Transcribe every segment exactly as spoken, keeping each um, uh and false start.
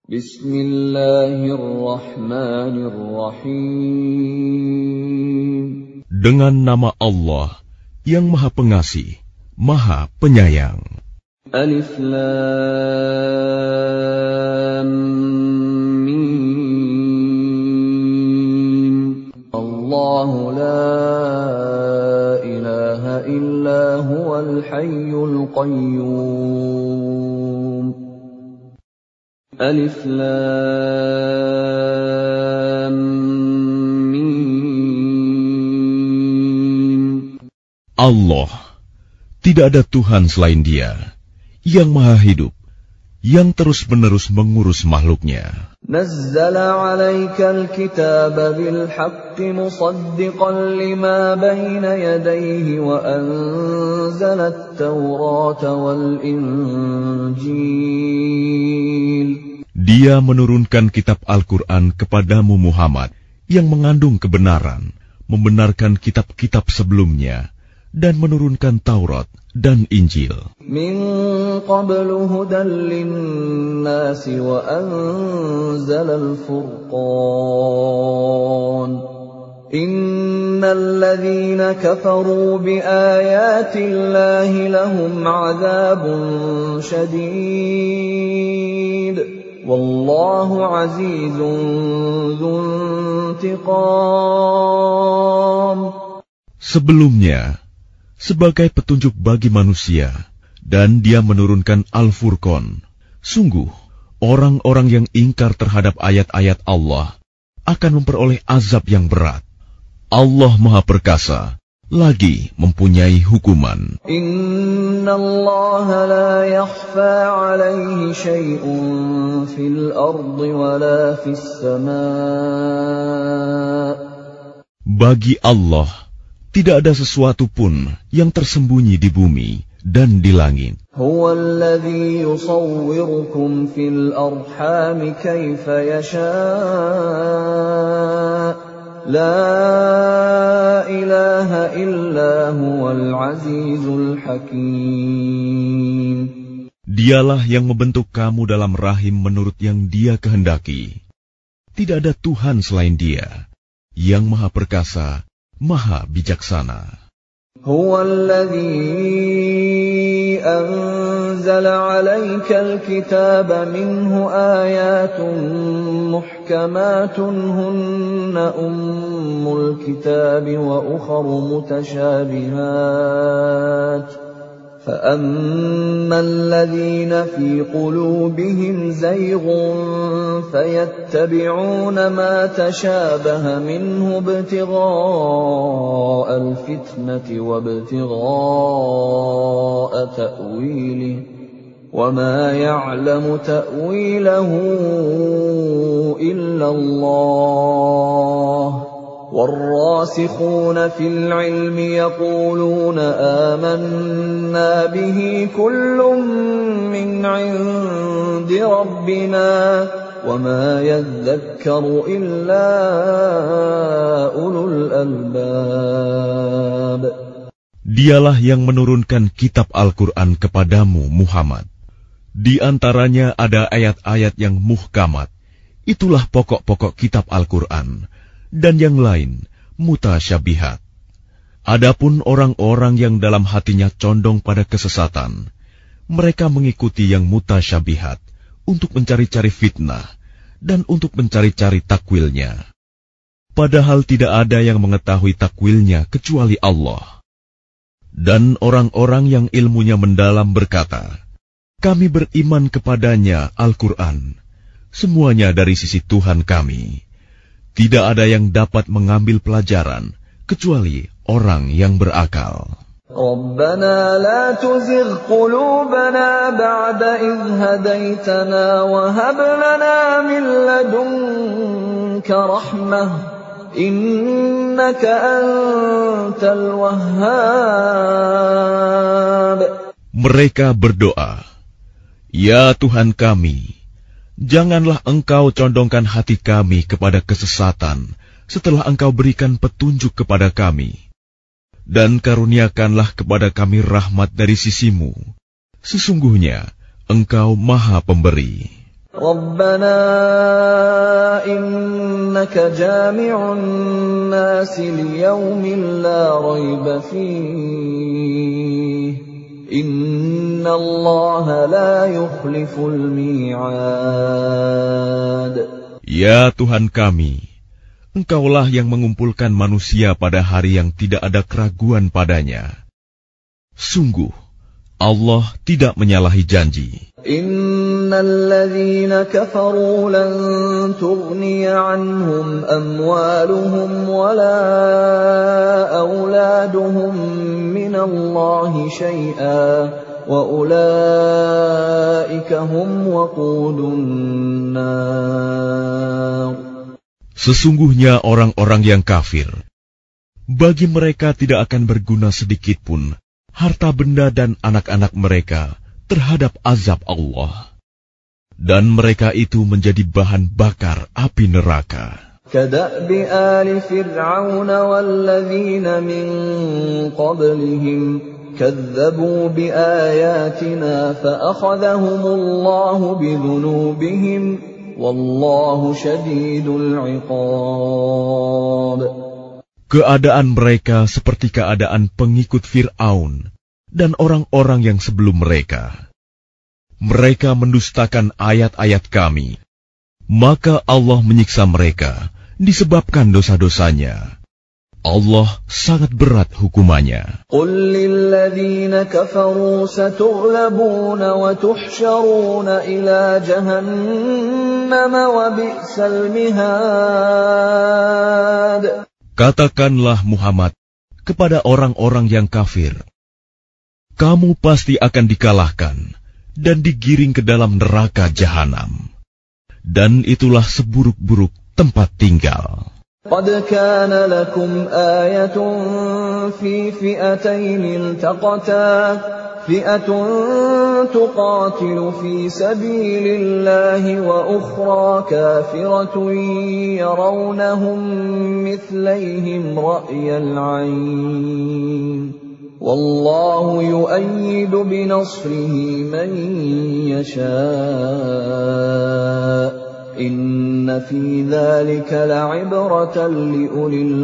Bismillahirrahmanirrahim. Dengan nama Allah yang Maha Pengasih, Maha Penyayang. Alif Lam Mim. Allahu la ilaha illa huwal hayyul qayyum. Alif Lam Mim. Allah, tidak ada Tuhan selain Dia, yang Maha Hidup, yang terus-menerus mengurus makhluknya. Nazzala 'alaikal kitaba bil haqqi musaddiqan lima bayna yadayhi wa anzala at-taurata wal injil. Dia menurunkan kitab Al-Quran kepadamu Muhammad yang mengandung kebenaran, membenarkan kitab-kitab sebelumnya, dan menurunkan Taurat dan Injil. Min qablu hudan linnasi wa anzala al-furqan. Innal ladzina kafaru bi ayati Allahi lahum 'adzabun syadid. Wallahu 'azizun dzuntiqam. Sebelumnya, sebagai petunjuk bagi manusia, dan Dia menurunkan Al-Furqan. Sungguh, orang-orang yang ingkar terhadap ayat-ayat Allah akan memperoleh azab yang berat. Allah Maha Perkasa, lagi mempunyai hukuman. Inna Allah la yakhfa 'alaihi syai'un fil ardi wa la fis sama'. Bagi Allah, tidak ada sesuatu pun yang tersembunyi di bumi dan di langit. Huwa alladhi yusawwirukum fil arham kaifa yasha'. La ilaha illa huwal azizul hakim. Dialah yang membentuk kamu dalam rahim menurut yang Dia kehendaki. Tidak ada Tuhan selain Dia, yang Maha Perkasa, Maha Bijaksana. Huwa alladhi anzala 'alaikal kitaba minhu ayatun muhkamatun hunna ummul kitabi wa ukharu mutasyabihat. فَأَمَّا الَّذِينَ فِي قُلُوبِهِمْ زَيْغٌ فَيَتَّبِعُونَ مَا تَشَابَهَ مِنْهُ ابْتِغَاءَ الْفِتْنَةِ وَابْتِغَاءَ تَأْوِيلِهِ وَمَا يَعْلَمُ تَأْوِيلَهُ إِلَّا اللَّهُ وَالرَّاسِخُونَ فِي الْعِلْمِ يَقُولُونَ آمَنَّا بِهِ كُلٌّ مِّنْ عِندِ رَبِّنَا وَمَا يَذَّكَّرُ إِلَّا أُولُو الْأَلْبَابِ. Dialah yang menurunkan kitab Al-Quran kepadamu Muhammad. Di antaranya ada ayat-ayat yang muhkamat. Itulah pokok-pokok kitab Al-Quran. Dan yang lain mutasyabihat. Adapun orang-orang yang dalam hatinya condong pada kesesatan, mereka mengikuti yang mutasyabihat untuk mencari-cari fitnah dan untuk mencari-cari takwilnya. Padahal tidak ada yang mengetahui takwilnya kecuali Allah. Dan orang-orang yang ilmunya mendalam berkata, kami beriman kepadanya Al-Quran, semuanya dari sisi Tuhan kami. Tidak ada yang dapat mengambil pelajaran kecuali orang yang berakal. Rabbana la tuzigh qulubana ba'da idh hadaitana wa hab lana min ladunka rahmah innaka antal wahhab. Mereka berdoa, ya Tuhan kami, janganlah Engkau condongkan hati kami kepada kesesatan setelah Engkau berikan petunjuk kepada kami. Dan karuniakanlah kepada kami rahmat dari sisi-Mu. Sesungguhnya Engkau Maha Pemberi. Rabbana innaka jami'un nasi liyaumin la raiba fihi innallaha la yukhliful mi'ad. Ya Tuhan kami, Engkaulah yang mengumpulkan manusia pada hari yang tidak ada keraguan padanya. Sungguh, Allah tidak menyalahi janji. Innal ladzina kafaru lan tughniya 'anhum amwaluhum wala auladuhum minallahi syai'a wa ulaika hum waqudun nar. Sesungguhnya orang-orang yang kafir, bagi mereka tidak akan berguna sedikitpun harta benda dan anak-anak mereka terhadap azab Allah. Dan mereka itu menjadi bahan bakar api neraka. Kada'bi ali fir'aun walladzina min qablihim kadzabu biayatina fa'akhadhahumullahu bidhunubihim wallahu syadidul 'iqab. Keadaan mereka seperti keadaan pengikut Fir'aun dan orang-orang yang sebelum mereka. Mereka mendustakan ayat-ayat kami, maka Allah menyiksa mereka disebabkan dosa-dosanya. Allah sangat berat hukumannya. Qul lilladzina kafaru satughlabuna wa tuhsyaruna ila jahannam wa bi'sal mihad. Katakanlah Muhammad kepada orang-orang yang kafir, kamu pasti akan dikalahkan dan digiring ke dalam neraka jahanam. Dan itulah seburuk-buruk tempat tinggal. Qad kana lakum ayatun fi fi'atayn iltaqata fi'atun tuqatilu fi sabilillahi wa ukhra kafiratun yarawnahum mithlaihim ra'yal 'ain wallahu yu'ayyidu binasrihi man yasha' inna fi dzalika la'ibratan liulil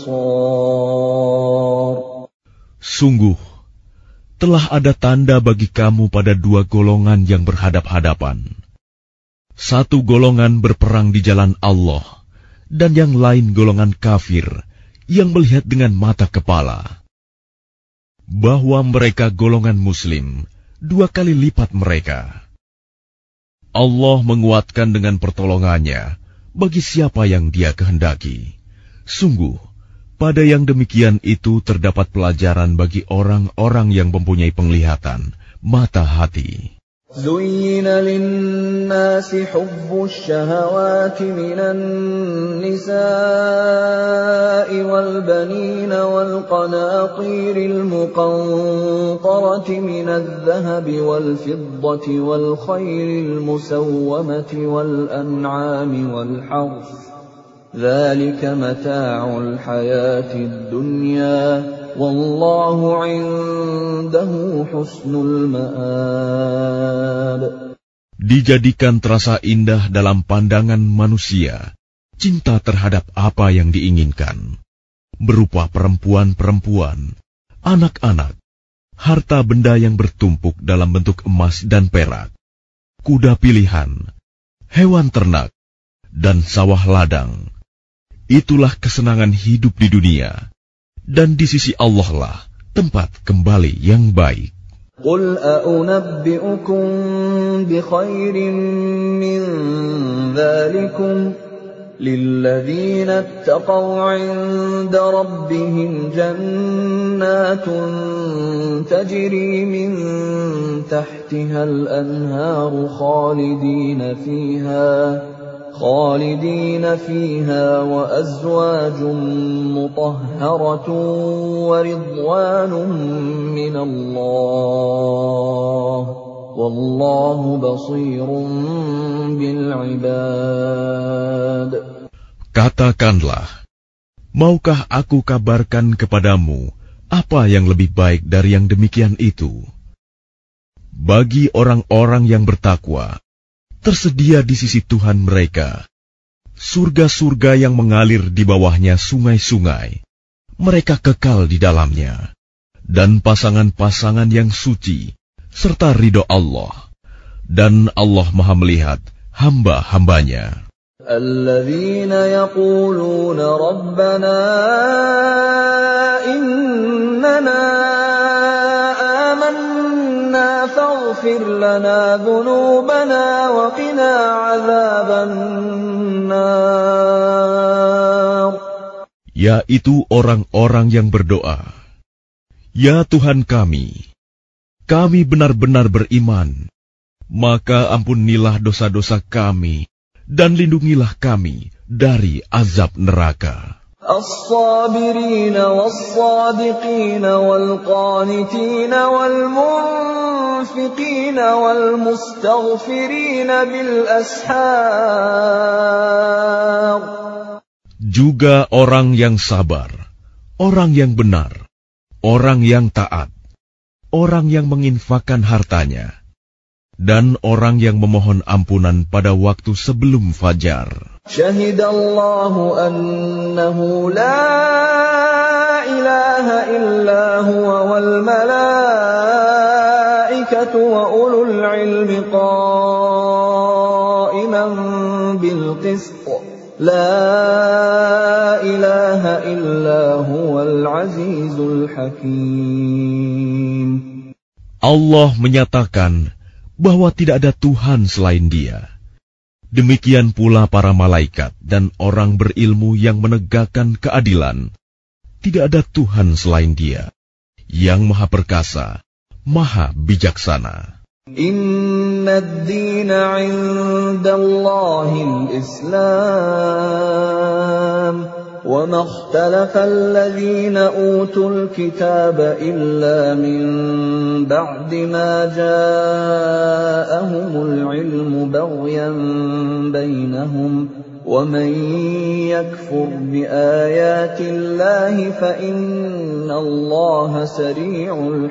absar. Sungguh telah ada tanda bagi kamu pada dua golongan yang berhadap-hadapan. Satu golongan berperang di jalan Allah, dan yang lain golongan kafir yang melihat dengan mata kepala. Bahwa mereka golongan muslim, dua kali lipat mereka. Allah menguatkan dengan pertolongannya bagi siapa yang Dia kehendaki. Sungguh, pada yang demikian itu terdapat pelajaran bagi orang-orang yang mempunyai penglihatan, mata hati. زين للناس حب الشهوات من النساء والبنين والقناطير المقنطرة من الذهب والفضة والخيل المسومة والأنعام والحرث ذلك متاع الحياة الدنيا والله عنده حسن المآب. Dijadikan terasa indah dalam pandangan manusia cinta terhadap apa yang diinginkan, berupa perempuan-perempuan, anak-anak, harta benda yang bertumpuk dalam bentuk emas dan perak, kuda pilihan, hewan ternak, dan sawah ladang. Itulah kesenangan hidup di dunia, dan di sisi Allah lah tempat kembali yang baik. Qul a'unabbi'ukum bi khairin min dzalikum lilladzina ittaqaw 'inda rabbihim jannatun tajri min tahtiha al-anharu khalidina fiha خالدين فيها وأزواج مطهرة ورضوان من الله والله بصير بالعباد. Katakanlah, maukah aku kabarkan kepadamu apa yang lebih baik dari yang demikian itu? Bagi orang-orang yang bertakwa, tersedia di sisi Tuhan mereka surga-surga yang mengalir di bawahnya sungai-sungai. Mereka kekal di dalamnya, dan pasangan-pasangan yang suci, serta ridho Allah. Dan Allah Maha melihat hamba-hambanya. Alladzina yaquluna Rabbana innana amanna faghfir lana dhunubana wa qina azaban nar. Yaitu orang-orang yang berdoa, "Ya Tuhan kami, kami benar-benar beriman, maka ampunilah dosa-dosa kami dan lindungilah kami dari azab neraka." As-sabirina was-sadiqina wal-qanitina wal-munfiqina wal-mustaghfirina bil-ashar. Juga orang yang sabar, orang yang benar, orang yang taat, orang yang menginfakkan hartanya, dan orang yang memohon ampunan pada waktu sebelum fajar. Syahidallahu annahu la ilaha illa huwa wal malaikatu wa ulul ilmi qa'iman bil qist. La ilaha illa huwal azizul hakim. Allah menyatakan bahwa tidak ada Tuhan selain Dia. Demikian pula para malaikat dan orang berilmu yang menegakkan keadilan. Tidak ada Tuhan selain Dia, yang Maha Perkasa, Maha Bijaksana. Inna ad-dina 'inda Allahil Islam, wa ma ikhtalafa alladhina utul kitaba illa min ba'di ma ja'ahumul 'ilmu baghyan bainahum, wa man yakfur bi ayati Allahi fa inna Allaha sari'ul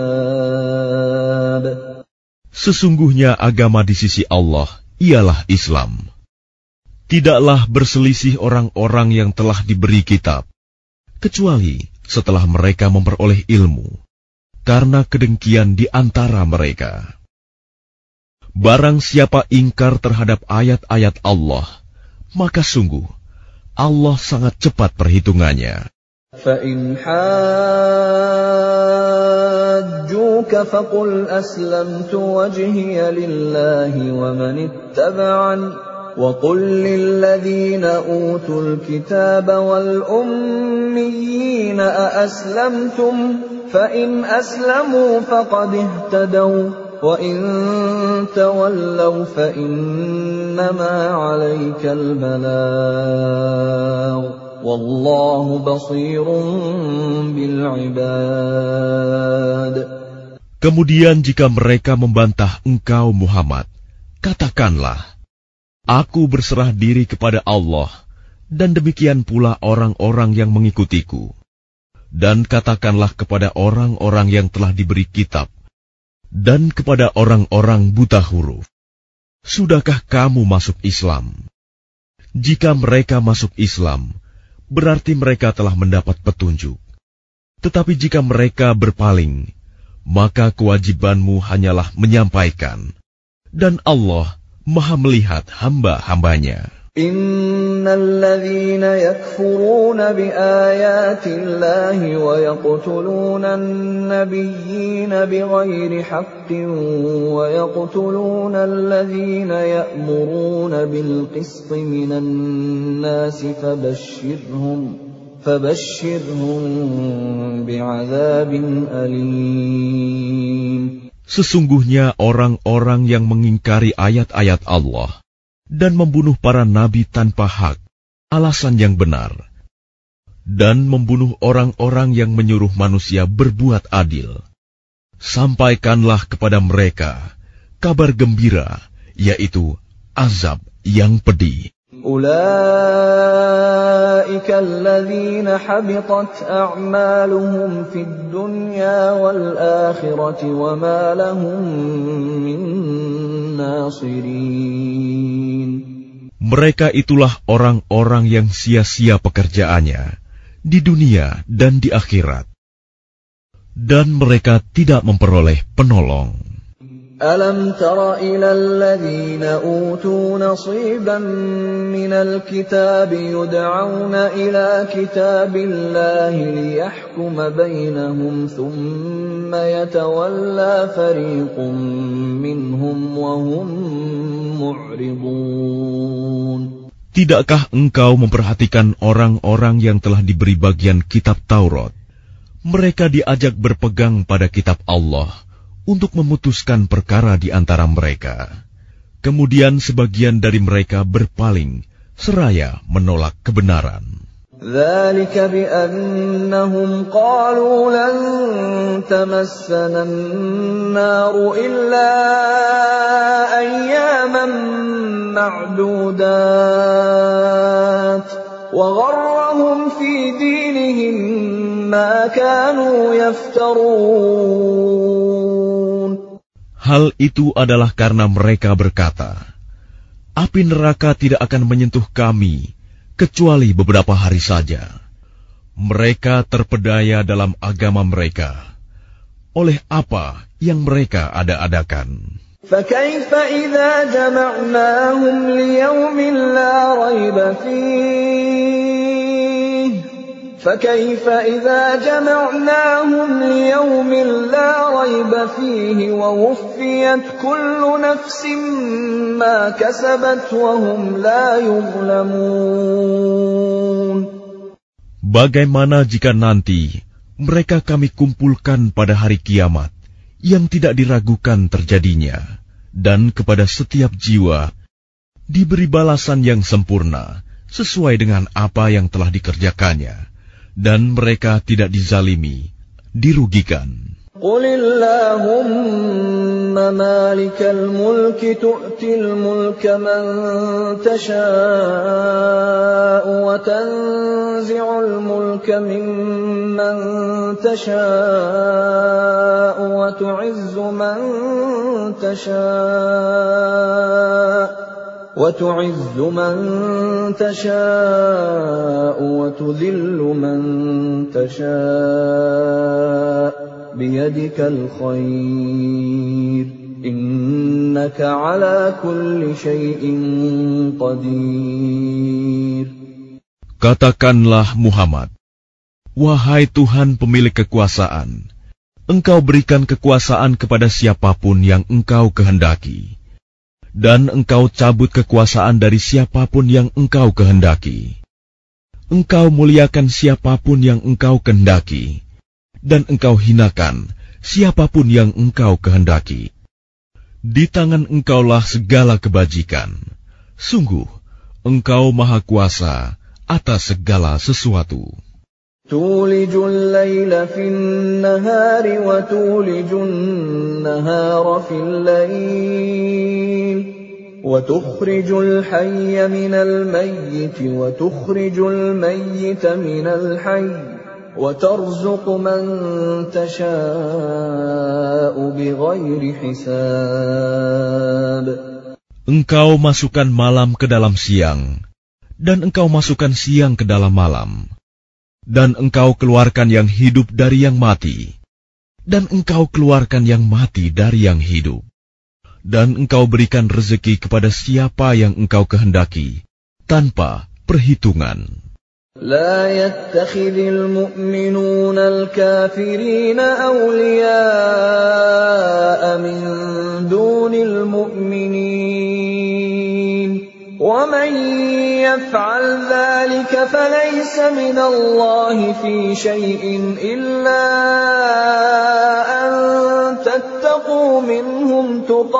hisab. Sesungguhnya agama di sisi Allah ialah Islam. Tidaklah berselisih orang-orang yang telah diberi kitab, kecuali setelah mereka memperoleh ilmu, karena kedengkian di antara mereka. Barang siapa ingkar terhadap ayat-ayat Allah, maka sungguh Allah sangat cepat perhitungannya. فَإِنْ حَاجُّوكَ فَقُلْ أَسْلَمْتُ وَجْهِيَ لِلَّهِ وَمَنِ اتَّبَعَنِ وَقُلْ لِلَّذِينَ أُوتُوا الْكِتَابَ وَالْأُمِّيِّينَ أَأَسْلَمْتُمْ فَإِنْ أَسْلَمُوا فَقَدِ اهْتَدَوْا وَإِنْ تَوَلَّوْا فَإِنَّمَا عَلَيْكَ الْبَلَاغُ Wallahu basirun bil ibad. Kemudian jika mereka membantah engkau Muhammad, katakanlah, aku berserah diri kepada Allah, dan demikian pula orang-orang yang mengikutiku. Dan katakanlah kepada orang-orang yang telah diberi kitab, dan kepada orang-orang buta huruf, sudahkah kamu masuk Islam? Jika mereka masuk Islam, berarti mereka telah mendapat petunjuk. Tetapi jika mereka berpaling, maka kewajibanmu hanyalah menyampaikan. Dan Allah Maha melihat hamba-hambanya. Innal ladzina yakfuruna bi ayatillahi wa yaqtuluna an-nabiyyina bighairi haqqin wa yaqtuluna alladzina ya'muruna bil qisti minan nasi fabashshirhum fabashshirhum bi'adzabin alim. Sesungguhnya orang-orang yang mengingkari ayat-ayat Allah dan membunuh para nabi tanpa hak, alasan yang benar, dan membunuh orang-orang yang menyuruh manusia berbuat adil, sampaikanlah kepada mereka kabar gembira, yaitu azab yang pedih. Ulaika alladzina habitat a'maluhum fid dunya wal akhirati wa ma lahum min ناصرين. Mereka itulah orang-orang yang sia-sia pekerjaannya di dunia dan di akhirat, dan mereka tidak memperoleh penolong. Alam tara ila alladhina utu nasiban minal kitab yud'auna ila kitabillahi liyahkuma bainahum thumma yatawalla fariqun minhum wa hum mu'ridun. Tidakkah engkau memperhatikan orang-orang yang telah diberi bagian kitab Taurat? Mereka diajak berpegang pada kitab Allah untuk memutuskan perkara di antara mereka. Kemudian sebagian dari mereka berpaling, seraya menolak kebenaran. ذَلِكَ بِأَنَّهُمْ قَالُوا لَن تَمَسَّنَا النَّارُ إِلَّا أَيَّامًا مَّعْدُودَاتٍ وَغَرَّهُمْ فِي دِينِهِم مَّا كَانُوا يَفْتَرُونَ. Hal itu adalah karena mereka berkata, api neraka tidak akan menyentuh kami kecuali beberapa hari saja. Mereka terpedaya dalam agama mereka oleh apa yang mereka ada-adakan. فَكَيْفَ إِذَا جَمَعْنَاهُمْ لِيَوْمٍ لَّا رَيْبَ فِيهِ فَكَيْفَ إِذَا جَمَعْنَاهُمْ لِيَوْمٍ لَّا رَيْبَ فِيهِ وَوُفِّيَتْ كُلُّ نَفْسٍ مَّا كَسَبَتْ وَهُمْ لَا يُظْلَمُونَ. Bagaimana jika nanti mereka kami kumpulkan pada hari kiamat yang tidak diragukan terjadinya, dan kepada setiap jiwa diberi balasan yang sempurna sesuai dengan apa yang telah dikerjakannya, dan mereka tidak dizalimi, dirugikan. قُلِ اللَّهُمَّ مَالِكَ الْمُلْكِ تُؤْتِي الْمُلْكَ مَن تَشَاءُ وَتَنزِعُ الْمُلْكَ مِمَّن تَشَاءُ وَتُعِزُّ مَن تَشَاءُ وَتُعِزُّ مَن تَشَاءُ وَتُذِلُّ مَن تَشَاءُ بِيَدِكَ الْخَيْرُ إِنَّكَ عَلَى كُلِّ شَيْءٍ قَدِيرٌ. Katakanlah Muhammad, wahai Tuhan pemilik kekuasaan, Engkau berikan kekuasaan kepada siapapun yang Engkau kehendaki, dan Engkau cabut kekuasaan dari siapapun yang Engkau kehendaki. Engkau muliakan siapapun yang Engkau kehendaki, dan Engkau hinakan siapapun yang Engkau kehendaki. Di tangan Engkaulah segala kebajikan. Sungguh, Engkau Maha Kuasa atas segala sesuatu. Tulijul laila fin nahari wa tulijun nahara fil lail wa tukhrijul hayya minal mayyiti wa tukhrijul mayyita minal hayy وَتَرْزُقُ مَن تَشَاءُ بِغَيْرِ حِسَابٍ. Engkau masukkan malam ke dalam siang, dan engkau masukkan siang ke dalam malam, dan engkau keluarkan yang hidup dari yang mati, dan engkau keluarkan yang mati dari yang hidup, dan engkau berikan rezeki kepada siapa yang engkau kehendaki, tanpa perhitungan. لا يتخذ المؤمنون الكافرين أولياء من دون المؤمنين ومن يفعل ذلك فليس من الله في شيء إلا أن تتقوا منهم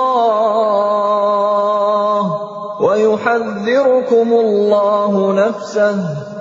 تقاه ويحذركم الله نفسه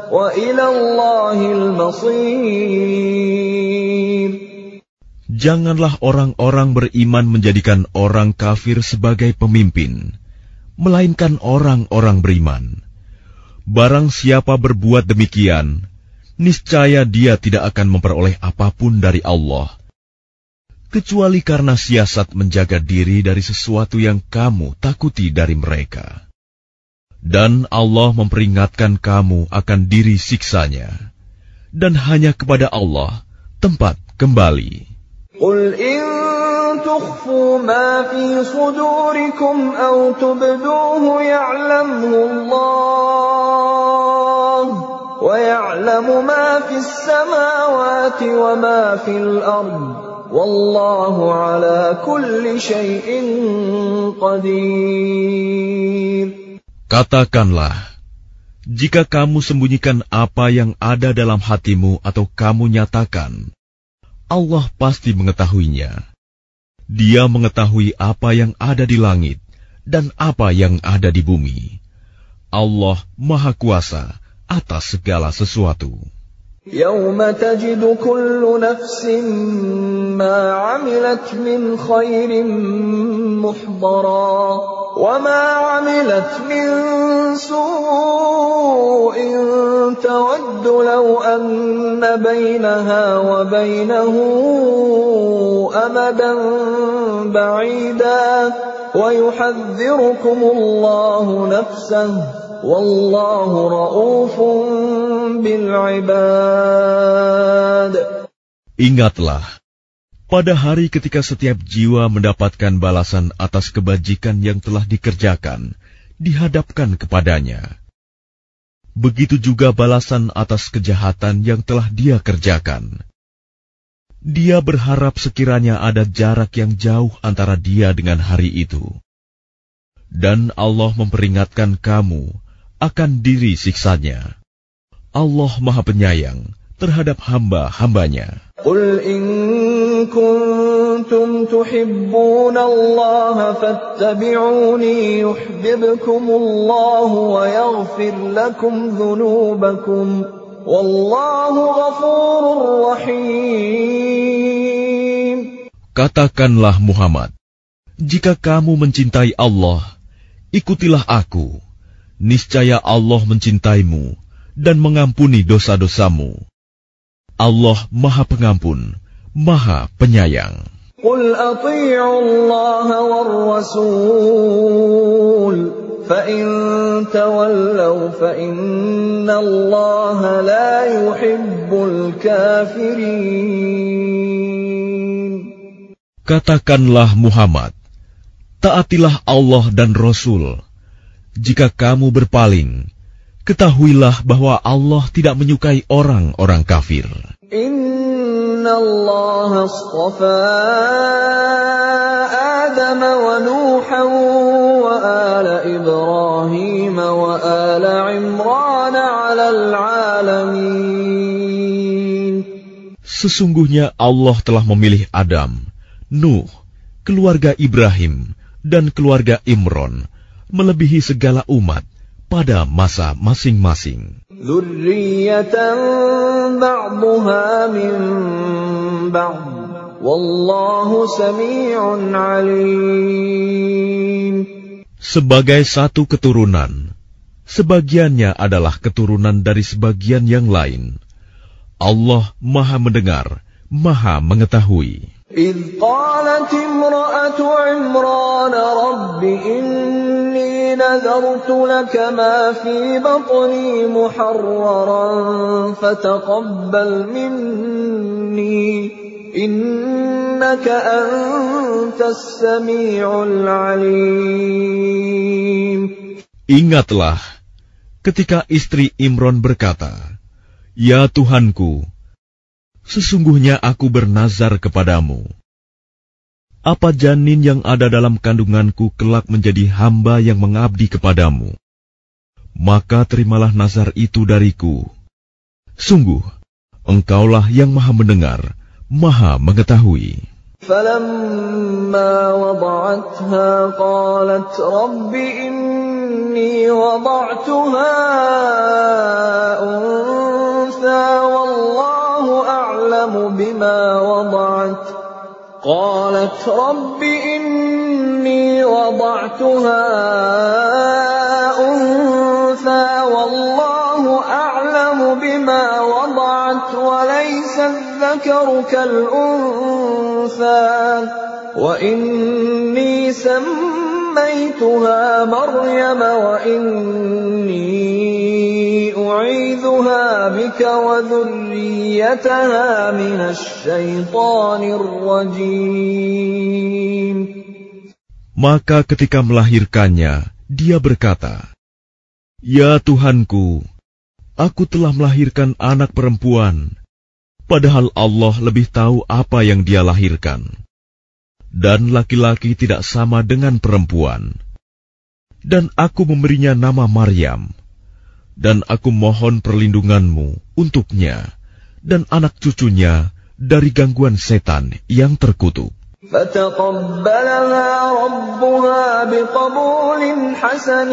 Janganlah orang-orang beriman menjadikan orang kafir sebagai pemimpin, melainkan orang-orang beriman. Barang siapa berbuat demikian, niscaya dia tidak akan memperoleh apapun dari Allah, kecuali karena siasat menjaga diri dari sesuatu yang kamu takuti dari mereka. Dan Allah memperingatkan kamu akan diri siksanya, dan hanya kepada Allah tempat kembali. Qul in tukhfu ma fi sudurikum aw tubduhu ya'lamhu Allah wa ya'lamu ma fis samawati wa ma fil ardh wallahu ala kulli syai'in qadir. Katakanlah, jika kamu sembunyikan apa yang ada dalam hatimu atau kamu nyatakan, Allah pasti mengetahuinya. Dia mengetahui apa yang ada di langit dan apa yang ada di bumi. Allah Maha Kuasa atas segala sesuatu. Yawma tajidu kullu nafsin ma 'amilat min khairin muhdara wa ma 'amilat min su'in tawaddu law anna bainaha wa bainahu amadan ba'ida wa yuhadhdhirukumullahu nafsahu wallahu ra'ufun bil 'ibad. Ingatlah, pada hari ketika setiap jiwa mendapatkan balasan atas kebajikan yang telah dikerjakan, dihadapkan kepadanya. Begitu juga balasan atas kejahatan yang telah dia kerjakan. Dia berharap sekiranya ada jarak yang jauh antara dia dengan hari itu. Dan Allah memperingatkan kamu akan diri siksanya. Allah Maha Penyayang terhadap hamba-hambanya. Qul in kuntum tuhibbuna Allah fattabi'uni yuhibbukumullahu wa yaghfir lakum dhunubakum wallahu ghafurur rahim. Katakanlah Muhammad, jika kamu mencintai Allah, ikutilah aku. Niscaya Allah mencintaimu dan mengampuni dosa-dosamu. Allah Maha Pengampun, Maha Penyayang. Qul ati'u Allah war Rasul, fa in tawallaw fa inna Allah la yuhibbul kafirin. Katakanlah Muhammad, taatilah Allah dan Rasul. Jika kamu berpaling, ketahuilah bahwa Allah tidak menyukai orang-orang kafir. Inna Allah astafa Adam wa Nuhan wa ala Ibrahim wa ala Imran 'alal 'alamin. Sesungguhnya Allah telah memilih Adam, Nuh, keluarga Ibrahim, dan keluarga Imran melebihi segala umat pada masa masing-masing. Dzurriyyatan ba'dhuha min ba'd wallahu sami'un 'alim. Sebagai satu keturunan, sebagiannya adalah keturunan dari sebagian yang lain. Allah Maha mendengar, Maha mengetahui. إذ قالت امرأة عمران رب إني نذرت لك ما في بطني محررا فتقبل مني إنك أنت السميع العليم. Ingatlah ketika istri Imran berkata, Ya Tuhanku, sesungguhnya aku bernazar kepadamu. Apa janin yang ada dalam kandunganku kelak menjadi hamba yang mengabdi kepadamu? Maka terimalah nazar itu dariku. Sungguh, Engkaulah yang Maha mendengar, Maha mengetahui. فَلَمَّا وَضَعَتْهَا قَالَتْ رَبِّ إِنِّي وَضَعْتُهَا أُنثَىٰ وَاللَّهُ أَعْلَمُ بِمَا وَضَعَتْ قَالَتْ رَبِّ إِنِّي وَضَعْتُهَا أُنثَىٰ وَاللَّهُ أَعْلَمُ بِمَا وَضَعَتْ وَلَيْسَ الذَّكَرُ كَالْأُنثَىٰ أنثى وإني سميتها مريم وإني أعيذها بك وذريتها من الشيطان الرجيم. Maka ketika melahirkannya, dia berkata, "Ya Tuhanku, aku telah melahirkan anak perempuan, padahal Allah lebih tahu apa yang dia lahirkan. Dan laki-laki tidak sama dengan perempuan. Dan aku memberinya nama Maryam. Dan aku mohon perlindunganmu untuknya dan anak cucunya dari gangguan setan yang terkutuk." فَتَقَبَّلَهَا رَبُّهَا بِقَبُولٍ حَسَنٍ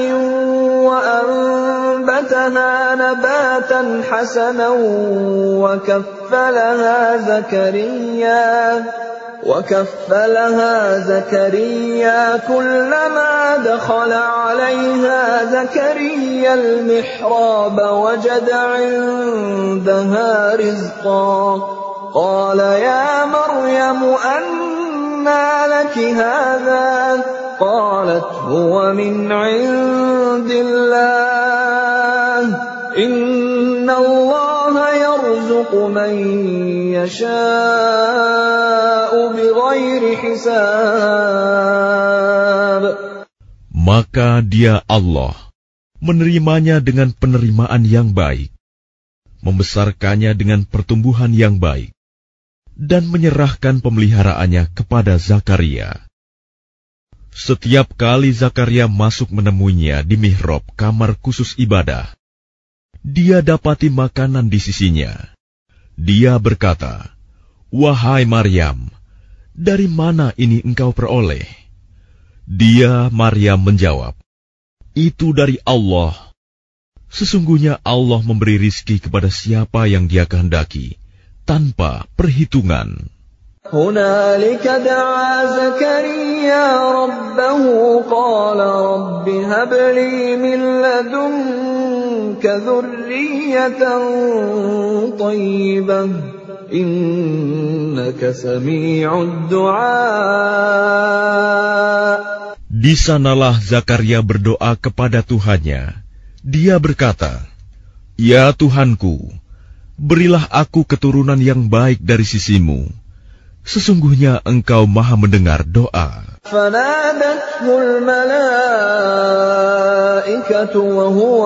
وَأَنبَتَهَا نَبَاتًا حَسَنًا وَكَفَّلَهَا زَكَرِيَّا وَكَفَّلَهَا زَكَرِيَّا كُلَّمَا دَخَلَ عَلَيْهَا زَكَرِيَّا الْمِحْرَابَ وَجَدَ عِندَهَا رِزْقًا قَالَ يَا مَرْيَمُ أَنَّى لَكِ هَذَا قَالَتْ هُوَ مِنْ عِندِ اللَّهِ إِنَّ اللَّهَ يَرْزُقُ مَن يَشَاءُ بِغَيْرِ حِسَابٍ. Maka dia Allah menerimanya dengan penerimaan yang baik, membesarkannya dengan pertumbuhan yang baik, dan menyerahkan pemeliharaannya kepada Zakaria. Setiap kali Zakaria masuk menemuinya di mihrab kamar khusus ibadah, dia dapati makanan di sisinya. Dia berkata, "Wahai Maryam, dari mana ini engkau peroleh?" Dia, Maryam, menjawab, "Itu dari Allah. Sesungguhnya Allah memberi rizki kepada siapa yang Dia kehendaki, tanpa perhitungan." هنالك دعا زكريا ربه قال رب هب لي من لدنك ذرية طيبة إنك سميع الدعاء. Di sanalah Zakaria berdoa kepada Tuhannya. Dia berkata, "Ya Tuhanku, berilah aku keturunan yang baik dari sisimu. Sesungguhnya Engkau Maha mendengar doa." فنادته الملائكة وهو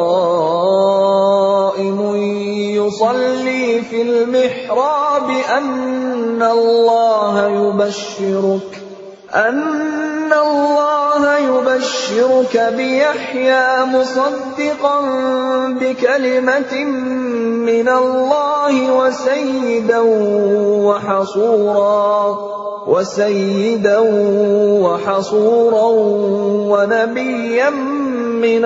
قائم يصلي في المحراب أن الله يبشرك أن الله يبشرك بيحيى مصدقا بكلمة من الله وسيدا وحصورا وسيدا وحصورا ونبيا من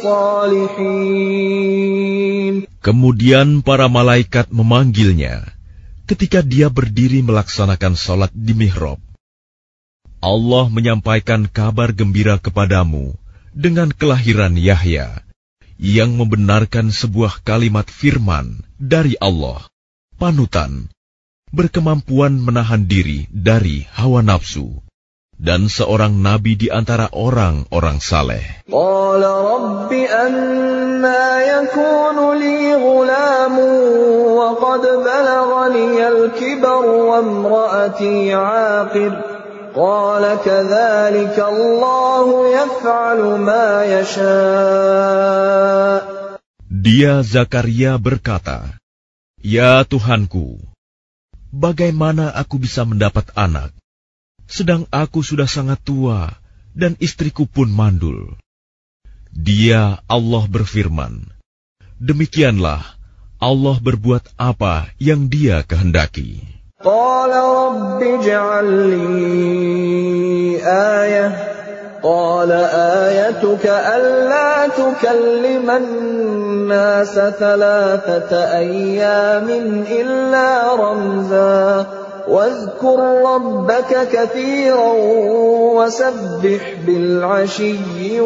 الصالحين. Kemudian para malaikat memanggilnya ketika dia berdiri melaksanakan salat di mihrab. Allah menyampaikan kabar gembira kepadamu dengan kelahiran Yahya, yang membenarkan sebuah kalimat firman dari Allah, panutan, berkemampuan menahan diri dari hawa nafsu, dan seorang nabi di antara orang-orang saleh. Qala rabbi anna yakunu li ghulamun wa qad balaghani al-kibar wa imra'ati 'aqir. Qala kadzalika Allahu yaf'alu ma yasha'. Dia Zakaria berkata, "Ya Tuhanku, bagaimana aku bisa mendapat anak, sedang aku sudah sangat tua dan istriku pun mandul?" Dia Allah berfirman, demikianlah Allah berbuat apa yang Dia kehendaki. Qala rabbi ij'al li ayah. Qala ayatuka alla tukallima an-nasa thalathata ayyamin illa ramza. واذكر ربك كثيرا وسبح بالعشي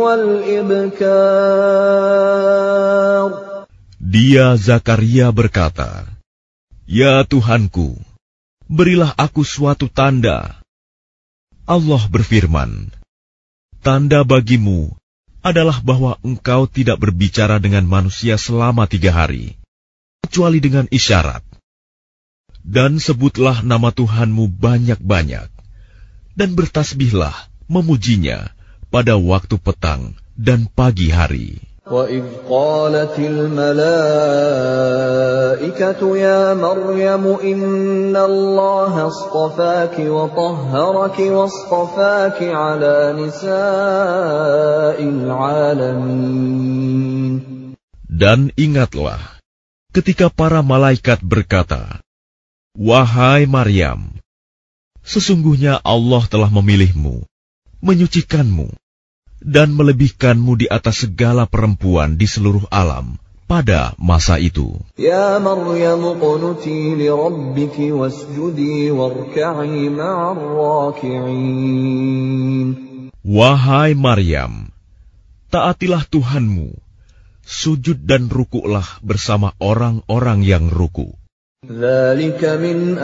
والإبكار. Dia Zakaria berkata, "Ya Tuhanku, berilah aku suatu tanda. Allah berfirman, tanda bagimu adalah bahwa engkau tidak berbicara dengan manusia selama tiga hari, kecuali dengan isyarat. Dan sebutlah nama Tuhanmu banyak-banyak, dan bertasbihlah memujinya pada waktu petang dan pagi hari. وَإِذْ قَالَتِ الْمَلَائِكَةُ يَا مَرْيَمُ إِنَّ اللَّهَ اصْطَفَاكِ وَطَهَّرَكِ وَاصْطَفَاكِ عَلَى نِسَاءِ الْعَالَمِينَ. Dan ingatlah, ketika para malaikat berkata, wahai Maryam, sesungguhnya Allah telah memilihmu, menyucikanmu, dan melebihkanmu di atas segala perempuan di seluruh alam pada masa itu. Ya Maryam qunuti li rabbiki wasjudi warka'i ma'ar raki'in. Wahai Maryam, taatilah Tuhanmu, sujud dan rukuklah bersama orang-orang yang ruku. Dzalika min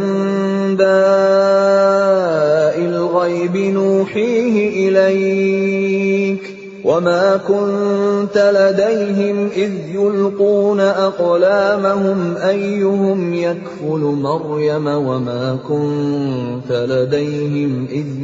anba'il ghaibi nuhihi ilaik wa ma kunta ladayhim idh yulquna aqlamahum ayyuhum yakfulu Maryam wa ma kunta ladayhim idh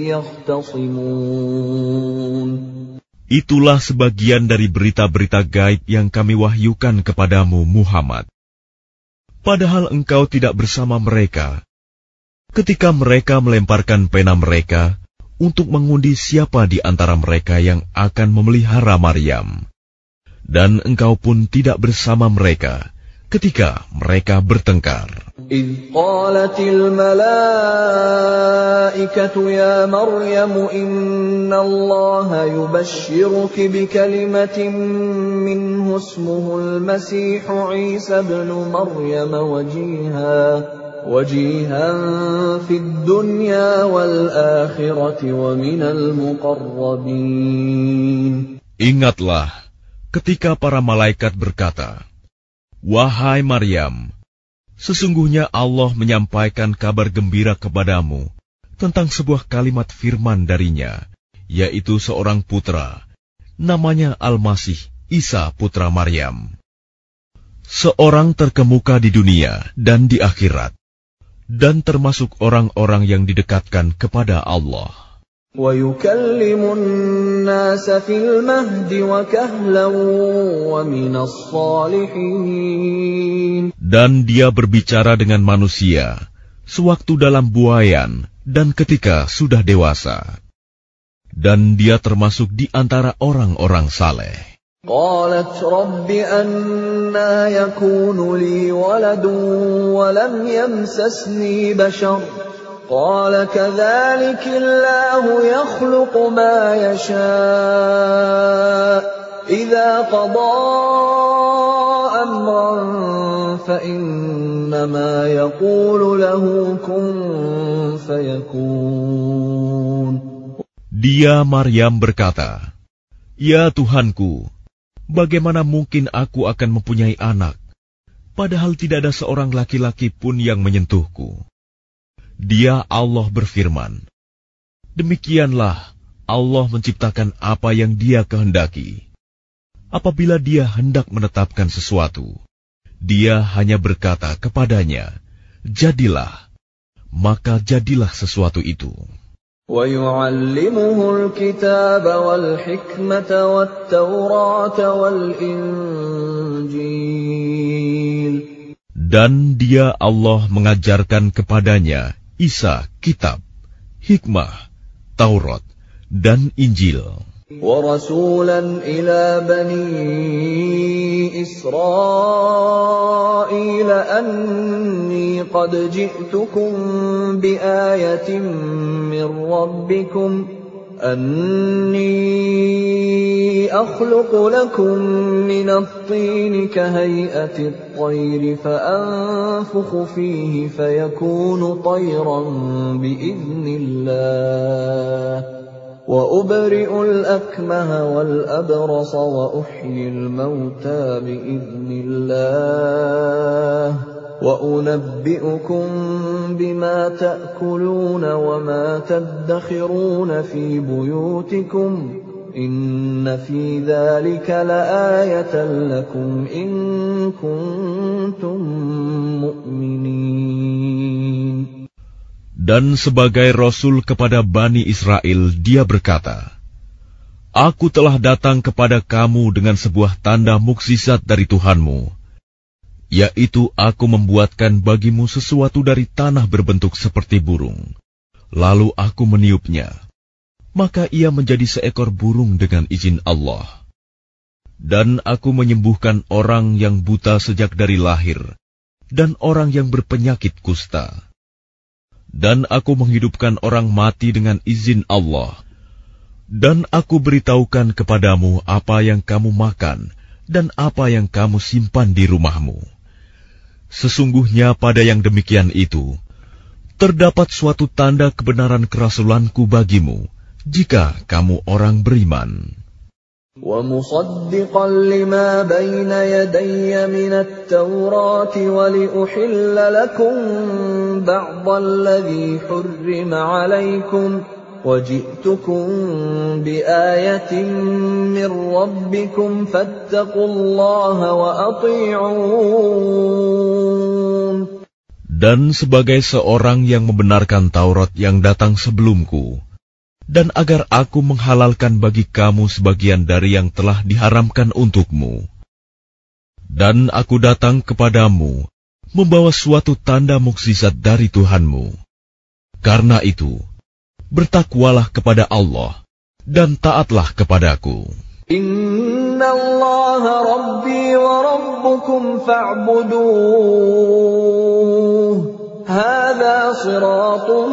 yahtasimun. Itulah sebagian dari berita-berita gaib yang kami wahyukan kepadamu Muhammad. Padahal engkau tidak bersama mereka ketika mereka melemparkan pena mereka untuk mengundi siapa di antara mereka yang akan memelihara Maryam. Dan engkau pun tidak bersama mereka ketika mereka bertengkar. إِذْ قَالَتِ الْمَلَائِكَةُ يَا مَرْيَمُ إِنَّ اللَّهَ يُبَشِّرُكِ بِكَلِمَةٍ مِّنْهُ اسْمُهُ الْمَسِيحُ عِيسَى ابْنُ مَرْيَمَ وَجِيهًا وَجِيهًا فِي الدُّنْيَا وَالْآخِرَةِ وَمِنَ الْمُقَرَّبِينَ. Ingatlah ketika para malaikat berkata, wahai Maryam, sesungguhnya Allah menyampaikan kabar gembira kepadamu tentang sebuah kalimat firman darinya, yaitu seorang putra, namanya Al-Masih Isa putra Maryam. Seorang terkemuka di dunia dan di akhirat, dan termasuk orang-orang yang didekatkan kepada Allah. وَيُكَلِّمُ النَّاسَ فِي الْمَهْدِ وَكَهْلًا وَمِنَ الصَّالِحِينَ. Dan dia berbicara dengan manusia sewaktu dalam buayan dan ketika sudah dewasa. Dan dia termasuk di antara orang-orang saleh. قَالَتْ رَبِّ أَنَّىٰ يَكُونُ لِي وَلَدٌ وَلَمْ يَمْسَسْنِي بَشَرٌ قال كذلك الله يخلق ما يشاء إذا قضى أمرا فإنما يقول له كن فيكون. Dia Maryam berkata, ya Tuhanku, bagaimana mungkin aku akan mempunyai anak, padahal tidak ada seorang laki-laki pun yang menyentuhku. Dia Allah berfirman, demikianlah Allah menciptakan apa yang Dia kehendaki. Apabila Dia hendak menetapkan sesuatu, Dia hanya berkata kepadanya, jadilah, maka jadilah sesuatu itu. وَيُعَلِّمُهُ الْكِتَابَ وَالْحِكْمَةَ وَالتَّوْرَاةَ وَالْإِنْجِيلَ. Dan Dia Allah mengajarkan kepadanya Isa kitab, hikmah, Taurat, dan Injil. وَرَسُولًا إِلَى بَنِي إِسْرَائِيلَ أَنِّي قَدْ جِئْتُكُمْ بِآيَةٍ مِّن رَّبِّكُمْ أَنِّي أَخْلُقُ لَكُم مِّنَ الطِّينِ كَهَيْئَةِ الطَّيْرِ فَأَنفُخُ فِيهِ فَيَكُونُ طَيْرًا بِإِذْنِ اللَّهِ وَأُبْرِئُ الْأَكْمَهَ وَالْأَبْرَصَ وَأُحْيِي الْمَوْتَى بِإِذْنِ اللَّهِ وَأُنَبِّئُكُم بما تأكلون وما تدخرون في بيوتكم إن في ذلك لآية لكم إن كنتم مؤمنين. Dan sebagai Rasul kepada Bani Israel, dia berkata, Aku telah datang kepada kamu dengan sebuah tanda mukjizat dari Tuhanmu, yaitu aku membuatkan bagimu sesuatu dari tanah berbentuk seperti burung. Lalu aku meniupnya, maka ia menjadi seekor burung dengan izin Allah. Dan aku menyembuhkan orang yang buta sejak dari lahir, dan orang yang berpenyakit kusta. Dan aku menghidupkan orang mati dengan izin Allah. Dan aku beritahukan kepadamu apa yang kamu makan dan apa yang kamu simpan di rumahmu. Sesungguhnya pada yang demikian itu, terdapat suatu tanda kebenaran kerasulanku bagimu, jika kamu orang beriman. وَمُصَدِّقًا لِمَا بَيْنَ يَدَيَّ مِنَ التَّوْرَاةِ وَلِأُحِلَّ لَكُم بَعْضَ الَّذِي حُرِّمَ عَلَيْكُمْ وَجِئْتُكُم بِآيَةٍ مِّن رَّبِّكُمْ فَاتَّقُوا اللَّهَ وَأَطِيعُونِ. Dan sebagai seorang yang membenarkan Taurat yang datang sebelumku, dan agar aku menghalalkan bagi kamu sebagian dari yang telah diharamkan untukmu. Dan aku datang kepadamu, membawa suatu tanda mukjizat dari Tuhanmu. Karena itu, bertakwalah kepada Allah, dan taatlah kepadaku. Inna Allah Rabbi wa Rabbukum fa'buduh. Hadha siratun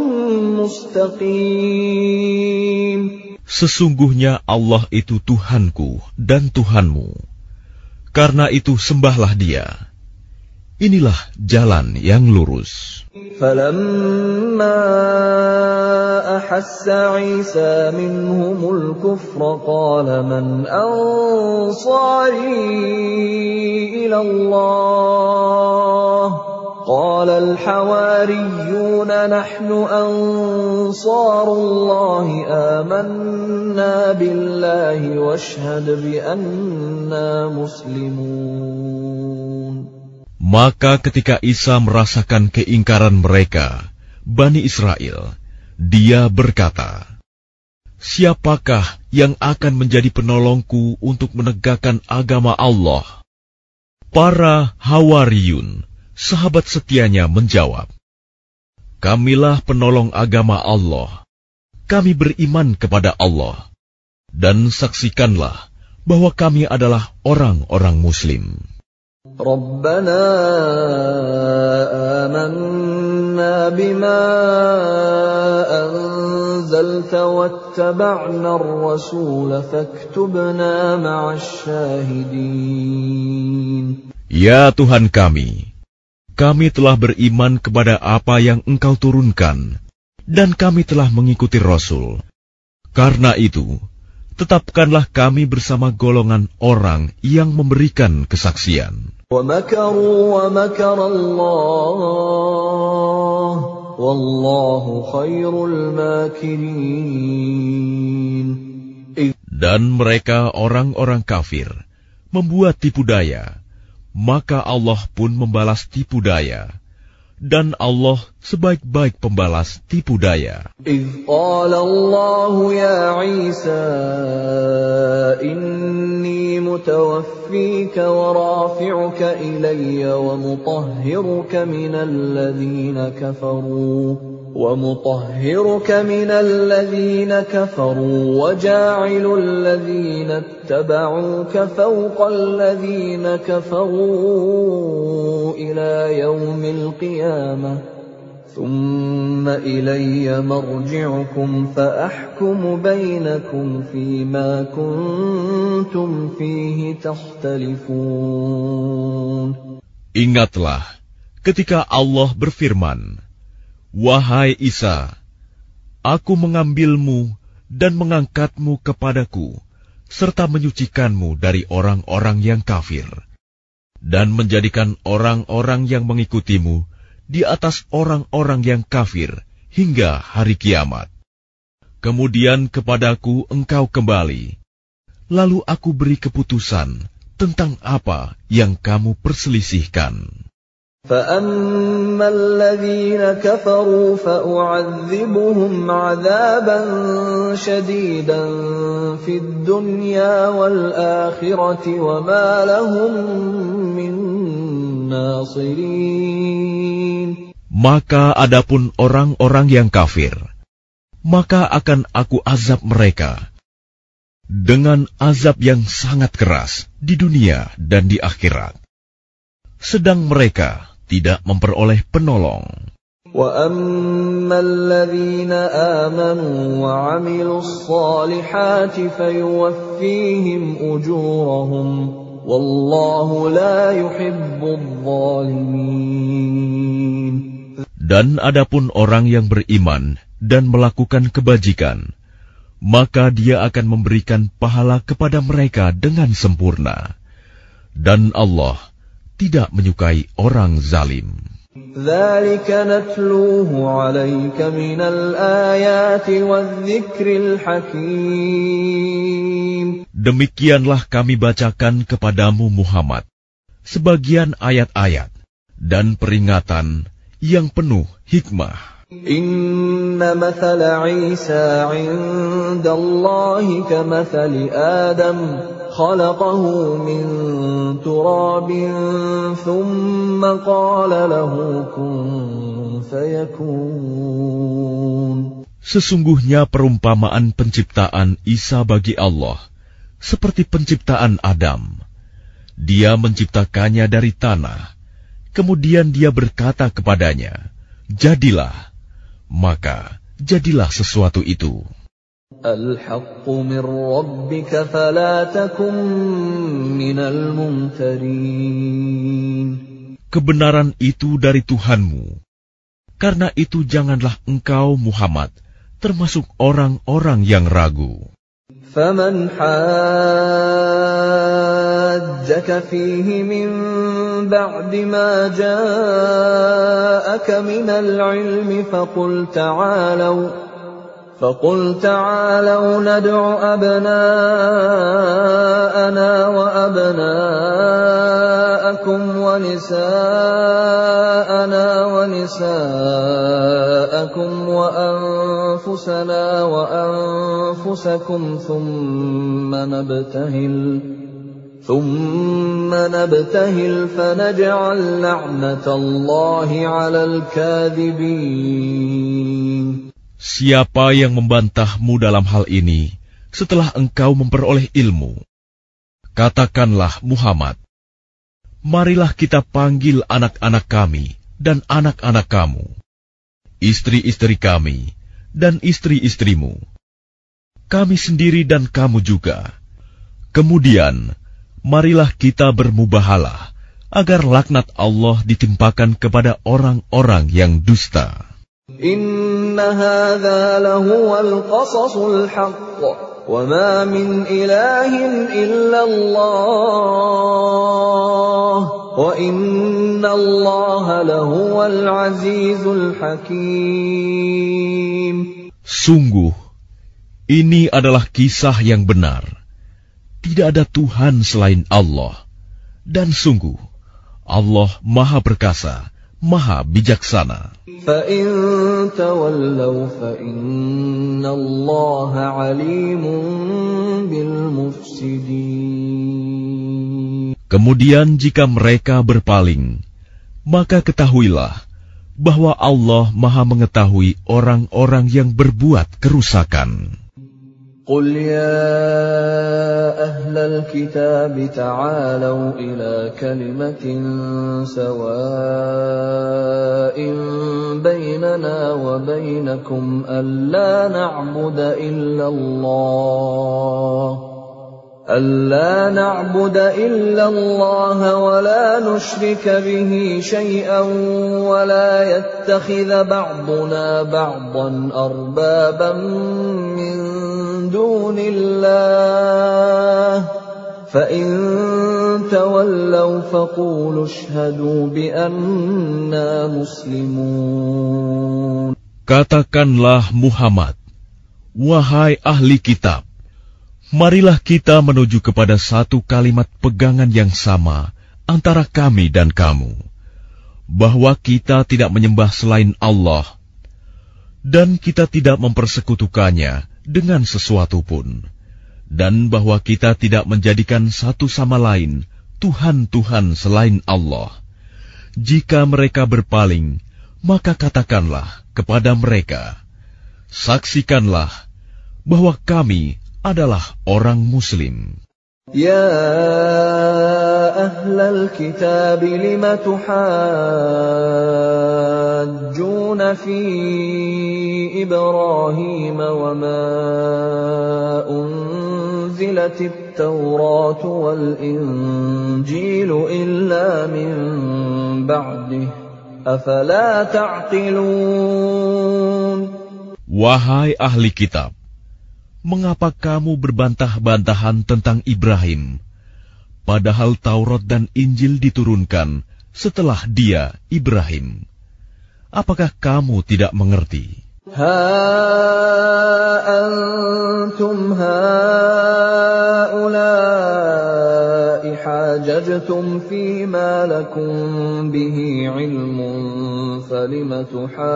mustaqim. Sesungguhnya Allah itu Tuhanku dan Tuhanmu. Karena itu sembahlah Dia. Inilah jalan yang lurus. فَلَمَّا أَحَسَّ عِيسَى مِنْهُمُ الْكُفْرَ قَالَ مَنْ أَنصَارِي إِلَى اللَّهِ قَالَ الْحَوَارِيُّونَ نَحْنُ أَنصَارُ اللَّهِ آمَنَّا بِاللَّهِ وَاشْهَدْ بِأَنَّا مُسْلِمُونَ. Maka ketika Isa merasakan keingkaran mereka, Bani Israel, dia berkata, Siapakah yang akan menjadi penolongku untuk menegakkan agama Allah? Para Hawariyun, sahabat setianya, menjawab, Kamilah penolong agama Allah. Kami beriman kepada Allah. Dan saksikanlah bahwa kami adalah orang-orang Muslim. رَبَّنَا آمَنَّا بِمَا أَنزَلْتَ وَاتَّبَعْنَا الرَّسُولَ فَاكْتُبْنَا مَعَ الشَّاهِدِينَ. Ya Tuhan kami, kami telah beriman kepada apa yang Engkau turunkan, dan kami telah mengikuti Rasul. Karena itu, tetapkanlah kami bersama golongan orang yang memberikan kesaksian. وَمَكَرُوا وَمَكَرَ اللَّهُ وَاللَّهُ خَيْرُ الْمَاكِرِينَ. Dan mereka orang-orang kafir membuat tipu daya, maka Allah pun membalas tipu daya. Dan Allah sebaik-baik pembalas tipu daya. إِذْ قَالَ اللَّهُ يَا عِيسَى إِنِّي مُتَوَفِّيكَ وَرَافِعُكَ إِلَيَّ وَمُطَهِّرُكَ مِنَ الَّذِينَ كَفَرُوا وَمُطَهِّرُكَ مِنَ الَّذِينَ كَفَرُوا وَجَاعِلُ الَّذِينَ اتَّبَعُوكَ فَوْقَ الَّذِينَ كَفَرُوا إِلَى يَوْمِ الْقِيَامَةِ ثُمَّ إِلَيَّ مَرْجِعُكُمْ فَأَحْكُمُ بَيْنَكُمْ فِيمَا كُنتُمْ فِيهِ تَخْتَلِفُونَ. Ingatlah ketika Allah berfirman, Wahai Isa, aku mengambilmu dan mengangkatmu kepadaku, serta menyucikanmu dari orang-orang yang kafir, dan menjadikan orang-orang yang mengikutimu di atas orang-orang yang kafir hingga hari kiamat. Kemudian kepadaku engkau kembali, lalu aku beri keputusan tentang apa yang kamu perselisihkan. فَأَمَّا الَّذِينَ كَفَرُوا فَأُعَذِّبُهُمْ عَذَابًا شَدِيدًا فِي الدُّنْيَا وَالْآخِرَةِ وَمَا لَهُم مِّن نَّاصِرِينَ. Maka adapun orang-orang yang kafir, maka akan aku azab mereka dengan azab yang sangat keras di dunia dan di akhirat. Sedang mereka tidak memperoleh penolong. وَأَمَّا الَّذِينَ آمَنُوا وَعَمِلُوا الصَّالِحَاتِ فَيُوَفِّيهِمْ أُجُورَهُمْ وَاللَّهُ لَا يُحِبُّ الظَّالِمِينَ. Dan adapun orang yang beriman dan melakukan kebajikan, maka dia akan memberikan pahala kepada mereka dengan sempurna. Dan Allah tidak menyukai orang zalim. ذَلِكَ نَتْلُوهُ عَلَيْكَ مِنَ الْآيَاتِ وَالذِّكْرِ الْحَكِيمِ. Demikianlah kami bacakan kepadamu Muhammad sebagian ayat-ayat dan peringatan yang penuh hikmah. Inna mathala Isa 'inda Allahi kamathali Adam khalaqahu min turabin thumma qala lahu kun fayakun. Sesungguhnya perumpamaan penciptaan Isa bagi Allah seperti penciptaan Adam. Dia menciptakannya dari tanah, kemudian dia berkata kepadanya, jadilah. Maka jadilah sesuatu itu. Al-haqqu min rabbika fala takum minal mumtarin. Kebenaran itu dari Tuhanmu. Karena itu janganlah engkau Muhammad termasuk orang-orang yang ragu. Faman hajjaka fihi min ba'di ma ja'aka minal ilmi faqul ta'alaw فقل تعالوا ندع أبناءنا وأبناءكم ونساءنا ونساءكم وأنفسنا وأنفسكم ثم نبتهل ثم نبتهل فنجعل لعنة الله على الكاذبين. Siapa yang membantahmu dalam hal ini setelah engkau memperoleh ilmu? Katakanlah Muhammad, marilah kita panggil anak-anak kami dan anak-anak kamu, istri-istri kami dan istri-istrimu, kami sendiri dan kamu juga. Kemudian, marilah kita bermubahalah agar laknat Allah ditimpakan kepada orang-orang yang dusta. Inna hadza lahuwal qasasul haqq wa ma min ilahin illallah wa inna Allaha lahuwal azizul hakim. Sungguh, ini adalah kisah yang benar. Tidak ada Tuhan selain Allah. Dan sungguh, Allah Maha Perkasa, Maha Bijaksana. فَإِن تَوَلَّوْا فَإِنَّ اللَّهَ عَلِيمٌ بِالْمُفْسِدِينَ. Kemudian jika mereka berpaling, maka ketahuilah bahwa Allah Maha mengetahui orang-orang yang berbuat kerusakan. قُلْ يَا أَهْلَ الْكِتَابِ تَعَالَوْا إِلَى كَلِمَةٍ سَوَاءٍ بَيْنَنَا وَبَيْنَكُمْ أَلَّا نَعْبُدَ إِلَّا اللَّهَ أَلَّا نَعْبُدَ إِلَّا اللَّهَ وَلَا نُشْرِكَ بِهِ شَيْئًا وَلَا يَتَّخِذَ بَعْضُنَا بَعْضًا أَرْبَابًا مِّن دون الله فَإِن تَوَلَّوْا فَقُولُوا اشْهَدُوا بِأَنَّا مُسْلِمُونَ. Katakanlah Muhammad, wahai ahli kitab, marilah kita menuju kepada satu kalimat pegangan yang sama antara kami dan kamu, bahwa kita tidak menyembah selain Allah, dan kita tidak mempersekutukannya dengan sesuatu pun, dan bahwa kita tidak menjadikan satu sama lain Tuhan-Tuhan selain Allah. Jika mereka berpaling, maka katakanlah kepada mereka, saksikanlah bahwa kami adalah orang Muslim. Ya ahlal kitab lima tuhajjuna fi Ibrahim wa ma unzilatit Tawrat wal Injil illa min ba'dih afala ta'qilun. Wahai ahli kitab, mengapa kamu berbantah-bantahan tentang Ibrahim, padahal Taurat dan Injil diturunkan setelah dia, Ibrahim? Apakah kamu tidak mengerti? Ha antum haula'i hajajtum fima lakum bihi ilmun falima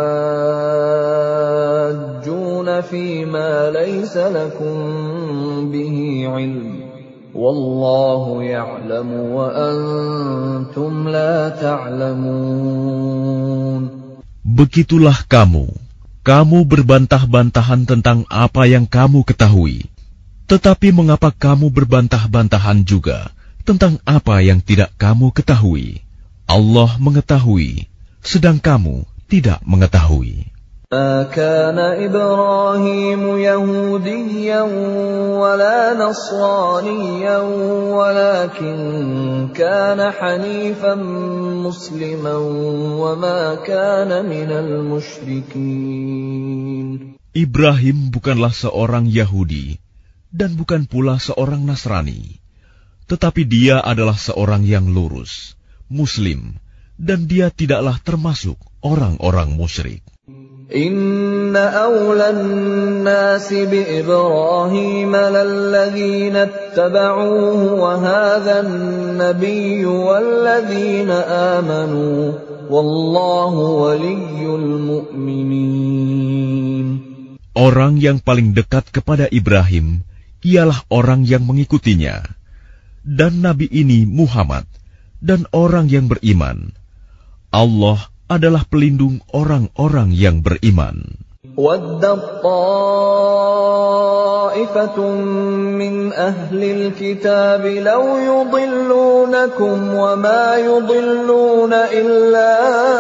tuhajjuna fima laysa lakum bihi ilm wallahu ya'lamu wa antum la ta'lamun. Begitulah kamu, kamu berbantah-bantahan tentang apa yang kamu ketahui. Tetapi mengapa kamu berbantah-bantahan juga tentang apa yang tidak kamu ketahui? Allah mengetahui, sedang kamu tidak mengetahui. Ma kana Ibrahim Yahudiyan wala Nasraniyan walakin kana Hanifan Musliman wa ma kana minal musyrikin. Ibrahim bukanlah seorang Yahudi dan bukan pula seorang Nasrani, tetapi dia adalah seorang yang lurus, Muslim, dan dia tidaklah termasuk orang-orang musyrik. Inna awlan nasi bi Ibrahim lalladzina ittaba'uhu wa hadha an-nabiyyu walladzina amanu wallahu waliyyul mu'minin. Orang yang paling dekat kepada Ibrahim ialah orang yang mengikutinya, dan Nabi ini Muhammad, dan orang yang beriman. Allah adalah pelindung orang-orang yang beriman. Waddat ta'ifatun min ahlil kitab law yudillunakum wa ma yudilluna illa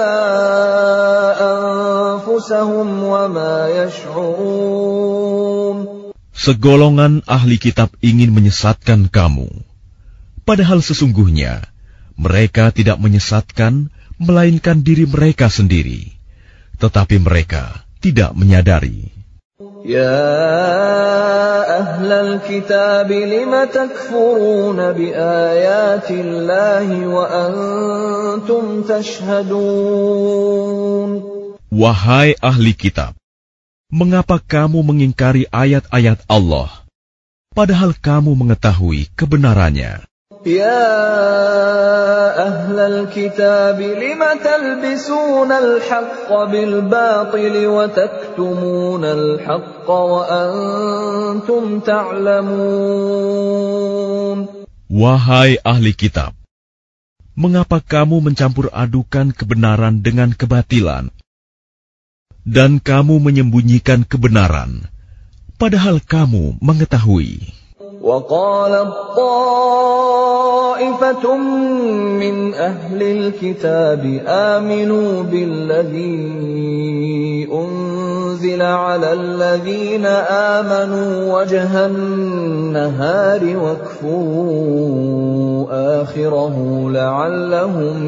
anfusahum wa ma yash'urun. Segolongan ahli kitab ingin menyesatkan kamu, padahal sesungguhnya mereka tidak menyesatkan melainkan diri mereka sendiri, tetapi mereka tidak menyadari. Ya ahlal kitab lima takfuruna bi ayatillahi wa antum tashhadun. Wahai ahli kitab, mengapa kamu mengingkari ayat-ayat Allah, padahal kamu mengetahui kebenarannya? Ya ahlal kitab lima talbisuna al-haqqa bil batil wa taktumuna al-haqqa wa antum ta'lamun. Wahai ahli kitab, mengapa kamu mencampur adukan kebenaran dengan kebatilan, dan kamu menyembunyikan kebenaran, padahal kamu mengetahui? وَقَالَتْ طَائِفَةٌ مِّنْ أَهْلِ الْكِتَابِ آمِنُوا بِالَّذِي أُنزِلَ عَلَى الَّذِينَ آمَنُوا وَجْهَ النَّهَارِ وَاكْفُرُوا آخِرَهُ لَعَلَّهُمْ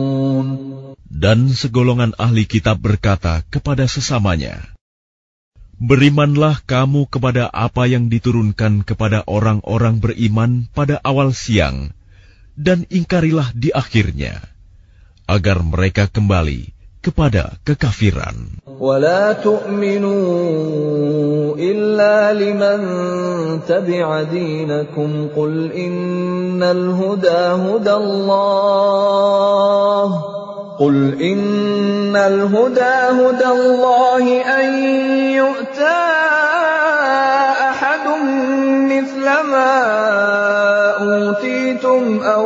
يَرْجِعُونَ. Dan segolongan ahli kitab berkata kepada sesamanya, Berimanlah kamu kepada apa yang diturunkan kepada orang-orang beriman pada awal siang, dan ingkarilah di akhirnya, agar mereka kembali kepada kekafiran. وَلَا تُؤْمِنُوا إِلَّا لِمَنْ تَبِعَ دِينَكُمْ قُلْ إِنَّ الْهُدَى هُدَى اللَّهِ قُلْ إِنَّ الْهُدَى هُدَى اللَّهِ أَنْ يُؤْتَى أَحَدٌ مِثْلَ مَا أُوتِيتُمْ أَوْ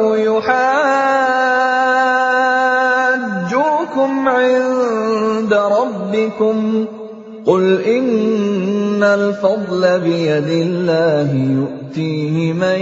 يُحَاجُّوكُمْ عِندَ رَبِّكُمْ قُلْ إِنَّ الْفَضْلَ بِيَدِ اللَّهِ يُؤْتِيهِ مَن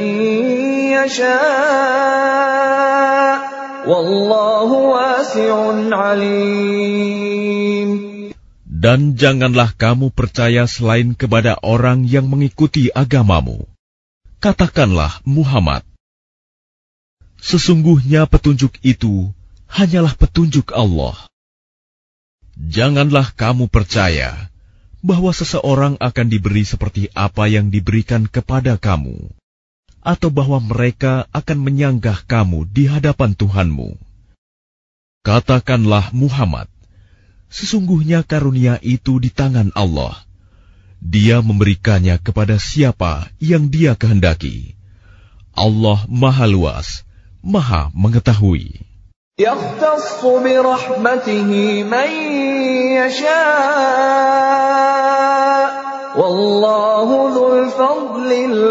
يَشَاءُ Wallahu wasi'un alim. Dan janganlah kamu percaya selain kepada orang yang mengikuti agamamu. Katakanlah, Muhammad, sesungguhnya petunjuk itu hanyalah petunjuk Allah. Janganlah kamu percaya bahwa seseorang akan diberi seperti apa yang diberikan kepada kamu, atau bahwa mereka akan menyanggah kamu di hadapan Tuhanmu. Katakanlah, Muhammad, sesungguhnya karunia itu di tangan Allah. Dia memberikannya kepada siapa yang Dia kehendaki. Allah Maha Luas, Maha Mengetahui. Yakhtassu bi rahmatihi man yasha'. Wallahu dzul fadlil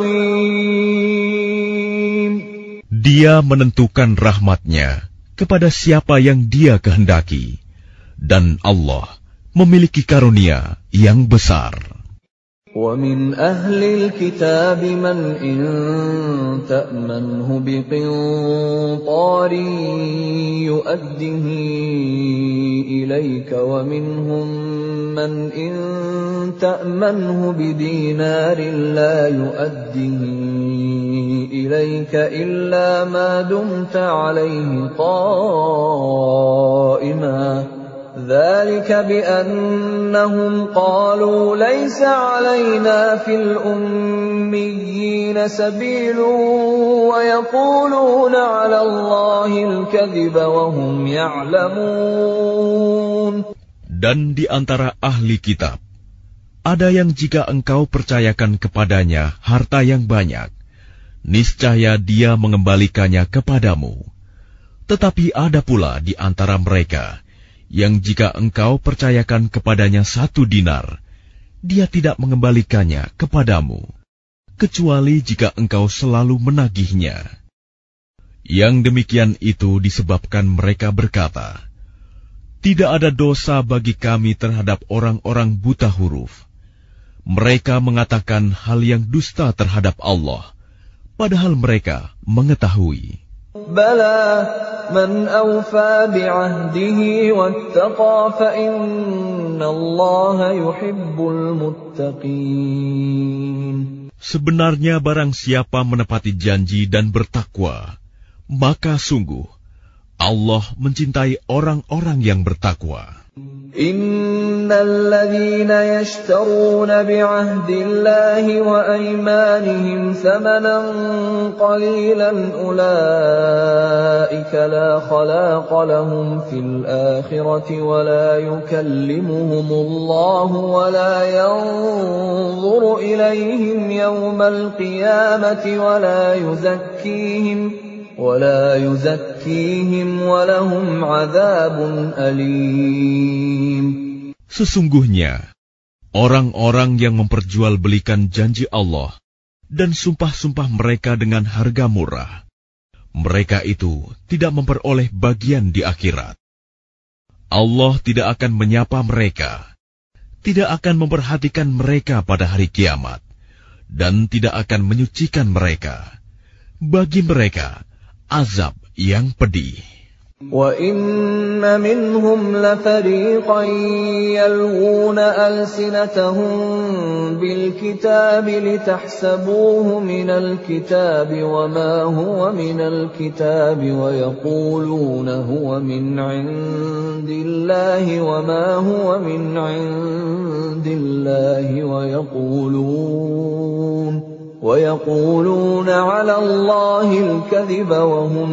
'azim. Dia menentukan rahmatnya kepada siapa yang Dia kehendaki, dan Allah memiliki karunia yang besar. وَمِنْ أَهْلِ الْكِتَابِ مَنْ إِنْ تَأْمَنْهُ بِقِنْطَارٍ يُؤَدِّهِ إِلَيْكَ وَمِنْهُمْ مَنْ إِنْ تَأْمَنْهُ بِدِينَارٍ لَا يُؤَدِّهِ إِلَيْكَ إِلَّا مَا دُمْتَ عَلَيْهِ قَائِمًا ذلك بأنهم قالوا ليس علينا في الأميين سبيل ويقولون على الله الكذب وهم يعلمون. Dan di antara ahli kitab, ada yang jika engkau percayakan kepadanya harta yang banyak, niscaya dia mengembalikannya kepadamu. Tetapi ada pula di antara mereka yang jika engkau percayakan kepadanya satu dinar, dia tidak mengembalikannya kepadamu, kecuali jika engkau selalu menagihnya. Yang demikian itu disebabkan mereka berkata, tidak ada dosa bagi kami terhadap orang-orang buta huruf. Mereka mengatakan hal yang dusta terhadap Allah, padahal mereka mengetahui. Bala man awfa bi'ahdihi wattaqa fa innallaha yuhibbul muttaqin. Sebenarnya barang siapa menepati janji dan bertakwa, maka sungguh Allah mencintai orang-orang yang bertakwa. Innal ladzina yashtaruna bi'ahdillahi wa aymanihim thamanan qalilan ulaika la khalaqa lahum fil akhirati wa la yukallimuhumullahu wa la yanzuru ilayhim yawmal qiyamati wa la yuzakkihim وَلَا يُزَكِّيهِمْ وَلَهُمْ عَذَابٌ أَلِيمٌ. Sesungguhnya, orang-orang yang memperjualbelikan janji Allah dan sumpah-sumpah mereka dengan harga murah, mereka itu tidak memperoleh bagian di akhirat. Allah tidak akan menyapa mereka, tidak akan memperhatikan mereka pada hari kiamat, dan tidak akan menyucikan mereka. Bagi mereka azab yang pedih. وَإِنَّ مِنْهُمْ لَفَرِيقًا يَلْوُونَ أَلْسِنَتَهُم بِالْكِتَابِ لِتَحْسَبُوهُ مِنَ الْكِتَابِ وَمَا هُوَ مِنَ الْكِتَابِ وَيَقُولُونَ هُوَ مِنْ عِندِ اللَّهِ وَمَا هُوَ مِنْ عِندِ اللَّهِ وَيَقُولُونَ وَيَقُولُونَ عَلَى اللَّهِ الْكَذِبَ وَهُمْ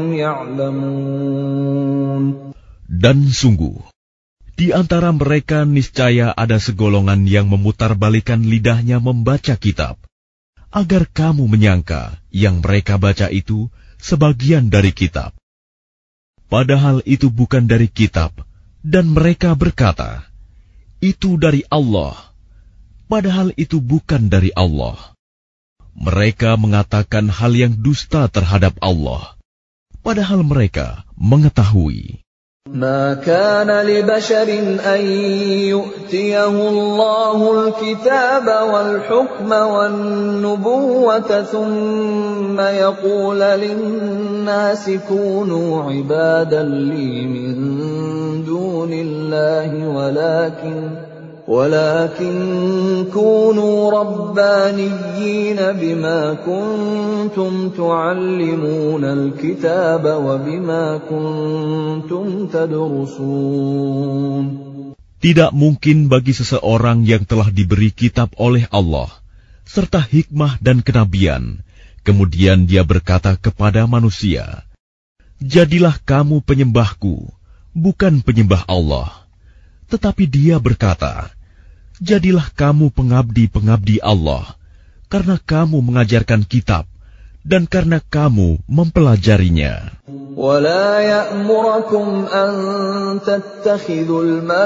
يَعْلَمُونَ. Dan sungguh, di antara mereka niscaya ada segolongan yang memutarbalikkan lidahnya membaca kitab, agar kamu menyangka yang mereka baca itu sebagian dari kitab. Padahal itu bukan dari kitab, dan mereka berkata, itu dari Allah, padahal itu bukan dari Allah. Mereka mengatakan hal yang dusta terhadap Allah, padahal mereka mengetahui. ما كان لبشر أن يؤتيه الله الكتاب والحكم والنبوة ثم يقول للناس كونوا عبادا لي من دون الله ولكن ولكن كونوا ربانيين بما كنتم تعلمون الكتاب وبما كنتم تدرسون. Tidak mungkin bagi seseorang yang telah diberi kitab oleh Allah serta hikmah dan kenabian, kemudian dia berkata kepada manusia, jadilah kamu penyembahku, bukan penyembah Allah. Tetapi dia berkata, jadilah kamu pengabdi-pengabdi Allah, karena kamu mengajarkan kitab, dan karena kamu mempelajarinya. وَلَا يَأْمُرَكُمْ أَن تَتَّخِذُوا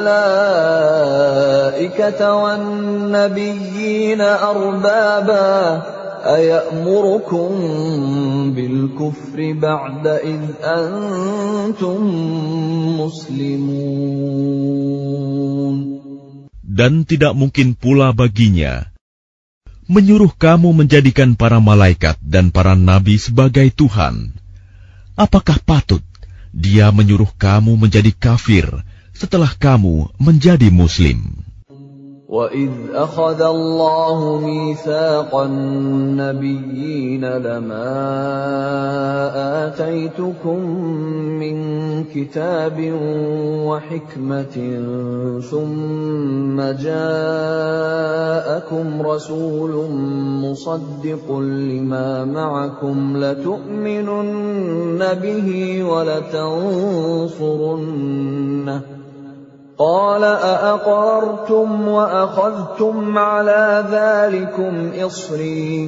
الْمَلَائِكَةَ وَالنَّبِيِّينَ أَرْبَابًا أَيَأْمُرُكُم بِالْكُفْرِ بَعْدَ إِذْ أَنْتُمْ مُسْلِمُونَ. Dan tidak mungkin pula baginya menyuruh kamu menjadikan para malaikat dan para nabi sebagai Tuhan. Apakah patut dia menyuruh kamu menjadi kafir setelah kamu menjadi Muslim? وَإِذْ أَخَذَ اللَّهُ مِيثَاقَ النَّبِيِّينَ لَمَا آتَيْتُكُم مِّن كِتَابٍ وَحِكْمَةٍ ثُمَّ جَاءَكُمْ رَسُولٌ مُّصَدِّقٌ لِّمَا مَعَكُمْ لَتُؤْمِنُنَّ بِهِ وَلَتَنصُرُنَّهُ قال أأقررتم وأخذتم على ذلكم إصري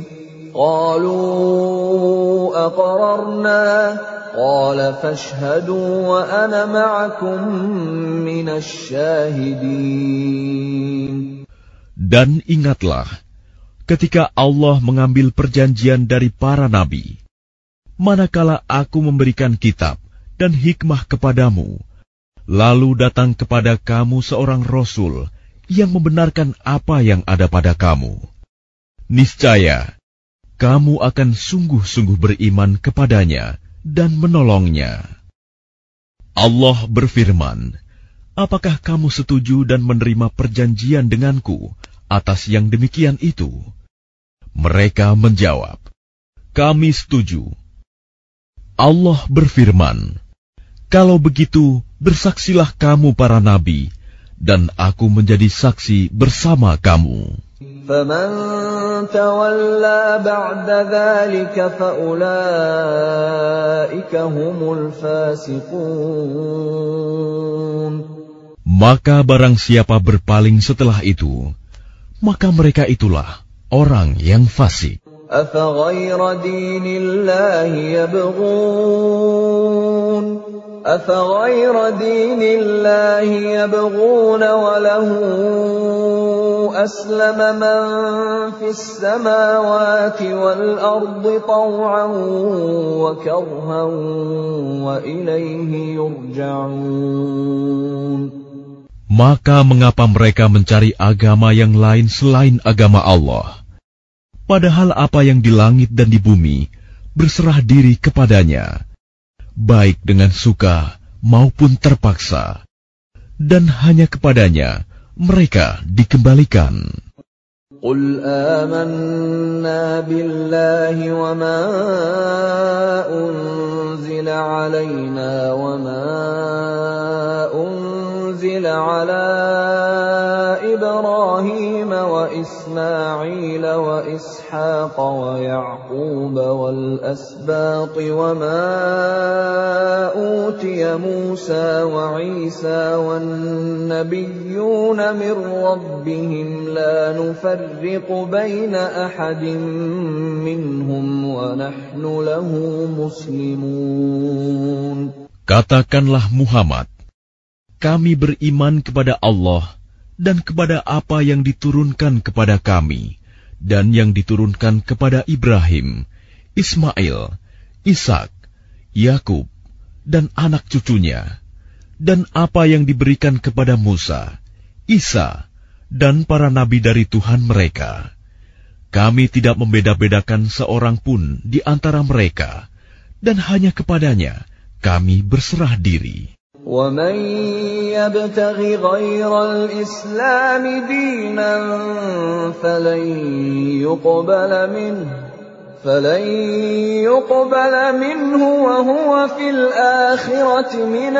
قالوا أقررنا قال فاشهدوا وأنا معكم من الشاهدين. Dan ingatlah ketika Allah mengambil perjanjian dari para nabi, manakala aku memberikan kitab dan hikmah kepadamu, lalu datang kepada kamu seorang Rasul yang membenarkan apa yang ada pada kamu. Niscaya, kamu akan sungguh-sungguh beriman kepadanya dan menolongnya. Allah berfirman, apakah kamu setuju dan menerima perjanjian denganku atas yang demikian itu? Mereka menjawab, kami setuju. Allah berfirman, kalau begitu, bersaksilah kamu para nabi, dan aku menjadi saksi bersama kamu. فَمَن تَوَلَّى بَعْدَ ذَلِكَ فَأُولَٰئِكَ هُمُ الْفَاسِقُونَ. Maka barang siapa berpaling setelah itu, maka mereka itulah orang yang fasik. أَفَغَيْرَ دِينِ اللَّهِ يَبْغُونَ أَفَغَيْرَ دِينِ اللَّهِ يَبْغُونَ وَلَهُ أَسْلَمَ مَن فِي السَّمَاوَاتِ وَالْأَرْضِ طَوْعًا وَكَرْهًا وَإِلَيْهِ يُرْجَعُونَ. Maka mengapa mereka mencari agama yang lain selain agama Allah? Padahal apa yang di langit dan di bumi berserah diri kepadanya, baik dengan suka maupun terpaksa, dan hanya kepadanya mereka dikembalikan. Qul amanna billahi wa ma unzila alayna wa ma unzila ala Ibrahim wa Ismail wa Ishaq wa Ya'qub wal asbat wa ma utiya Musa wa Isa wan nabiyyuna min rabbihim la nufarriqu بين أحد منهم ونحن له مسلمون. Katakanlah Muhammad, kami beriman kepada Allah dan kepada apa yang diturunkan kepada kami dan yang diturunkan kepada Ibrahim, Ismail, Ishak, Yakub dan anak cucunya, dan apa yang diberikan kepada Musa, Isa dan para nabi dari Tuhan mereka. Kami tidak membeda-bedakan seorang pun di antara mereka, dan hanya kepadanya kami berserah diri. وَمَنْ يَبْتَغِ غَيْرَ الْإِسْلَامِ دِينًا فَلَنْ يُقْبَلَ مِنْهُ فَلَنْ يُقْبَلَ مِنْهُ وَهُوَ فِي الْآخِرَةِ مِنَ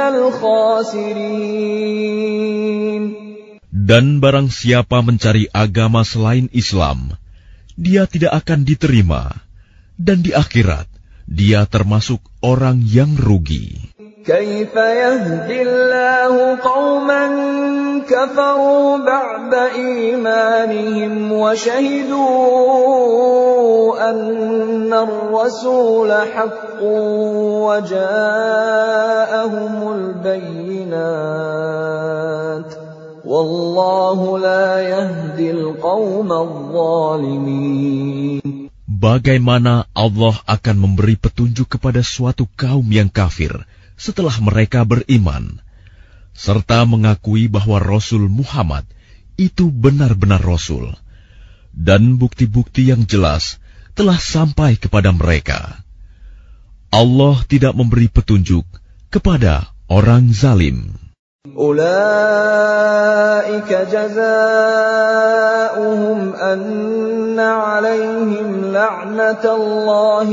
الْخَاسِرِينَ. Dan barang siapa mencari agama selain Islam, dia tidak akan diterima, dan di akhirat dia termasuk orang yang rugi. كيف يهدي الله قوما كفروا بعد إيمانهم وشهدوا أن الرسول حق وجاءهم البينات والله لا يهدي القوم الظالمين. Bagaimana Allah akan memberi petunjuk kepada suatu kaum yang kafir setelah mereka beriman, serta mengakui bahwa Rasul Muhammad itu benar-benar Rasul, dan bukti-bukti yang jelas telah sampai kepada mereka. Allah tidak memberi petunjuk kepada orang zalim. أولئك جزاؤهم أن عليهم لعنة الله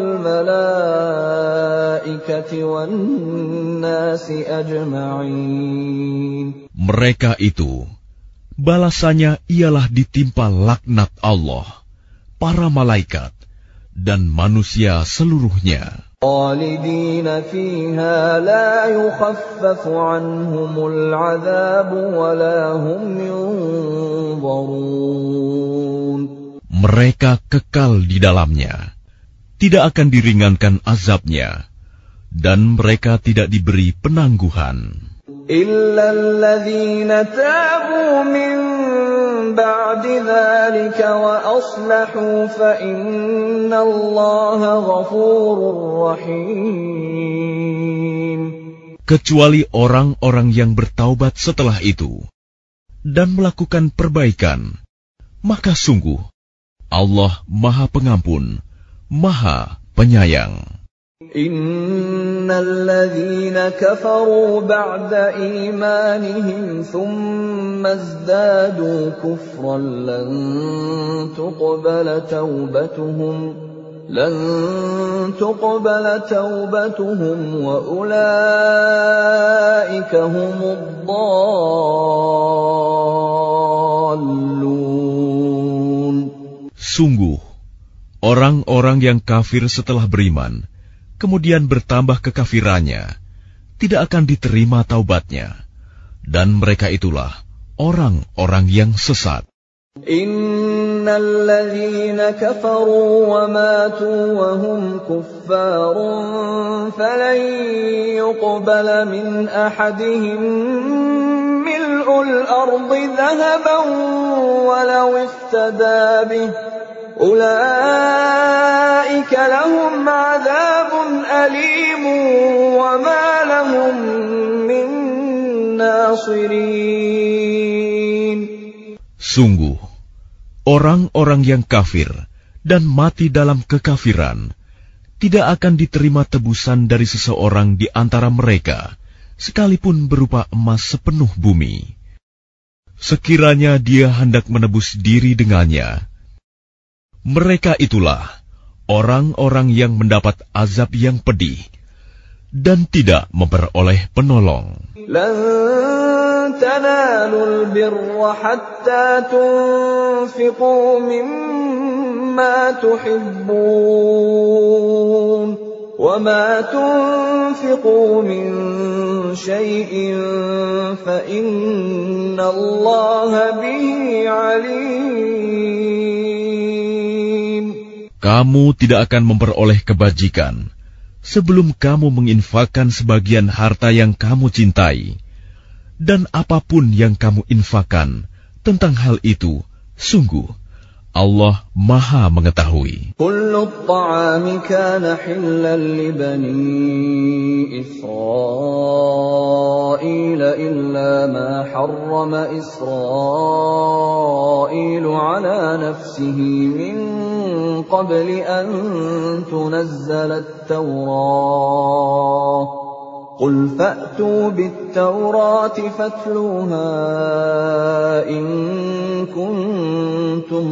والملائكة والناس أجمعين. Mereka itu, balasannya ialah ditimpa laknat Allah, para malaikat, dan manusia seluruhnya. خالدين فيها لا يخفف عنهم العذاب ولا هم ينظرون. Mereka kekal di dalamnya, tidak akan diringankan azabnya, dan mereka tidak diberi penangguhan. إلا الذين تابوا من بعد ذلك وأصلحوا فإن الله غفور رحيم. Kecuali orang-orang yang bertaubat setelah itu dan melakukan perbaikan, maka sungguh Allah Maha Pengampun, Maha Penyayang. Innal ladzina kafaru ba'da imanihim thumma izdadu kufran lan tuqbala taubatuhum lan tuqbala taubatuhum wa ulaika humud dhallun. Sungguh orang-orang yang kafir setelah beriman kemudian bertambah kekafirannya, tidak akan diterima taubatnya, dan mereka itulah orang-orang yang sesat. Innal ladzina kafaru wa matu wa hum kuffarun falan yuqbala min ahadihim mil'ul ardi dhahaban walau iftada bih ulaika lahum 'adzabun alim wa ma lahum min nasirin. Sungguh, orang-orang yang kafir dan mati dalam kekafiran tidak akan diterima tebusan dari seseorang di antara mereka sekalipun berupa emas sepenuh bumi. Sekiranya dia hendak menebus diri dengannya, mereka itulah orang-orang yang mendapat azab yang pedih dan tidak memperoleh penolong. Lan tanalul birra hatta tunfiqu mimma tuhibbun wa ma tunfiqu min syai'in fa innallaha bihi alim. Kamu tidak akan memperoleh kebajikan sebelum kamu menginfakkan sebagian harta yang kamu cintai, dan apapun yang kamu infakkan tentang hal itu, sungguh Allah Maha mengetahui. Kullu at-ta'ami kana hillan li bani Israil illa ma harrama Israil ala nafsihi min qabli an tunazzala at-Taurah. قل فأتوا بالتوراة فاتلوها إن كنتم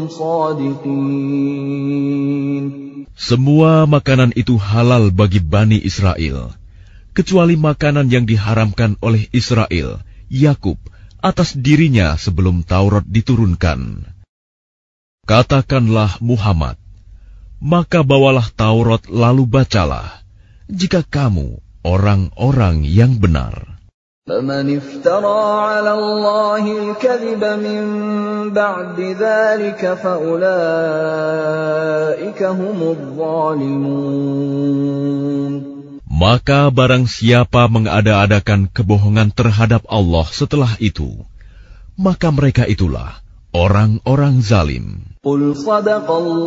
صادقين. Semua makanan itu halal bagi Bani Israel, kecuali makanan yang diharamkan oleh Israel, Yakub, atas dirinya sebelum Taurat diturunkan. Katakanlah Muhammad, maka bawalah Taurat lalu bacalah, jika kamu orang-orang yang benar. فَمَنِ افْتَرَى عَلَى اللَّهِ الْكَذِبَ مِنْ بَعْدِ ذَلِكَ فَأُولَئِكَ هُمُ الظَّالِمُونَ. Maka barang siapa mengada-adakan kebohongan terhadap Allah setelah itu, maka mereka itulah orang-orang zalim. قُلْ صَدَقَ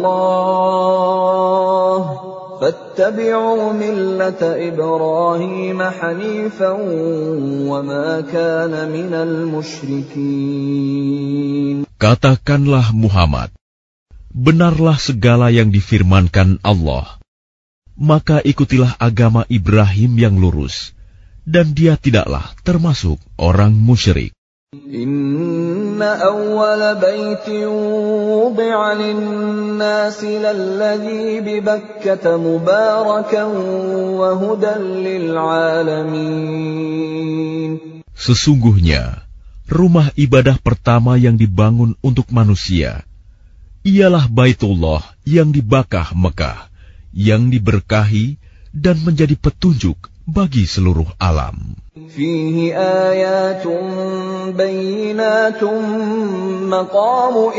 اللَّهُ فَاتَّبِعُوا مِلَّةَ إِبْرَاهِيمَ حَنِيفًا وَمَا كَانَ مِنَ الْمُشْرِكِينَ. Katakanlah Muhammad, benarlah segala yang difirmankan Allah, maka ikutilah agama Ibrahim yang lurus, dan dia tidaklah termasuk orang musyrik. Inna awwala baytin wudi'a lin-nasi lalladhi bi Bakkata mubarakan wa hudan lil-alamin. Sesungguhnya, rumah ibadah pertama yang dibangun untuk manusia ialah Baitullah yang di Bakkah Mekah, yang diberkahi dan menjadi petunjuk bagi seluruh alam. Fihi ayatun bayyinatun maqamu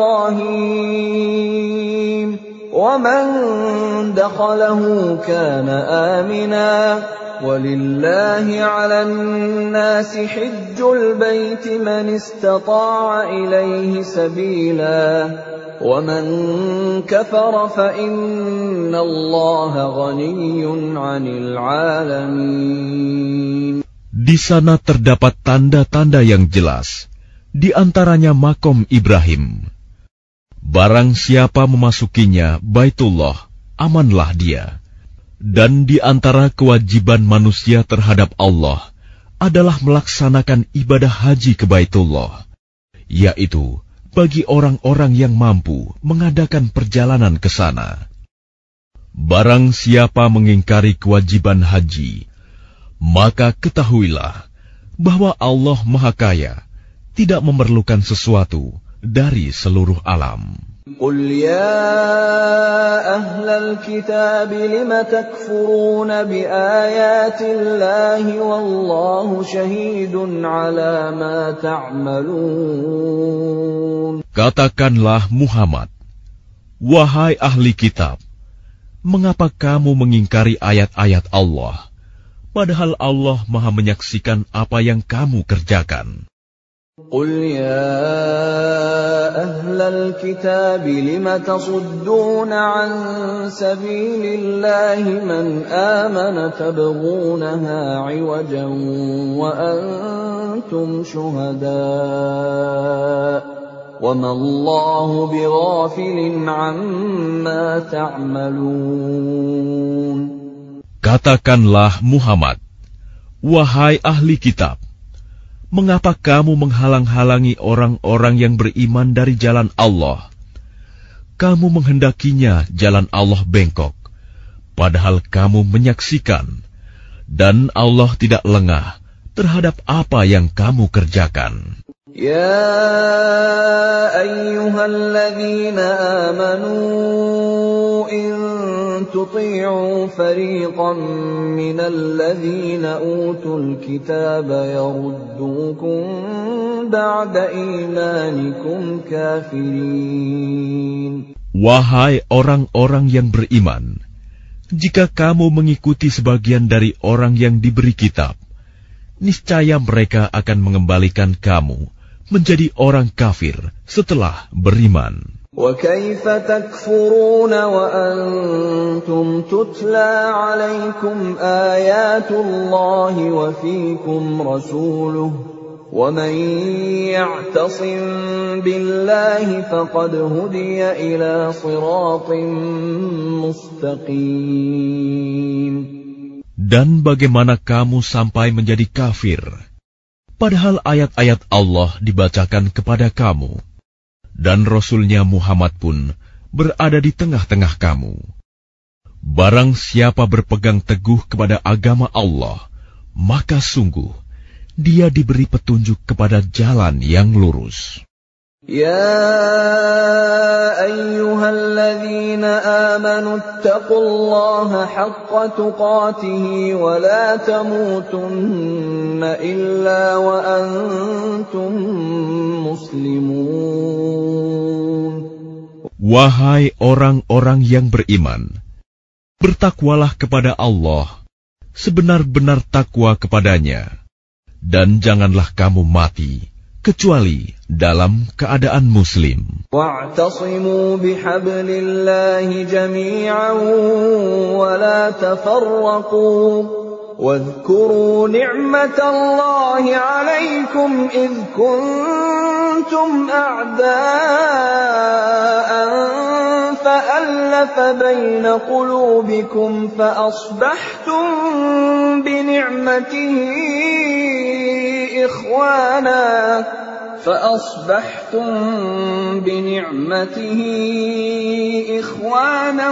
Ibrahim wa man dakhalahu kana amina walillahi 'alan nasi hajjul baiti man istata'a ilayhi sabila وَمَنْ كَفَرَ فَإِنَّ اللَّهَ غَنِيٌّ عَنِ الْعَالَمِينَ. Di sana terdapat tanda-tanda yang jelas, di antaranya makom Ibrahim. Barang siapa memasukinya Baitullah, amanlah dia. Dan di antara kewajiban manusia terhadap Allah adalah melaksanakan ibadah haji ke Baitullah, yaitu bagi orang-orang yang mampu mengadakan perjalanan ke sana. Barang siapa mengingkari kewajiban haji, maka ketahuilah bahwa Allah Maha Kaya, tidak memerlukan sesuatu dari seluruh alam. Qul ya ahlal kitab lima takfuruna bi ayatillahi wallahu syahidun ala ma ta'malun. Katakanlah Muhammad, wahai ahli kitab, mengapa kamu mengingkari ayat-ayat Allah, padahal Allah Maha menyaksikan apa yang kamu kerjakan. Qul ya ahlal kitab lima tasudduna an sabilillahi man amana tabghunaha 'iwajan wa antum syuhada wa ma Allahu bighafilin 'amma ta'malun. Katakanlah Muhammad, Wahai ahli kitab, mengapa kamu menghalang-halangi orang-orang yang beriman dari jalan Allah? Kamu menghendakinya jalan Allah bengkok, padahal kamu menyaksikan, dan Allah tidak lengah terhadap apa yang kamu kerjakan. Ya ayyuhalladzina amanu in tuti'u fariqan minal ladzina utul kitaba yaruddukum ba'da imanikum kafirin. Wahai orang-orang yang beriman, jika kamu mengikuti sebagian dari orang yang diberi kitab, niscaya mereka akan mengembalikan kamu menjadi orang kafir setelah beriman. وَكَيْفَ تَكْفُرُونَ وَأَنْتُمْ تُتْلَى عَلَيْكُمْ آيَاتُ اللَّهِ وَفِيكُمْ رَسُولُهُ وَمَنْ يَعْتَصِمْ بِاللَّهِ فَقَدْ هُدِيَ إِلَى صِرَاطٍ مُسْتَقِيمٍ. Dan bagaimana kamu sampai menjadi kafir, padahal ayat-ayat Allah dibacakan kepada kamu, dan Rasul-Nya Muhammad pun berada di tengah-tengah kamu. Barang siapa berpegang teguh kepada agama Allah, maka sungguh dia diberi petunjuk kepada jalan yang lurus. Ya ayyuhalladzina amanu ittaqullaha haqqa tuqatih wa la tamutunna illa wa antum muslimun. Wahai orang-orang yang beriman, bertakwalah kepada Allah sebenar-benar takwa kepadanya, dan janganlah kamu mati kecuali dalam keadaan muslim. Wa'tasimu bihablillahi jami'an wa la tafarraqu. واذكروا نعمة الله عليكم إذ كنتم أعداء فألف بين قلوبكم فأصبحتم بنعمته إخوانا فأصبحتم بنعمته إخوانا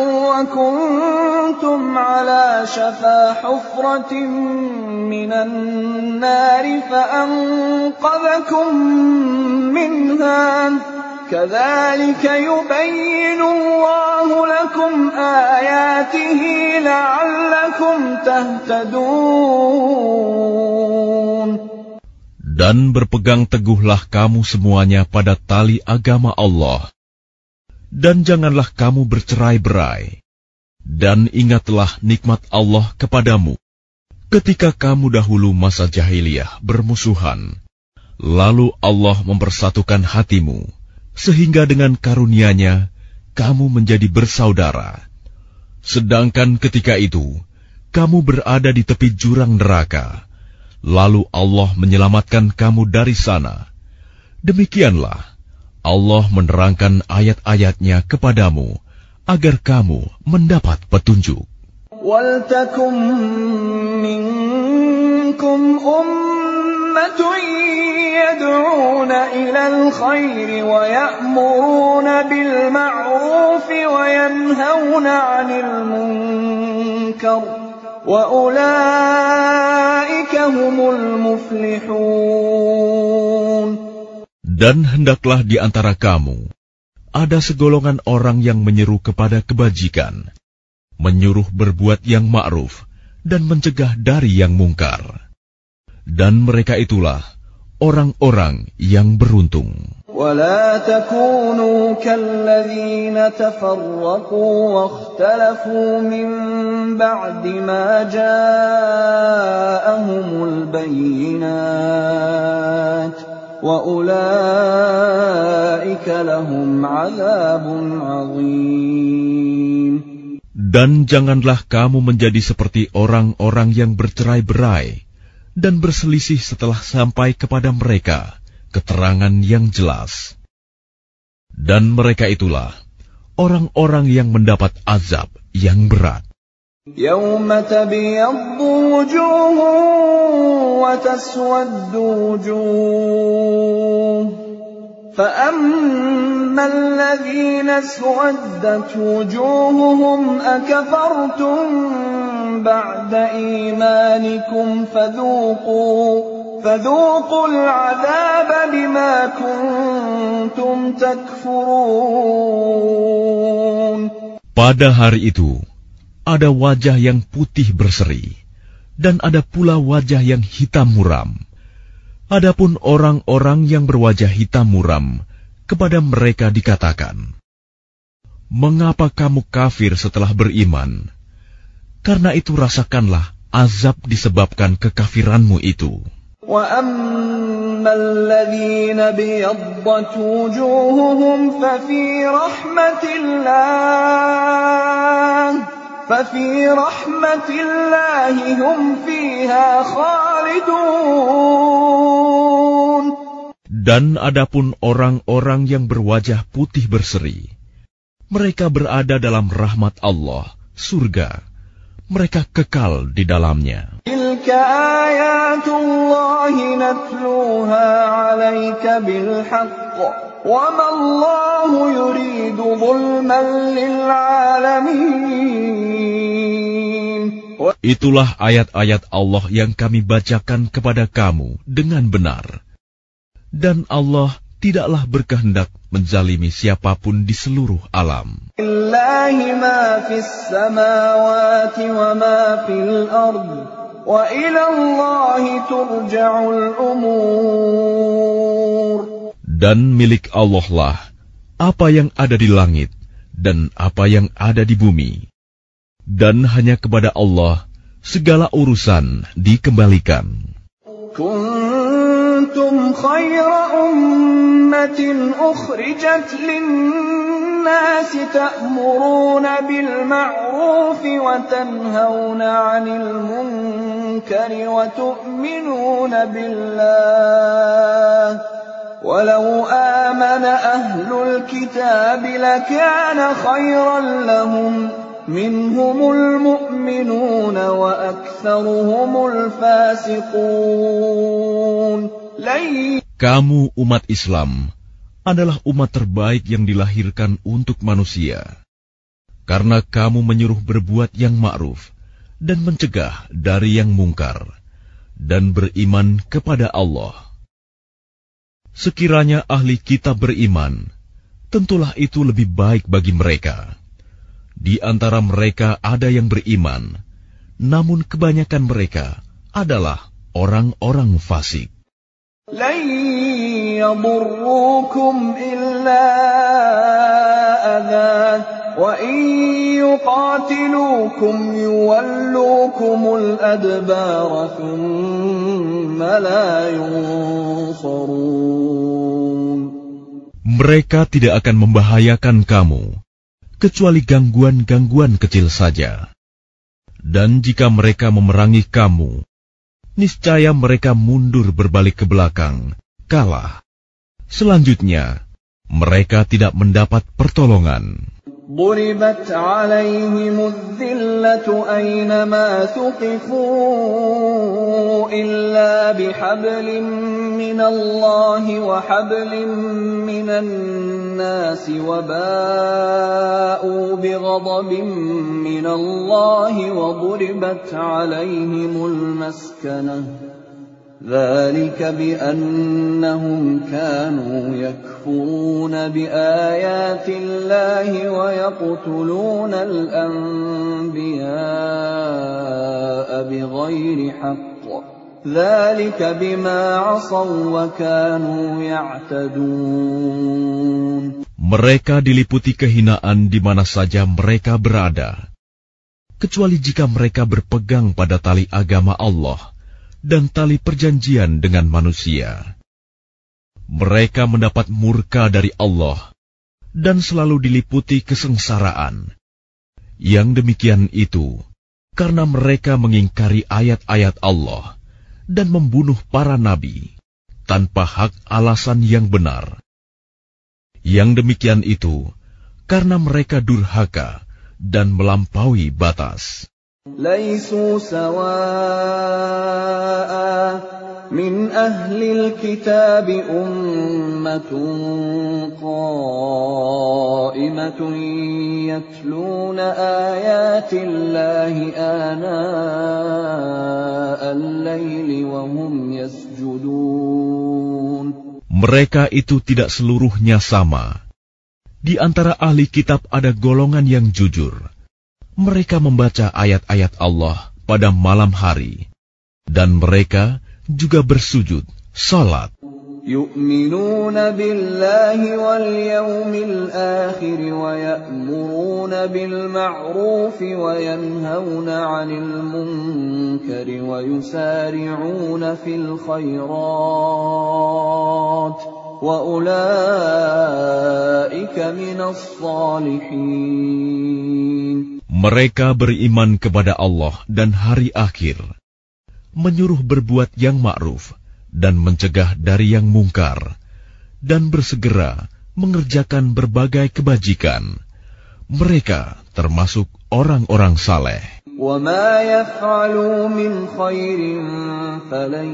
وكنتم على شفا حفرة من النار فأنقذكم منها كذلك يبين الله لكم آياته لعلكم تهتدون. Dan berpegang teguhlah kamu semuanya pada tali agama Allah, dan janganlah kamu bercerai-berai, dan ingatlah nikmat Allah kepadamu ketika kamu dahulu masa jahiliyah bermusuhan, lalu Allah mempersatukan hatimu, sehingga dengan karunia-Nya kamu menjadi bersaudara. Sedangkan ketika itu kamu berada di tepi jurang neraka, lalu Allah menyelamatkan kamu dari sana. Demikianlah Allah menerangkan ayat-ayat-Nya kepadamu agar kamu mendapat petunjuk. وَلْتَكُنْ مِنْكُمْ أُمَّةٌ يَدْعُونَ إِلَى الْخَيْرِ وَيَأْمُرُونَ بِالْمَعْرُوفِ وَيَنْهَوْنَ عَنِ الْمُنْكَرِ وَأُولَئِكَ هُمُ الْمُفْلِحُونَ. Dan hendaklah di antara kamu ada segolongan orang yang menyeru kepada kebajikan, menyuruh berbuat yang ma'ruf, dan mencegah dari yang mungkar. Dan mereka itulah orang-orang yang beruntung. وَلَا تَكُونُوا كَالَّذِينَ تَفَرَّقُوا وَاخْتَلَفُوا مِنْ بَعْدِ مَا جَاءَهُمُ الْبَيِّنَاتُ وَأُولَئِكَ لَهُمْ عَذَابٌ عَظِيمٌ. Dan janganlah kamu menjadi seperti orang-orang yang bercerai-berai dan berselisih setelah sampai kepada mereka keterangan yang jelas. Dan mereka itulah orang-orang yang mendapat azab yang berat. يَوْمَ تَبْيَضُّ وُجُوهٌ وَتَسْوَدُّ وُجُوهٌ فَأَمَّا الَّذِينَ اسْوَدَّتْ وُجُوهُهُمْ أَكَفَرْتُمْ بَعْدَ إِيمَانِكُمْ فَذُوقُوا فَذُوقُوا الْعَذَابَ بِمَا كُنتُمْ تَكْفُرُونَ. Pada hari itu ada wajah yang putih berseri, dan ada pula wajah yang hitam muram. Adapun orang-orang yang berwajah hitam muram, kepada mereka dikatakan, "Mengapa kamu kafir setelah beriman? Karena itu rasakanlah azab disebabkan kekafiranmu itu." وَأَمَّا الَّذِينَ ابْيَضَّتْ وُجُوهُهُمْ فَفِي رَحْمَةِ اللَّهِ فَفِي رَحْمَةِ اللَّهِ هُمْ فِيهَا خَالِدُونَ. Dan adapun orang-orang yang berwajah putih berseri, mereka berada dalam rahmat Allah, surga. Mereka kekal di dalamnya. تِلْكَ آيَاتُ اللَّهِ نَتْلُوهَا عَلَيْكَ بِالْحَقِّ وَمَا اللَّهُ يُرِيدُ ظُلْمًا لِلْعَالَمِينَ. Itulah ayat-ayat Allah yang kami bacakan kepada kamu dengan benar. Dan Allah tidaklah berkehendak menzalimi siapapun di seluruh alam. Lillahi ma fis samawati wa ma fil ard wa ila Allahi turja'ul umur. Dan milik Allah lah apa yang ada di langit dan apa yang ada di bumi. Dan hanya kepada Allah segala urusan dikembalikan. Kuntum khayra ummatin ukhrijat lin-nasi ta'muruna bil ma'ruf wa tanhauna 'anil munkari wa tu'minuna billah. Walau amana ahlul kitab lakana khayran lahum. Minhumul mu'minuna wa aktsaruhumul fasiqun. Kamu umat Islam adalah umat terbaik yang dilahirkan untuk manusia. Karena kamu menyuruh berbuat yang ma'ruf dan mencegah dari yang mungkar dan beriman kepada Allah. Sekiranya ahli kitab beriman, tentulah itu lebih baik bagi mereka. Di antara mereka ada yang beriman, namun kebanyakan mereka adalah orang-orang fasik. لن يضروكم إلا أذى وإن يقاتلوكم يولوكم الأدبار ثم لا ينصرون. Mereka tidak akan membahayakan kamu kecuali gangguan-gangguan kecil saja. Dan jika mereka memerangi kamu, niscaya mereka mundur berbalik ke belakang, kalah. Selanjutnya, mereka tidak mendapat pertolongan. ضربت عليهم الذلة أينما ثقفوا إلا بحبل من الله وحبل من الناس وباءوا بغضب من الله وضربت عليهم المسكنة ذلك بأنهم كانوا يكفرون بآيات الله ويقتلون الأنبياء بغير حق ذلك بما عصوا وكانوا يعتدون. Mereka diliputi kehinaan di mana saja mereka berada, kecuali jika mereka berpegang pada tali agama Allah dan tali perjanjian dengan manusia. Mereka mendapat murka dari Allah dan selalu diliputi kesengsaraan. Yang demikian itu karena mereka mengingkari ayat-ayat Allah dan membunuh para nabi tanpa hak alasan yang benar. Yang demikian itu karena mereka durhaka dan melampaui batas. ليسوا سواء من أهل الكتاب أمة قائمة يتلون آيات الله آناء الليل وهم يسجدون. Mereka itu tidak seluruhnya sama. Di antara ahli kitab ada golongan yang jujur. Mereka membaca ayat-ayat Allah pada malam hari. Dan mereka juga bersujud, salat. Yu'minuna billahi wal yawmil akhir wa ya'muruna bil ma'ruf wa yanhauna 'anil munkari wa yusari'una fil khairat wa ulaika minas salihin. Mereka beriman kepada Allah dan hari akhir, menyuruh berbuat yang ma'ruf dan mencegah dari yang mungkar, dan bersegera mengerjakan berbagai kebajikan. Mereka termasuk orang-orang saleh. وَمَا يَفْعَلُوا مِنْ خَيْرٍ فَلَنْ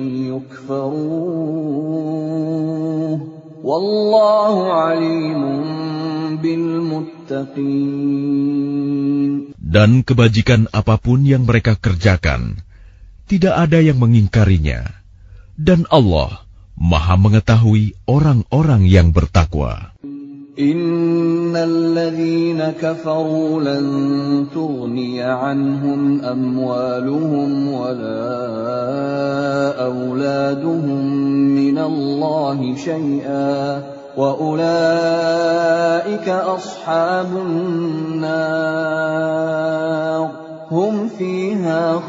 يُكْفَرُوهُ وَاللَّهُ عَلِيمٌ بِالْمُتَّقِينَ. Dan kebajikan apapun yang mereka kerjakan, tidak ada yang mengingkarinya. Dan Allah Maha mengetahui orang-orang yang bertakwa. Innal ladzina kafaru lan tughniya anhum amwaluhum wala auladuhum minallahi syai'a wa ulaika ashabun nar hum fiha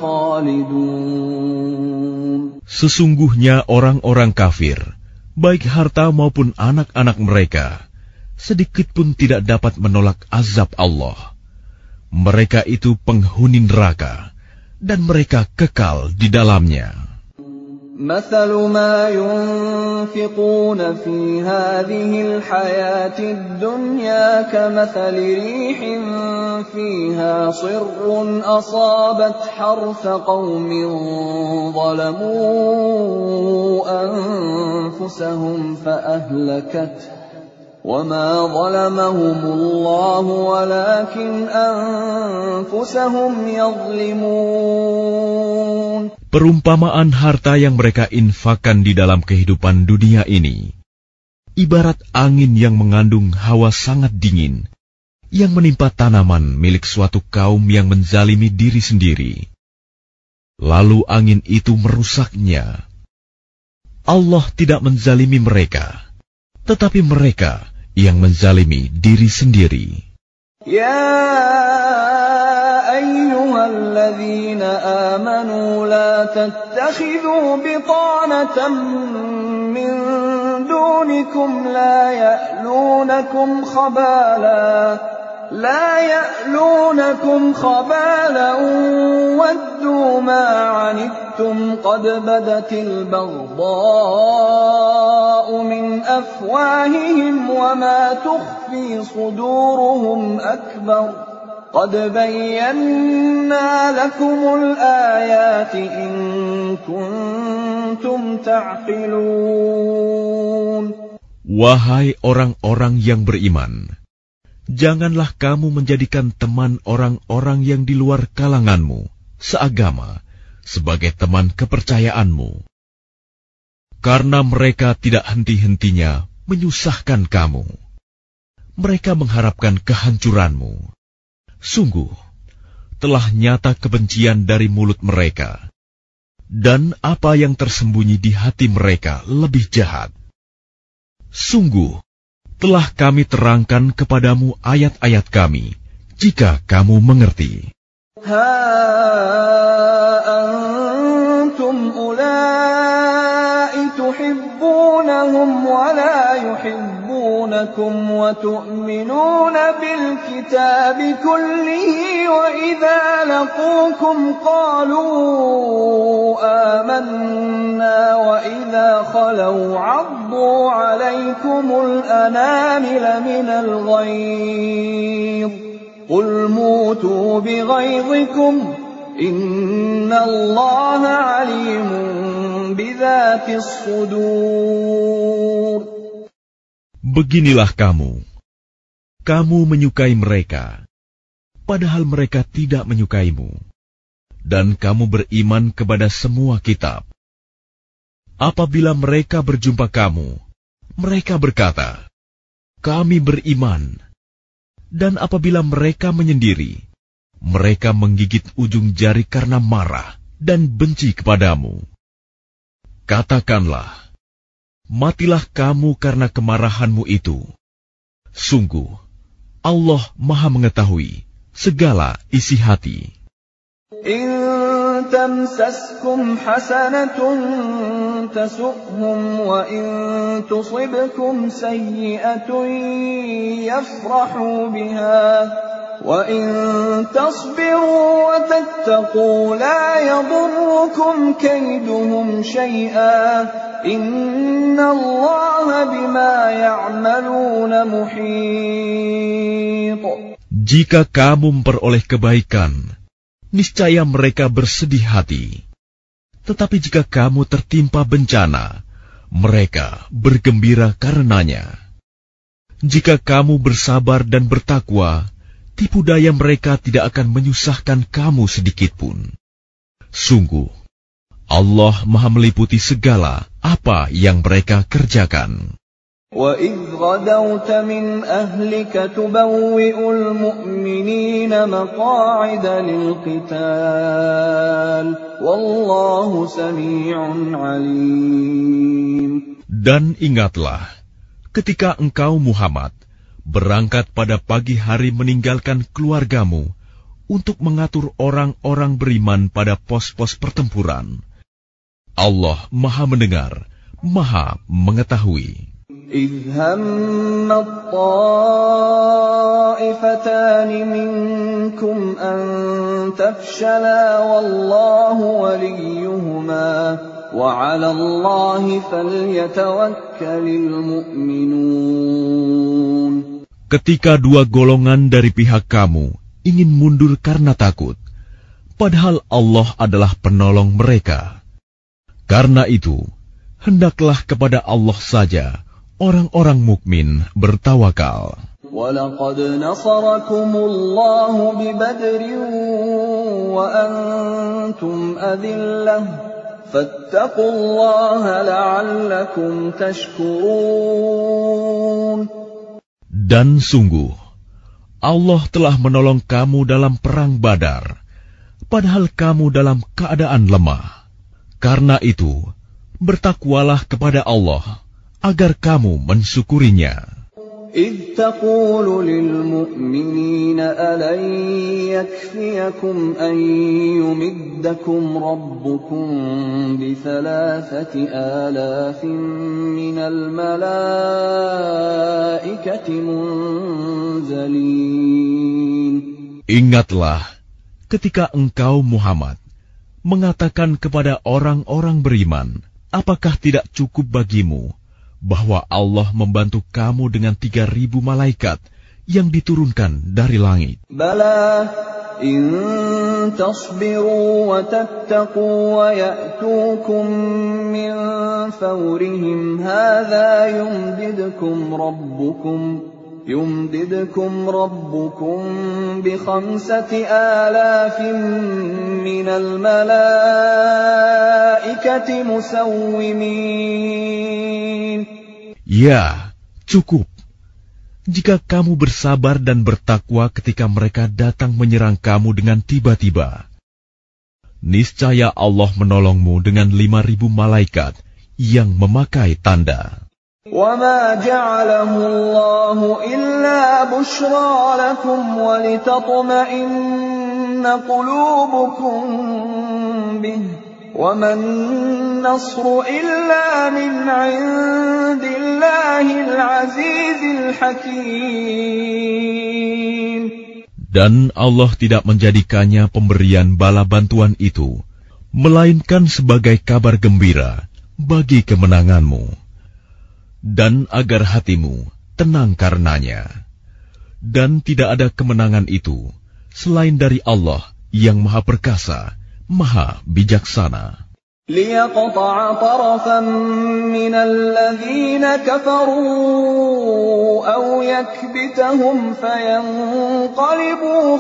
khalidun. Sesungguhnya orang-orang kafir, baik harta maupun anak-anak mereka, sedikit pun tidak dapat menolak azab Allah. Mereka itu penghuni neraka, dan mereka kekal di dalamnya. مثل ما ينفقون في هذه الحياة الدنيا كمثل ريح فيها صر أصابت حرث قوم ظلموا أنفسهم فأهلكته وما ظلمهم الله ولكن أنفسهم يظلمون. Perumpamaan harta yang mereka infakkan di dalam kehidupan dunia ini, ibarat angin yang mengandung hawa sangat dingin, yang menimpa tanaman milik suatu kaum yang menzalimi diri sendiri. Lalu angin itu merusaknya. Allah tidak menzalimi mereka, tetapi mereka yang menzalimi diri sendiri. Ya ayyuhalladzina amanu la tattakhidhu bitanatan min dunikum la ya'lunakum khabala la ya'lunakum khabala waddu ma 'anittum qad badatil baghdha'u min afwahihim wa ma tukhfi suduruhum akbar قد بينا لكم الآيات إن كنتم تعقلون. Wahai orang-orang yang beriman, janganlah kamu menjadikan teman orang-orang yang di luar kalanganmu, seagama, sebagai teman kepercayaanmu. Karena mereka tidak henti-hentinya menyusahkan kamu. Mereka mengharapkan kehancuranmu. Sungguh, telah nyata kebencian dari mulut mereka, dan apa yang tersembunyi di hati mereka lebih jahat. Sungguh, telah kami terangkan kepadamu ayat-ayat kami, jika kamu mengerti. Ha antum ulai tuhibbunahum wa la yuhibbunakum wa tu'minuna bil kitabi kullihi wa idza laqukum qalu amanna wa idza khalu 'addu 'alaykumul anamila minal ghayz قُلْ مُوتُوا بِغَيْظِكُمْ إِنَّ اللَّهَ عَلِيمٌ بِذَاتِ الصُّدُورِ. Beginilah kamu, kamu menyukai mereka, padahal mereka tidak menyukaimu, dan kamu beriman kepada semua kitab. Apabila mereka berjumpa kamu, mereka berkata, kami beriman. Dan apabila mereka menyendiri, mereka menggigit ujung jari karena marah dan benci kepadamu. Katakanlah, matilah kamu karena kemarahanmu itu. Sungguh, Allah Maha mengetahui segala isi hati. إن تمسسكم حسنة تسؤهم وإن تصبكم سيئة يفرحوا بها وإن تصبروا وتتقوا لا يضركم كيدهم شيئا إن الله بما يعملون محيط. Jika kamu memperoleh kebaikan, niscaya mereka bersedih hati. Tetapi jika kamu tertimpa bencana, mereka bergembira karenanya. Jika kamu bersabar dan bertakwa, tipu daya mereka tidak akan menyusahkan kamu sedikitpun. Sungguh, Allah Maha meliputi segala apa yang mereka kerjakan. وَإِذْ غَدَوْتَ مِنْ أَهْلِكَ تُبَوِّئُ الْمُؤْمِنِينَ مَقَاعِدَ لِلْقِتَالِ وَاللَّهُ سَمِيعٌ عَلِيمٌ. Dan ingatlah, ketika engkau Muhammad berangkat pada pagi hari meninggalkan keluargamu untuk mengatur orang-orang beriman pada pos-pos pertempuran. Allah Maha mendengar, Maha mengetahui. إِذْ هَمَّ الطَّائِفَتَانِ مِنكُمْ أَن تَفْشَلَا وَاللَّهُ وَلِيُّهُمَا وَعَلَى اللَّهِ فَلْيَتَوَكَّلِ الْمُؤْمِنُونَ. Ketika dua golongan dari pihak kamu ingin mundur karena takut, padahal Allah adalah penolong mereka. Karena itu, hendaklah kepada Allah saja orang-orang mukmin bertawakal. وَلَقَدْ نَصَرَكُمُ اللَّهُ بِبَدْرٍ وَأَنْتُمْ أَذِلَّةٌ فَاتَّقُوا اللَّهَ لَعَلَّكُمْ تَشْكُرُونَ. Dan sungguh, Allah telah menolong kamu dalam perang Badar, padahal kamu dalam keadaan lemah. Karena itu, bertakwalah kepada Allah agar kamu mensyukurinya. إِذْ تَقُولُ لِلْمُؤْمِنِينَ أَلَنْ يَكْفِيَكُمْ أَنْ يُمِدَّكُمْ رَبُّكُمْ بِثَلَاثَةِ آلَافٍ مِنَ الْمَلَائِكَةِ مُنْزَلِينَ. Ingatlah ketika engkau Muhammad mengatakan kepada orang-orang beriman, apakah tidak cukup bagimu bahwa Allah membantu kamu dengan tiga ribu malaikat yang diturunkan dari langit? Bala, in tasbiru wa tattaqu wa ya'tukum min fawrihim hadha yumdidkum rabbukum يمددكم ربكم بخمسة آلاف من الملائكة مسومين. Ya, cukup. Jika kamu bersabar dan bertakwa ketika mereka datang menyerang kamu dengan tiba-tiba, niscaya Allah menolongmu dengan lima ribu malaikat yang memakai tanda. وَمَا جَعَلَهُ اللَّهُ إِلَّا بُشْرَى لَكُمْ وَلِتَطْمَئِنَّ قُلُوبُكُمْ بِهِ وَمَا النَّصْرُ إِلَّا مِنْ عِنْدِ اللَّهِ الْعَزِيزِ الْحَكِيمِ. Dan Allah tidak menjadikannya pemberian bala bantuan itu, melainkan sebagai kabar gembira bagi kemenanganmu, dan agar hatimu tenang karenanya. Dan tidak ada kemenangan itu selain dari Allah yang Maha Perkasa, Maha Bijaksana. لِيَقْطَعَ طَرَفًا مِّنَ الَّذِينَ كَفَرُوا أَوْ يَكْبِتَهُمْ فَيَنقَلِبُوا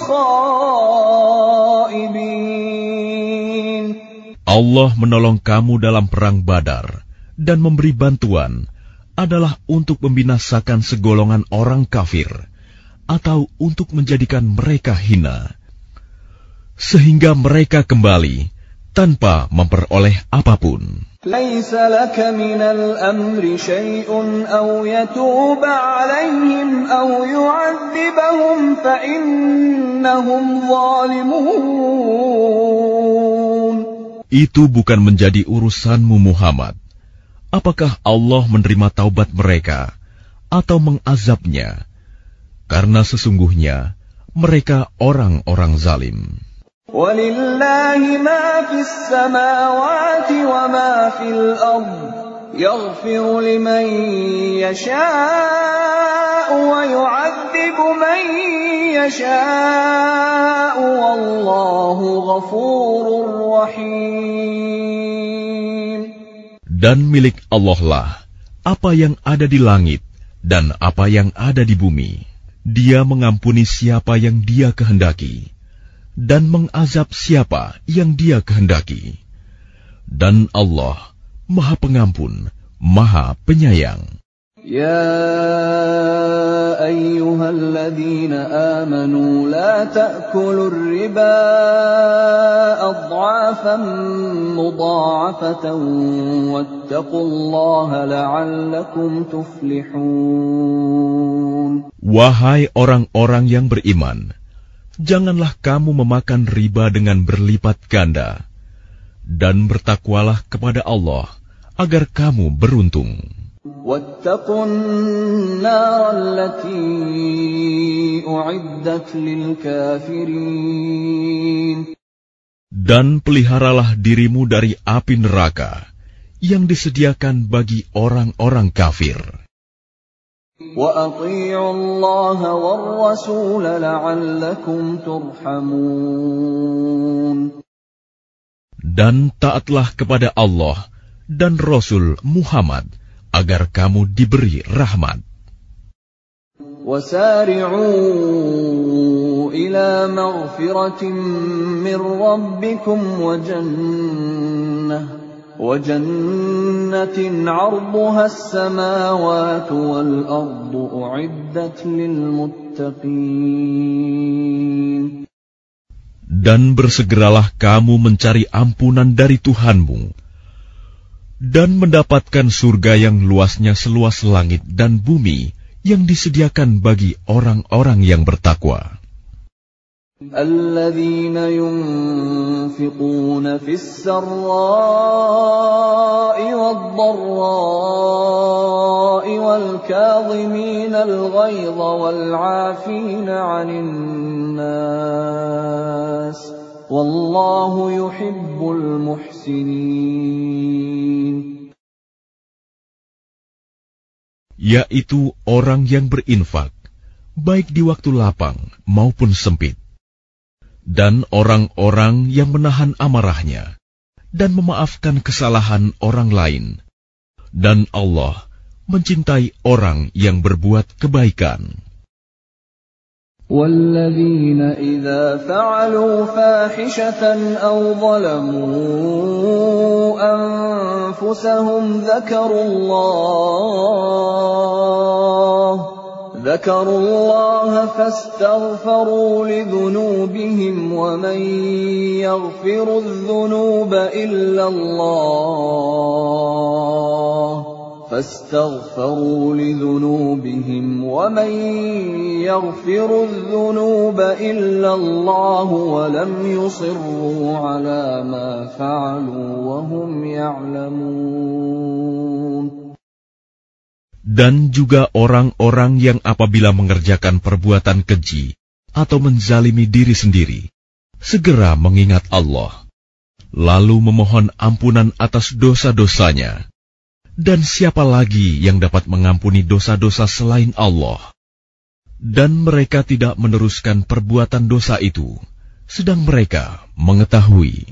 خَائِبِينَ. Allah menolong kamu dalam perang Badar dan memberi bantuan adalah untuk membinasakan segolongan orang kafir atau untuk menjadikan mereka hina, sehingga mereka kembali tanpa memperoleh apapun. لَيْسَ لَكَ مِنَ الْأَمْرِ شَيْءٌ أَوْ يَتُوبَ عَلَيْهِمْ أَوْ يُعَذِّبَهُمْ فَإِنَّهُمْ ظَالِمُونَ. Itu bukan menjadi urusanmu Muhammad. Apakah Allah menerima taubat mereka atau mengazabnya? Karena sesungguhnya mereka orang-orang zalim. وَلِلَّهِ مَا فِي السَّمَاوَاتِ وَمَا فِي الْأَرْضِ يَغْفِرُ لِمَن يَشَاءُ وَيُعَذِّبُ مَن يَشَاءُ وَاللَّهُ غَفُورٌ رَّحِيمٌ. Dan milik Allah lah apa yang ada di langit dan apa yang ada di bumi. Dia mengampuni siapa yang Dia kehendaki dan mengazab siapa yang Dia kehendaki. Dan Allah Maha Pengampun, Maha Penyayang. Ya ayyuhalladzina amanu la ta'kulur riba adhafan mudha'afatan wattaqullaha la'allakum tuflihun. Wahai orang-orang yang beriman, janganlah kamu memakan riba dengan berlipat ganda, dan bertakwalah kepada Allah agar kamu beruntung. وَاتَّقُوا النَّارَ الَّتِي أُعِدَّتْ لِلْكَافِرِينَ. Dan peliharalah dirimu dari api neraka yang disediakan bagi orang-orang kafir. وَأَطِيعُوا اللَّهَ وَالرَّسُولَ لَعَلَّكُمْ تُرْحَمُونَ. Dan taatlah kepada Allah dan Rasul Muhammad agar kamu diberi rahmat. وَسَارِعُوا إِلَى مَغْفِرَةٍ مِّن رَّبِّكُمْ وَجَنَّةٍ وَجَنَّةٍ عَرْضُهَا السَّمَاوَاتُ وَالْأَرْضُ أُعِدَّتْ لِلْمُتَّقِينَ. Dan bersegeralah kamu mencari ampunan dari Tuhanmu dan mendapatkan surga yang luasnya seluas langit dan bumi yang disediakan bagi orang-orang yang bertakwa. الَّذِينَ يُنْفِقُونَ فِي السَّرَّاءِ وَالضَّرَّاءِ وَالْكَاظِمِينَ الْغَيْظَ وَالْعَافِينَ عَنِ النَّاسِ وَاللَّهُ يُحِبُّ الْمُحْسِنِينَ. Yaitu orang yang berinfak, baik di waktu lapang maupun sempit, dan orang-orang yang menahan amarahnya dan memaafkan kesalahan orang lain. Dan Allah mencintai orang yang berbuat kebaikan. وَالَّذِينَ إِذَا فَعَلُوا فَاحِشَةً أَوْ ظَلَمُوا أَنفُسَهُمْ ذَكَرُوا اللَّهَ ذَكَرُوا اللَّهَ فَاسْتَغْفَرُوا لِذُنُوبِهِمْ وَمَن يَغْفِرُ الذُّنُوبَ إِلَّا اللَّهُ فَاسْتَغْفَرُوا لِذُنُوبِهِمْ وَمَن يَغْفِرُ الذُّنُوبَ إِلَّا اللَّهُ وَلَمْ يُصِرُّوا عَلَى مَا فَعَلُوا وَهُمْ يَعْلَمُونَ. Dan juga orang-orang yang apabila mengerjakan perbuatan keji atau menzalimi diri sendiri, segera mengingat Allah, lalu memohon ampunan atas dosa-dosanya. Dan siapa lagi yang dapat mengampuni dosa-dosa selain Allah? Dan mereka tidak meneruskan perbuatan dosa itu, sedang mereka mengetahui.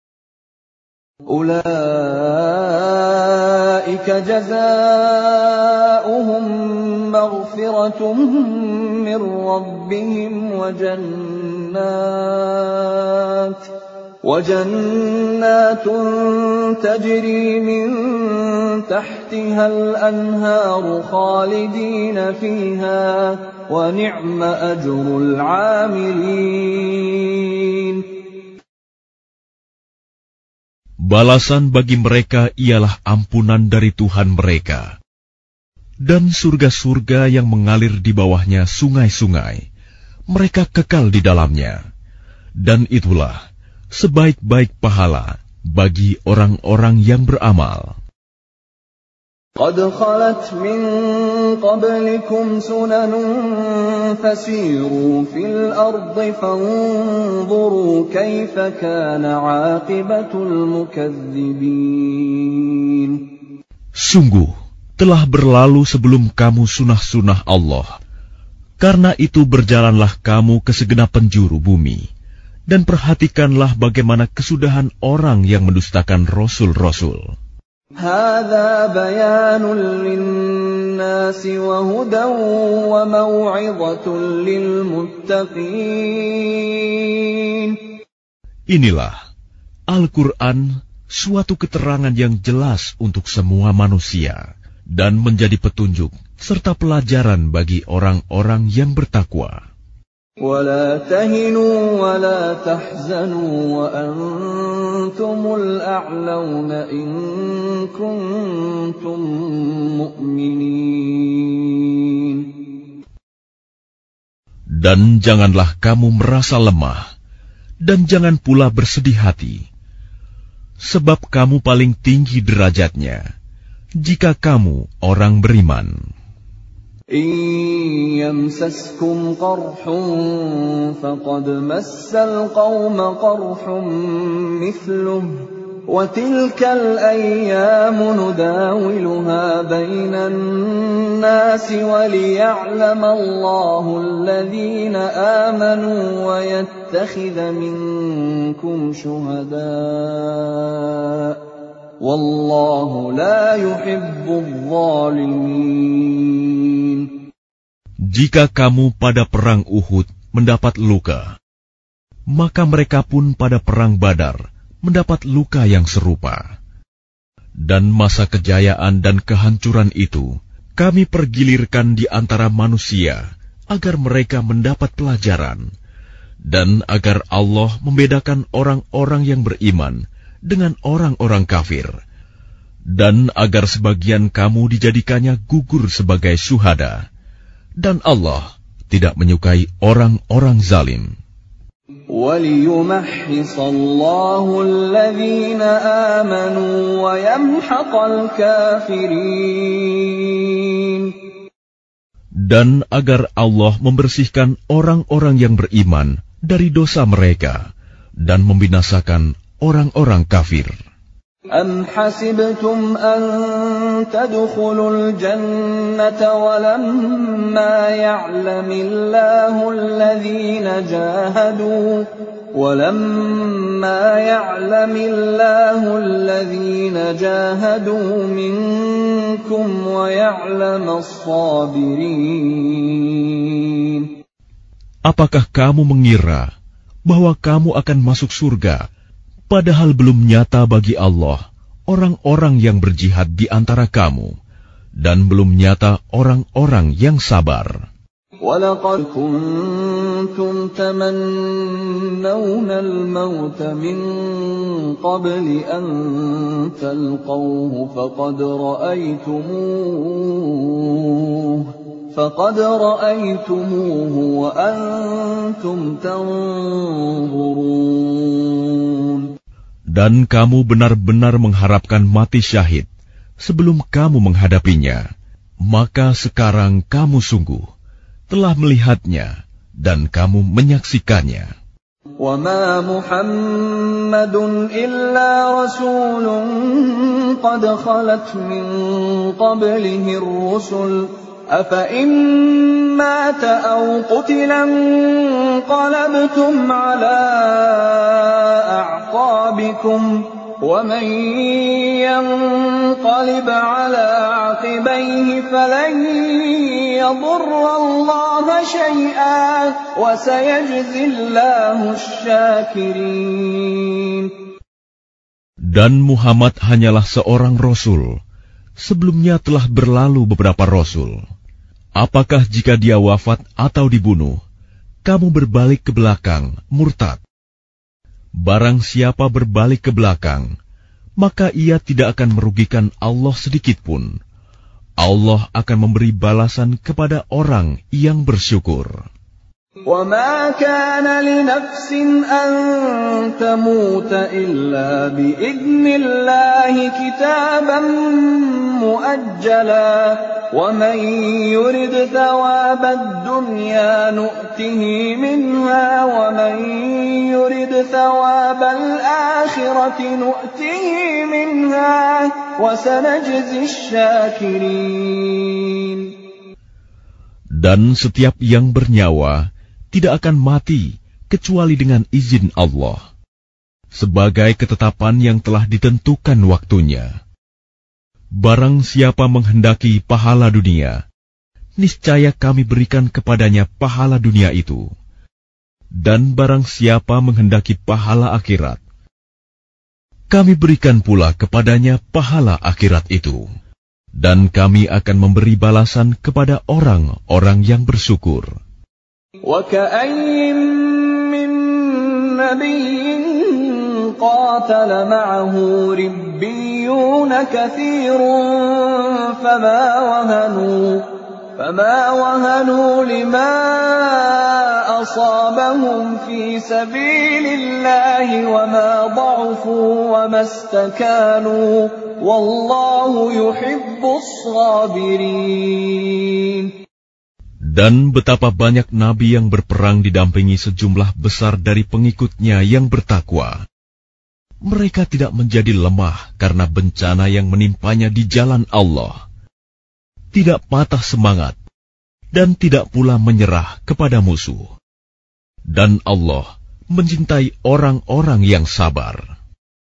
Ulaika jazaa'uhum maghfiratun min rabbihim wa jannat wa jannatun tajri min tahtiha al-anharu khalidina fiha wa ni'ma ajrul 'amilin. Balasan bagi mereka ialah ampunan dari Tuhan mereka, dan surga-surga yang mengalir di bawahnya sungai-sungai, mereka kekal di dalamnya, dan itulah sebaik-baik pahala bagi orang-orang yang beramal. قد خلت من قبلكم سنن فسيروا في الأرض فانظروا كيف كان عاقبة المكذبين. Sungguh, telah berlalu sebelum kamu sunah-sunah Allah. Karena itu berjalanlah kamu ke segenap penjuru bumi, dan perhatikanlah bagaimana kesudahan orang yang mendustakan Rasul-Rasul. هذا بيان للناس وهدى وموعظة للمتقين. Inilah Al-Quran, suatu keterangan yang jelas untuk semua manusia, dan menjadi petunjuk serta pelajaran bagi orang-orang yang bertakwa. ولا تهنوا ولا تحزنوا وأنتم الأعلون إن كنتم مؤمنين. Dan janganlah kamu merasa lemah, dan jangan pula bersedih hati, sebab kamu paling tinggi derajatnya jika kamu orang beriman. إن يمسسكم قرح فقد مس القوم قرح مثله وتلك الأيام نداولها بين الناس وليعلم الله الذين آمنوا ويتخذ منكم شهداء والله لا يحب الظالمين. Jika kamu pada perang Uhud mendapat luka, maka mereka pun pada perang Badar mendapat luka yang serupa. Dan masa kejayaan dan kehancuran itu kami pergilirkan di antara manusia agar mereka mendapat pelajaran, dan agar Allah membedakan orang-orang yang beriman dengan orang-orang kafir, dan agar sebagian kamu dijadikannya gugur sebagai syuhada, dan Allah tidak menyukai orang-orang zalim. وَلِيُمَحِّصَ اللَّهُ الَّذِينَ آمَنُوا وَيَمْحَقَ الْكَافِرِينَ. Dan agar Allah membersihkan orang-orang yang beriman dari dosa mereka dan membinasakan orang-orang kafir. أَمْ حَسِبْتُمْ أَن تَدْخُلُوا الْجَنَّةَ وَلَمَّا يَعْلَمِ اللَّهُ الَّذِينَ جَاهَدُوا وَلَمَّا يَعْلَمِ اللَّهُ الَّذِينَ جَاهَدُوا مِنكُمْ وَيَعْلَمَ الصَّابِرِينَ. Apakah kamu mengira bahwa kamu akan masuk surga, padahal belum nyata bagi Allah orang-orang yang berjihad di antara kamu, dan belum nyata orang-orang yang sabar. وَلَقَدْ كُنْتُمْ تَمَنَّوْنَ الْمَوْتَ مِنْ قَبْلِ أَنْ تَلْقَوْهُ فَقَدْ رَأَيْتُمُوهُ فَقَدْ رَأَيْتُمُوهُ وَأَنْتُمْ تَنْظُرُونَ. Dan kamu benar-benar mengharapkan mati syahid sebelum kamu menghadapinya, maka sekarang kamu sungguh telah melihatnya dan kamu menyaksikannya. وَمَا مُحَمَّدٌ إِلَّا رَسُولٌ قَدْ خَلَتْ مِنْ قَبْلِهِ الرُّسُلُ أَفَإِن مَّاتَ أَوْ قُتِلَ انقَلَبْتُمْ عَلَىٰ أَعْقَابِكُمْ وَمَن يَنقَلِبْ عَلَىٰ عَقِبَيْهِ فَلَن يَضُرَّ اللَّهَ شَيْئًا وَسَيَجْزِي اللَّهُ الشَّاكِرِينَ. Dan Muhammad hanyalah seorang rasul. Sebelumnya telah berlalu beberapa rasul. Apakah jika dia wafat atau dibunuh, kamu berbalik ke belakang, murtad? Barang siapa berbalik ke belakang, maka ia tidak akan merugikan Allah sedikitpun. Allah akan memberi balasan kepada orang yang bersyukur. وَمَا كَانَ لِنَفْسٍ أَن تَمُوتَ إِلَّا بِإِذْنِ اللَّهِ كِتَابًا مُؤَجَّلًا وَمَن يُرِدْ ثَوَابَ الدُّنْيَا نُؤْتِهِ مِنْهَا وَمَن يُرِدْ ثَوَابَ الْآخِرَةِ نُؤْتِهِ مِنْهَا وَسَنَجْزِي الشَّاكِرِينَ. Dan setiap yang bernyawa tidak akan mati kecuali dengan izin Allah, sebagai ketetapan yang telah ditentukan waktunya. Barang siapa menghendaki pahala dunia, niscaya kami berikan kepadanya pahala dunia itu. Dan barang siapa menghendaki pahala akhirat, kami berikan pula kepadanya pahala akhirat itu. Dan kami akan memberi balasan kepada orang-orang yang bersyukur. وَكَأَيٍّ مِّن نَّبِيٍّ قَاتَلَ مَعَهُ رِبِّيُّونَ كَثِيرٌ فَمَا وَهَنُوا فَمَا وَهَنُوا لِمَا أَصَابَهُمْ فِي سَبِيلِ اللَّهِ وَمَا ضَعُفُوا وَمَا اسْتَكَانُوا وَاللَّهُ يُحِبُّ الصَّابِرِينَ. Dan betapa banyak nabi yang berperang didampingi sejumlah besar dari pengikutnya yang bertakwa. Mereka tidak menjadi lemah karena bencana yang menimpanya di jalan Allah, tidak patah semangat, dan tidak pula menyerah kepada musuh. Dan Allah mencintai orang-orang yang sabar.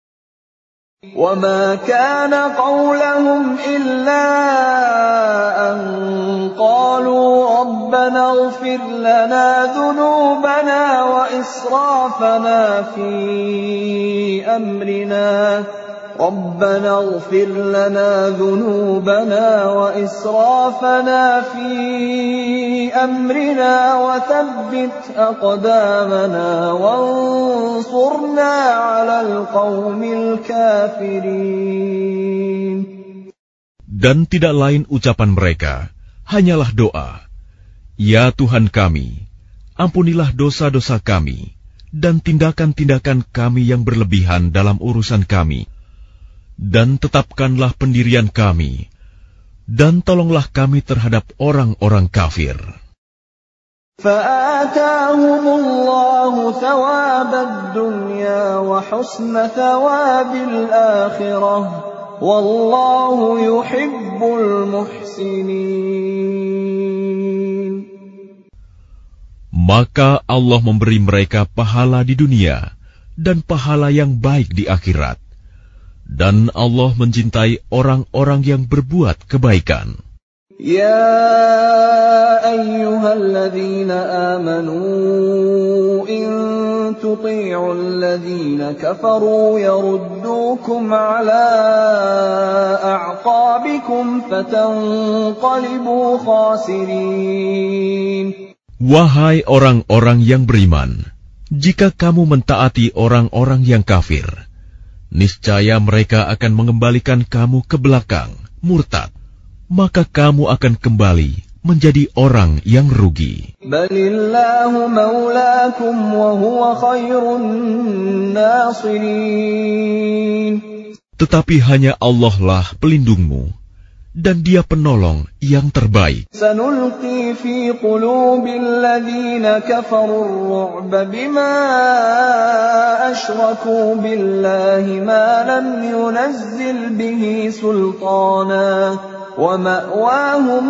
وَمَا كَانَ قَوْلَهُمْ إِلَّا أَن قَالُوا رَبَّنَا اغْفِرْ لَنَا ذُنُوبَنَا وَإِسْرَافَنَا فِي أَمْرِنَا رَبَّنَا اغْفِرْ لَنَا ذُنُوبَنَا وَإِسْرَافَنَا فِي أَمْرِنَا وَثَبِّتْ أَقْدَامَنَا وَانصُرْنَا عَلَى الْقَوْمِ الْكَافِرِينَ. Dan tidak lain ucapan mereka, hanyalah doa, Ya Tuhan kami, ampunilah dosa-dosa kami, dan tindakan-tindakan kami yang berlebihan dalam urusan kami, dan tetapkanlah pendirian kami, dan tolonglah kami terhadap orang-orang kafir. فَآتَاهُمُ اللَّهُ ثَوَابَ الدُّنْيَا وَحُسْنَ ثَوَابِ الْآخِرَةِ وَاللَّهُ يُحِبُّ الْمُحْسِنِينَ. Maka Allah memberi mereka pahala di dunia dan pahala yang baik di akhirat. Dan Allah mencintai orang-orang yang berbuat kebaikan. Ya ayyuhalladzina amanu in tuti'u alladzina kafaru yaruddukum ala a'qabikum fatanqalibu khasirin. Wahai orang-orang yang beriman, jika kamu mentaati orang-orang yang kafir, niscaya mereka akan mengembalikan kamu ke belakang, murtad, maka kamu akan kembali menjadi orang yang rugi. Balillahu maulakum wa huwa khairun nasirin. Tetapi hanya Allah lah pelindungmu, dan Dia penolong yang terbaik. Sanulqi fi qulubil ladzina kafaru ar-ru'ba bima asyraku billahi ma lam yunazzil bihi sultana ومأواهم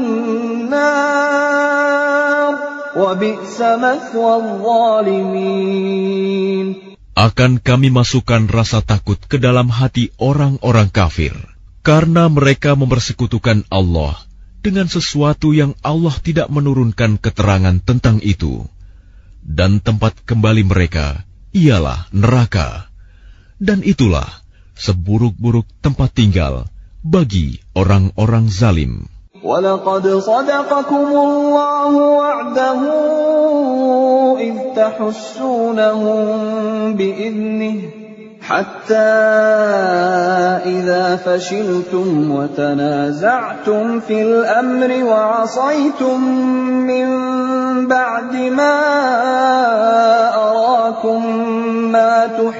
النار وبئس مثوى الظالمين. Akan kami masukkan rasa takut ke dalam hati orang-orang kafir, karena mereka mempersekutukan Allah dengan sesuatu yang Allah tidak menurunkan keterangan tentang itu. Dan tempat kembali mereka ialah neraka. Dan itulah seburuk-buruk tempat tinggal bagi orang-orang zalim. وَلَقَدْ صَدَقَكُمُ اللَّهُ وَعْدَهُ إِذْ تَحُسُّونَهُم بِإِذْنِهِ حَتَّى إِذَا فَشِلْتُمْ وَتَنَازَعْتُمْ فِي الْأَمْرِ وَعَصَيْتُم مِّن بَعْدِ مَا أَرَاكُم مَّا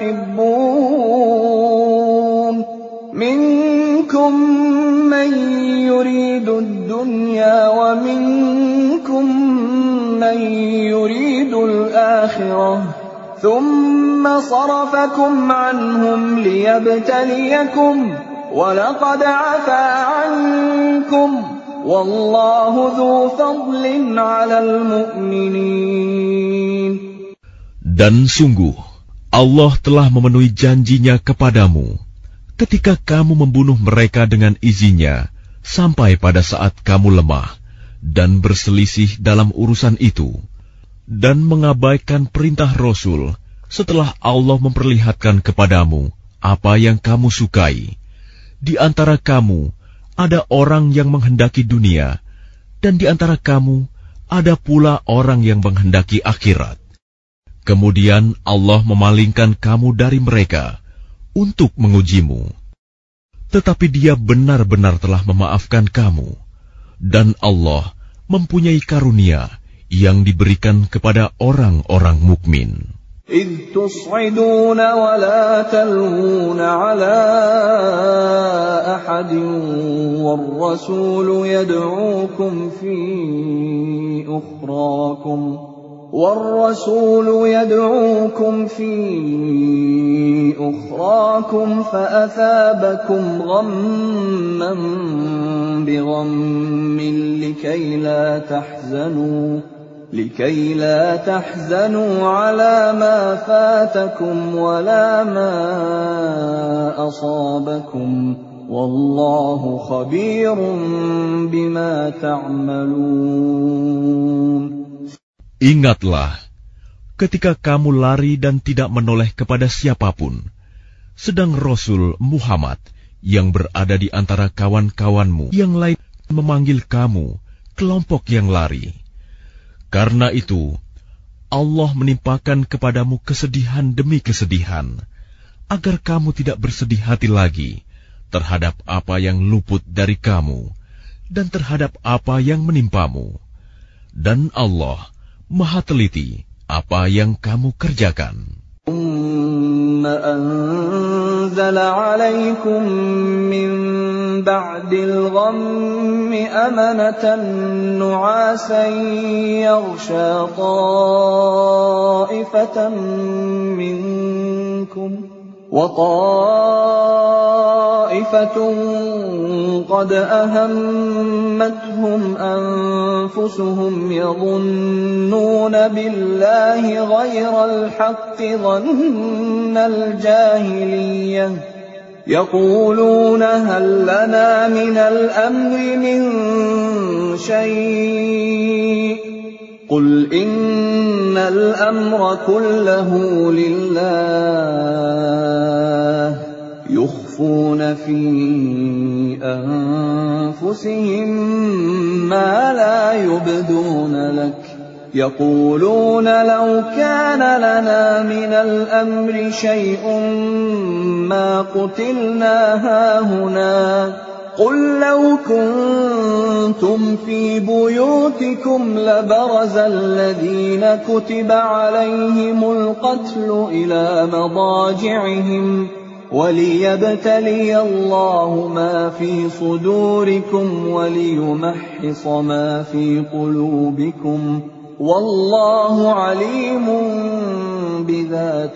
تُحِبُّونَ مِنكُم مَّن يُرِيدُ الدُّنْيَا وَمِنكُم مَّن يُرِيدُ الْآخِرَةَ ثُمَّ صَرَفَكُمْ عَنْهُمْ لِيَبْتَلِيَكُمْ وَلَقَدْ عَفَا عَنكُمْ وَاللَّهُ ذُو فَضْلٍ عَلَى الْمُؤْمِنِينَ. Dan sungguh Allah telah memenuhi janjinya kepadamu ketika kamu membunuh mereka dengan izinnya sampai pada saat kamu lemah dan berselisih dalam urusan itu, dan mengabaikan perintah Rasul setelah Allah memperlihatkan kepadamu apa yang kamu sukai. Di antara kamu ada orang yang menghendaki dunia, dan di antara kamu ada pula orang yang menghendaki akhirat. Kemudian Allah memalingkan kamu dari mereka untuk mengujimu. Tetapi Dia benar-benar telah memaafkan kamu, dan Allah mempunyai karunia yang diberikan kepada orang-orang mukmin. إِذْ تُصْعِدُونَ وَلَا تَلْوُونَ عَلَىٰ أَحَدٍ وَالرَّسُولُ يَدْعُوكُمْ فِي أُخْرَاكُمْ وَالرَّسُولُ يَدْعُوكُمْ فِي أُخْرَاكُمْ فَأَثَابَكُمْ غَمًّا بِغَمٍّ لِكَيْ لَا تَحْزَنُوا لكي لا تحزنوا على ما فاتكم ولا ما أصابكم والله خبير بما تعملون. Ingatlah ketika kamu lari dan tidak menoleh kepada siapapun, sedang Rasul Muhammad yang berada di antara kawan-kawanmu yang lain memanggil kamu kelompok yang lari. Karena itu, Allah menimpakan kepadamu kesedihan demi kesedihan, agar kamu tidak bersedih hati lagi terhadap apa yang luput dari kamu, dan terhadap apa yang menimpamu. Dan Allah Maha teliti apa yang kamu kerjakan. ثُمَّ أَنزَلَ عَلَيْكُم مِّن بَعْدِ الْغَمِّ أَمَنَةً نُّعَاسًا يَغْشَىٰ طَائِفَةً مِّنكُمْ وَطَائِفَةٌ قَدْ أَهَمَّتْهُمْ أَنفُسُهُمْ يَظُنُّونَ بِاللَّهِ غَيْرَ الْحَقِّ ظَنَّ الْجَاهِلِيَّةِ يَقُولُونَ هَل لَّنَا مِنَ الْأَمْرِ مِن شَيْءٍ قُلْ إِنَّ الْأَمْرَ كُلَّهُ لِلَّهِ يُخْفُونَ فِي أَنفُسِهِم مَّا لَا يُبْدُونَ لَكَ يَقُولُونَ لَوْ كَانَ لَنَا مِنَ الْأَمْرِ شَيْءٌ مَّا قُتِلْنَا هَاهُنَا قُل لَّوْ كُنتُمْ فِي بُيُوتِكُمْ لَبَرَزَ الَّذِينَ كُتِبَ عَلَيْهِمُ الْقَتْلُ إِلَىٰ مَضَاجِعِهِمْ وَلِيَبْتَلِيَ اللَّهُ مَا فِي صُدُورِكُمْ وَلِيُمَحِّصَ مَا فِي قُلُوبِكُمْ وَاللَّهُ عَلِيمٌ بِذَاتِ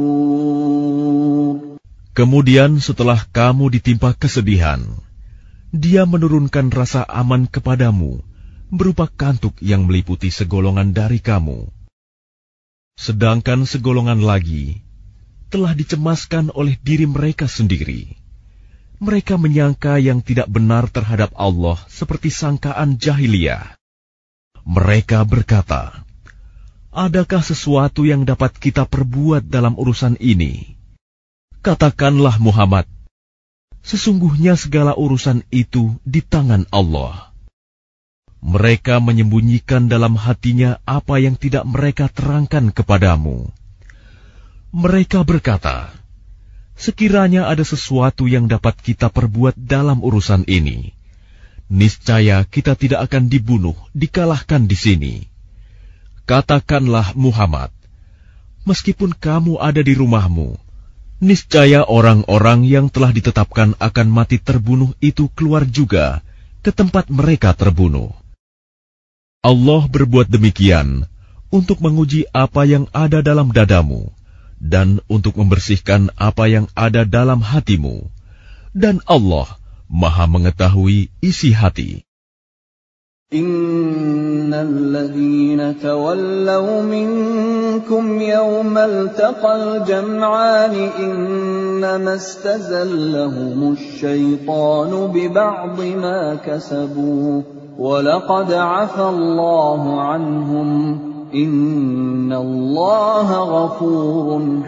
الصُّدُورِ. Kemudian setelah kamu ditimpa kesedihan, Dia menurunkan rasa aman kepadamu berupa kantuk yang meliputi segolongan dari kamu. Sedangkan segolongan lagi telah dicemaskan oleh diri mereka sendiri. Mereka menyangka yang tidak benar terhadap Allah seperti sangkaan jahiliyah. Mereka berkata, "Adakah sesuatu yang dapat kita perbuat dalam urusan ini?" Katakanlah Muhammad, sesungguhnya segala urusan itu di tangan Allah. Mereka menyembunyikan dalam hatinya apa yang tidak mereka terangkan kepadamu. Mereka berkata, sekiranya ada sesuatu yang dapat kita perbuat dalam urusan ini, niscaya kita tidak akan dibunuh, dikalahkan di sini. Katakanlah Muhammad, meskipun kamu ada di rumahmu, niscaya orang-orang yang telah ditetapkan akan mati terbunuh itu keluar juga ke tempat mereka terbunuh. Allah berbuat demikian untuk menguji apa yang ada dalam dadamu dan untuk membersihkan apa yang ada dalam hatimu. Dan Allah Maha mengetahui isi hati. Innal ladzina tawallaw minkum yawmal taqal jam'ani innama istazallahumush syaitanu bi ba'dhi ma kasabu wa laqad 'afa Allahu 'anhum innallaha ghafurun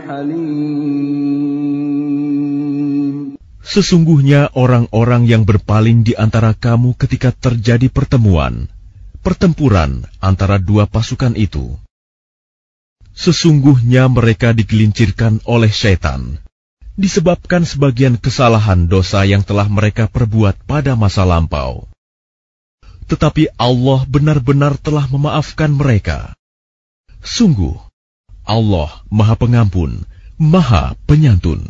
halim. Sesungguhnya orang-orang yang berpaling di antara kamu ketika terjadi pertemuan, pertempuran antara dua pasukan itu. Sesungguhnya mereka digelincirkan oleh syaitan, disebabkan sebagian kesalahan dosa yang telah mereka perbuat pada masa lampau. Tetapi Allah benar-benar telah memaafkan mereka. Sungguh, Allah Maha Pengampun, Maha Penyantun.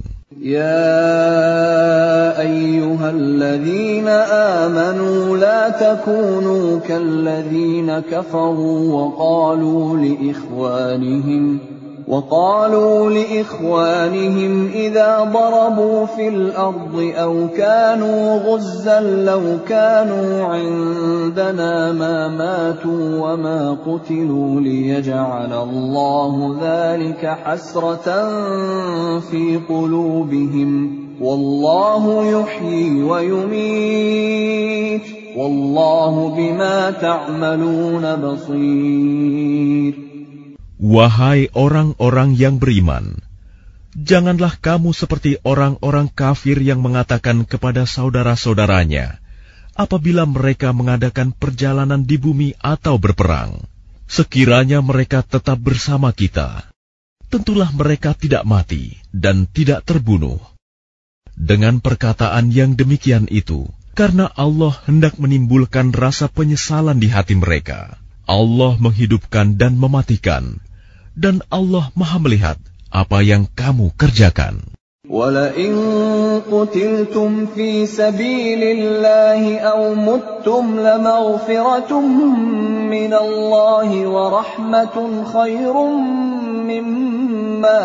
يا أيها الذين آمنوا لا تكونوا كالذين كفروا وقالوا لإخوانهم وقالوا لإخوانهم إذا ضربوا في الأرض أو كانوا غزا لو كانوا عندنا ما ماتوا وما قتلوا ليجعل الله ذلك حسرة في قلوبهم والله يحيي ويميت والله بما تعملون بصير. Wahai orang-orang yang beriman, janganlah kamu seperti orang-orang kafir yang mengatakan kepada saudara-saudaranya apabila mereka mengadakan perjalanan di bumi atau berperang, sekiranya mereka tetap bersama kita, tentulah mereka tidak mati dan tidak terbunuh. Dengan perkataan yang demikian itu, karena Allah hendak menimbulkan rasa penyesalan di hati mereka, Allah menghidupkan dan mematikan, dan Allah Maha melihat apa yang kamu kerjakan. وَلَئِن قُتِلْتُمْ فِي سَبِيلِ اللَّهِ أَوْ مُتُّمْ لَمَغْفِرَةٌ مِّنَ اللَّهِ وَرَحْمَةٌ خَيْرٌ مِّمَّا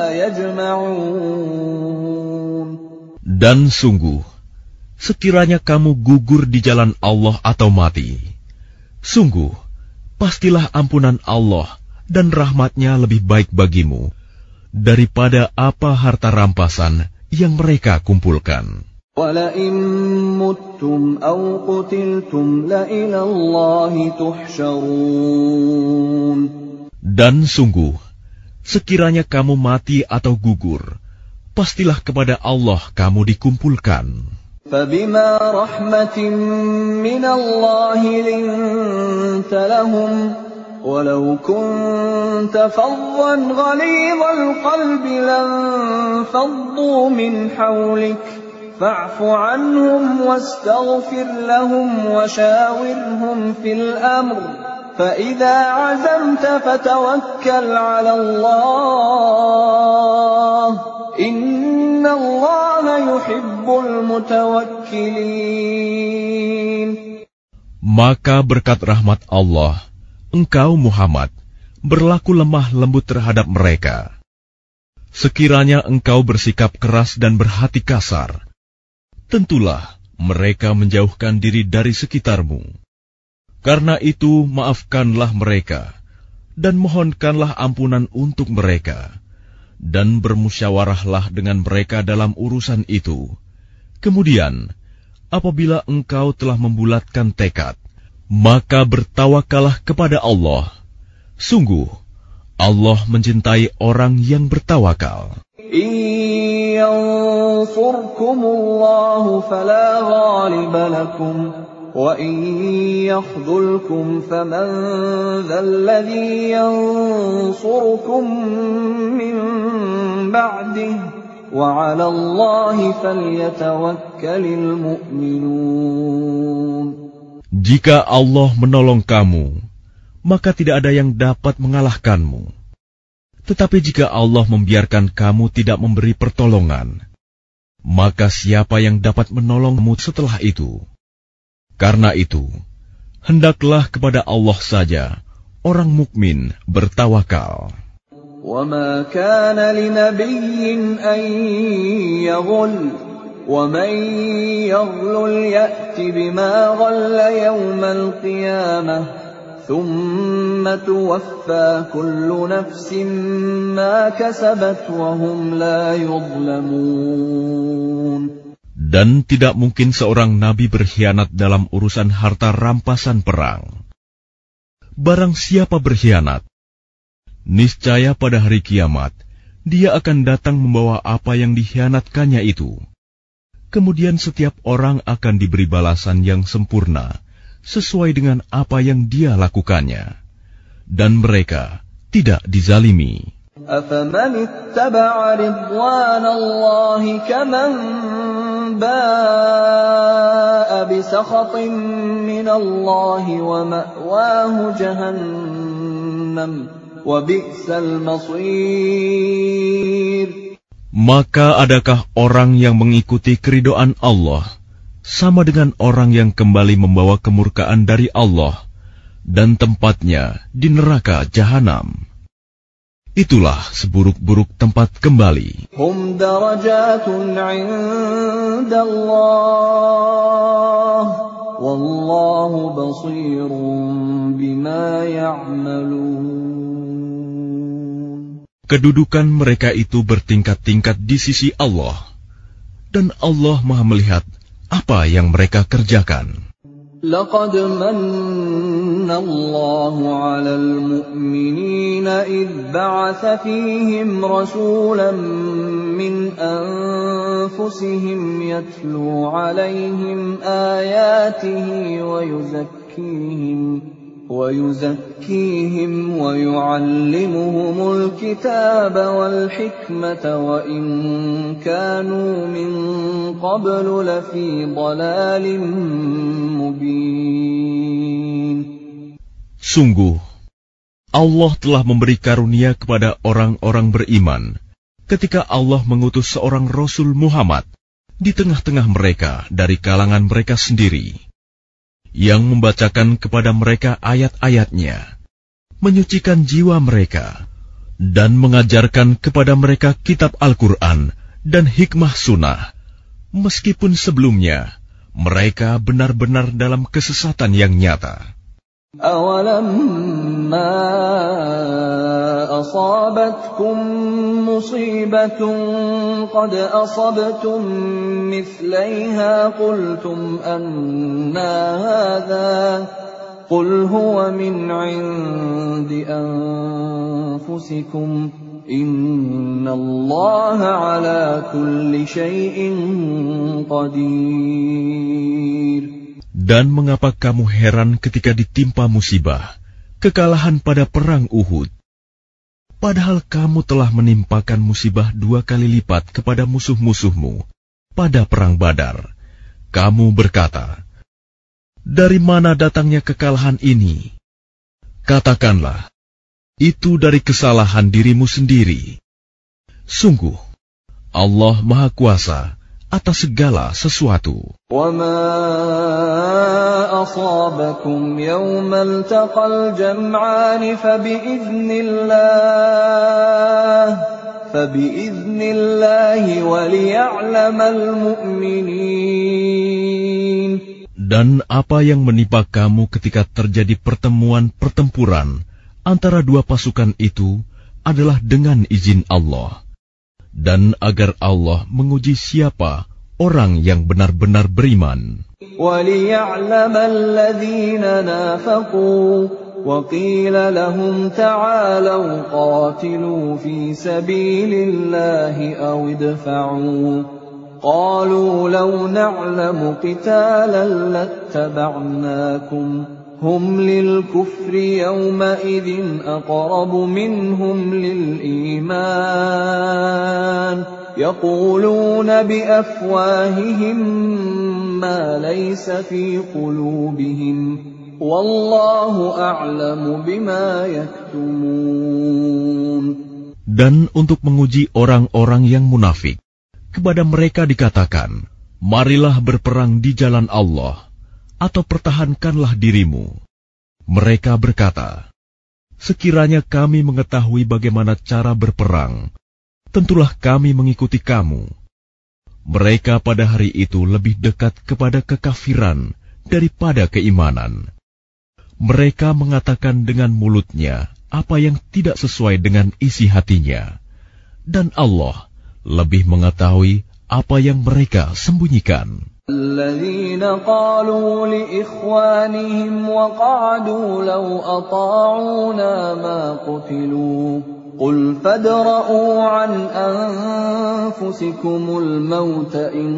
يَجْمَعُونَ. Dan sungguh, sekiranya kamu gugur di jalan Allah atau mati, sungguh, pastilah ampunan Allah dan rahmatnya lebih baik bagimu daripada apa harta rampasan yang mereka kumpulkan. وَلَئِن مُتُّمْ أَوْ قُتِلْتُمْ لَإِلَى اللَّهِ تُحْشَرُونَ. Dan sungguh, sekiranya kamu mati atau gugur, pastilah kepada Allah kamu dikumpulkan. فَبِمَا رَحْمَةٍ مِّنَ اللَّهِ لِنتَ لَهُمْ وَلَوْ كُنتَ فَظًّا غَلِيظَ الْقَلْبِ لَانفَضُّوا مِنْ حَوْلِكَ فَاعْفُ عَنْهُمْ وَاسْتَغْفِرْ لَهُمْ وَشَاوِرْهُمْ فِي الْأَمْرِ فَإِذَا عَزَمْتَ فَتَوَكَّلْ عَلَى اللَّهِ إِنَّ اللَّهَ يُحِبُّ الْمُتَوَكِّلِينَ. Maka berkat rahmat Allah, engkau Muhammad berlaku lemah lembut terhadap mereka. Sekiranya engkau bersikap keras dan berhati kasar, tentulah mereka menjauhkan diri dari sekitarmu. Karena itu maafkanlah mereka, dan mohonkanlah ampunan untuk mereka, dan bermusyawarahlah dengan mereka dalam urusan itu. Kemudian, apabila engkau telah membulatkan tekad, maka bertawakallah kepada Allah. Sungguh, Allah mencintai orang yang bertawakal. إن ينصركم الله فلا غالب لكم وإن يخذلكم فمن ذا الذي ينصركم من بعده وعلى الله فليتوكل المؤمنون. Jika Allah menolong kamu, maka tidak ada yang dapat mengalahkanmu. Tetapi jika Allah membiarkan kamu tidak memberi pertolongan, maka siapa yang dapat menolongmu setelah itu? Karena itu, hendaklah kepada Allah saja orang mukmin bertawakal. وَمَا كَانَ لِنَبِيٍّ أَن يَغُلَّ وَمَن يَغْلُلْ يَأْتِ بِمَا غَلَّ يَوْمَ الْقِيَامَةِ ثُمَّ تُوَفَّى كُلُّ نَفْسٍ مَا كَسَبَتْ وَهُمْ لَا يُظْلَمُونَ. Dan tidak mungkin seorang nabi berkhianat dalam urusan harta rampasan perang. Barang siapa berkhianat, niscaya pada hari kiamat, dia akan datang membawa apa yang dikhianatkannya itu. Kemudian setiap orang akan diberi balasan yang sempurna, sesuai dengan apa yang dia lakukannya. Dan mereka tidak dizalimi. أَفَمَنِ اتَّبَعَ رِضْوَانَ اللَّهِ كَمَنْ بَاءَ بِسَخَطٍ مِّنَ اللَّهِ وَمَأْوَاهُ جَهَنَّمُ وَبِئْسَ الْمَصِيرُ. Maka adakah orang yang mengikuti keridhaan Allah sama dengan orang yang kembali membawa kemurkaan dari Allah dan tempatnya di neraka jahanam? Itulah seburuk-buruk tempat kembali. Hum darajatun 'inda Allah, wallahu basirun bima ya'malun. Kedudukan mereka itu bertingkat-tingkat di sisi Allah, dan Allah Maha melihat apa yang mereka kerjakan. لقد من الله على المؤمنين إذ بعث فيهم رسولا من أنفسهم يتلو عليهم آياته ويزكيهم ويزكيهم ويعلمهم الكتاب والحكمة وإن كانوا من قبل لفي ضلال مبين. Sungguh, Allah telah memberi karunia kepada orang-orang beriman ketika Allah mengutus seorang Rasul Muhammad di tengah-tengah mereka dari kalangan mereka sendiri, yang membacakan kepada mereka ayat-ayatnya, menyucikan jiwa mereka, dan mengajarkan kepada mereka kitab Al-Quran dan hikmah sunnah, meskipun sebelumnya mereka benar-benar dalam kesesatan yang nyata. أَوَلَمَّا أَصَابَتْكُم مُّصِيبَةٌ قَدْ أَصَبْتُم مِّثْلَيْهَا قُلْتُمْ أَنَّىٰ هَٰذَا قُلْ هُوَ مِنْ عِندِ أَنفُسِكُمْ إِنَّ اللَّهَ عَلَىٰ كُلِّ شَيْءٍ قَدِيرٌ. Dan mengapa kamu heran ketika ditimpa musibah, kekalahan pada perang Uhud? Padahal kamu telah menimpakan musibah dua kali lipat kepada musuh-musuhmu pada perang Badar. Kamu berkata, dari mana datangnya kekalahan ini? Katakanlah, itu dari kesalahan dirimu sendiri. Sungguh, Allah Maha Kuasa atas segala sesuatu. وَمَا أَصَابَكُمْ يَوْمَ الْتَقَى الْجَمْعَانِ فَبِإِذْنِ اللَّهِ فبإذن الله وليعلم المؤمنين. Dan apa yang menimpa kamu ketika terjadi pertemuan pertempuran antara dua pasukan itu adalah dengan izin Allah, dan agar Allah menguji siapa orang yang benar-benar beriman. وَلِيَعْلَمَ الَّذِينَ نَافَقُوا وَقِيلَ لَهُمْ تَعَالَوْا قَاتِلُوا فِي سَبِيلِ اللَّهِ أَوِ ادْفَعُوا قَالُوا لَوْ نَعْلَمُ قِتَالًا لَاتَّبَعْنَاكُمْ هُمْ لِلْكُفْرِ يَوْمَئِذٍ أَقْرَبُ مِنْهُمْ لِلْإِيمَانِ يَقُولُونَ بِأَفْوَاهِهِمْ مَا لَيْسَ فِي قُلُوبِهِمْ وَاللَّهُ أَعْلَمُ بِمَا يَكْتُمُونَ. Dan untuk menguji orang-orang yang munafik, kepada mereka dikatakan, marilah berperang di jalan Allah, atau pertahankanlah dirimu. Mereka berkata, sekiranya kami mengetahui bagaimana cara berperang, tentulah kami mengikuti kamu. Mereka pada hari itu lebih dekat kepada kekafiran daripada keimanan. Mereka mengatakan dengan mulutnya apa yang tidak sesuai dengan isi hatinya, dan Allah lebih mengetahui apa yang mereka sembunyikan. الذين قالوا لإخوانهم وقعدوا لو أطاعونا ما قتلوا قل فادرءوا عن أنفسكم الموت إن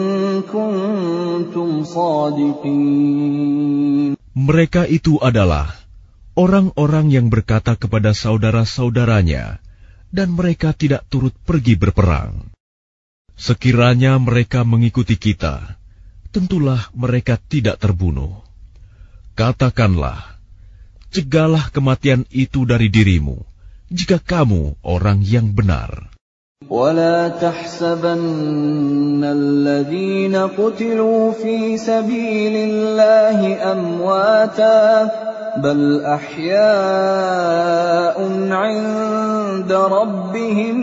كنتم صادقين. Mereka itu adalah orang-orang yang berkata kepada saudara-saudaranya, dan mereka tidak turut pergi berperang. Sekiranya mereka mengikuti kita, tentulah mereka tidak terbunuh. Katakanlah, cegahlah kematian itu dari dirimu, jika kamu orang yang benar. وَلَا تَحْسَبَنَّ الَّذِينَ قُتِلُوا فِي سَبِيلِ اللَّهِ أَمْوَاتًا بَلْ أَحْيَاءٌ عِندَ رَبِّهِمْ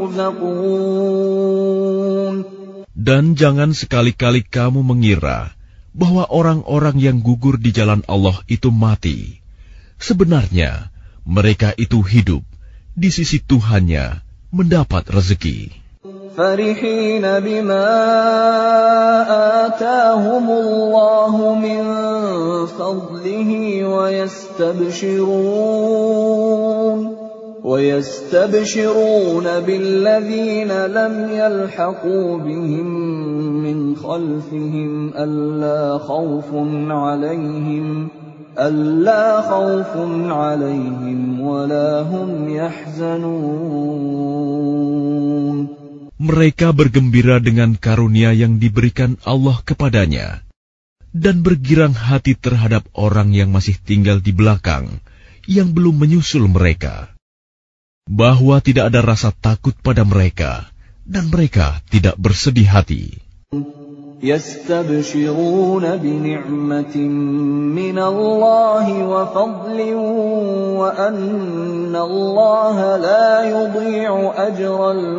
يُرْزَقُونَ. Dan jangan sekali-kali kamu mengira bahwa orang-orang yang gugur di jalan Allah itu mati. Sebenarnya mereka itu hidup di sisi Tuhannya, mendapat rezeki. فَرِحِينَ بِمَا آتَاهُمُ اللَّهُ مِنْ فَضْلِهِ وَيَسْتَبْشِرُونَ وَيَسْتَبْشِرُونَ بِالَّذِينَ لَمْ يَلْحَقُوا بِهِمْ مِنْ خَلْفِهِمْ أَلَّا خَوْفٌ عَلَيْهِمْ أَلَّا خَوْفٌ عَلَيْهِمْ وَلَا هُمْ يَحْزَنُونَ. Mereka bergembira dengan karunia yang diberikan Allah kepadanya, dan bergirang hati terhadap orang yang masih tinggal di belakang, yang belum menyusul mereka, bahwa tidak ada rasa takut pada mereka, dan mereka tidak bersedih hati. يَسْتَبْشِرُونَ بِنِعْمَةٍ مِّنَ اللَّهِ وَفَضْلٍ وَأَنَّ اللَّهَ لَا يُضِيعُ أَجْرَ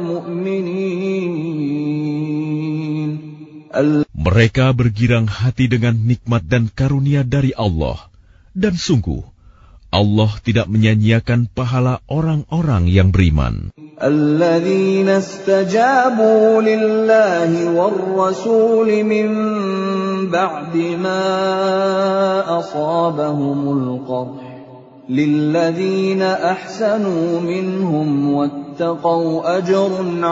الْمُؤْمِنِينَ. Mereka bergirang hati dengan nikmat dan karunia dari Allah, dan sungguh Allah tidak menyia-nyiakan pahala orang-orang yang beriman. الَّذِينَ اسْتَجَابُوا لِلَّهِ وَالرَّسُولِ مِنْ بَعْدِ مَا أَصَابَهُمُ الْقَرْحُ لِلَّذِينَ أَحْسَنُوا مِنْهُمْ وَاتَّقَوْا أَجْرٌ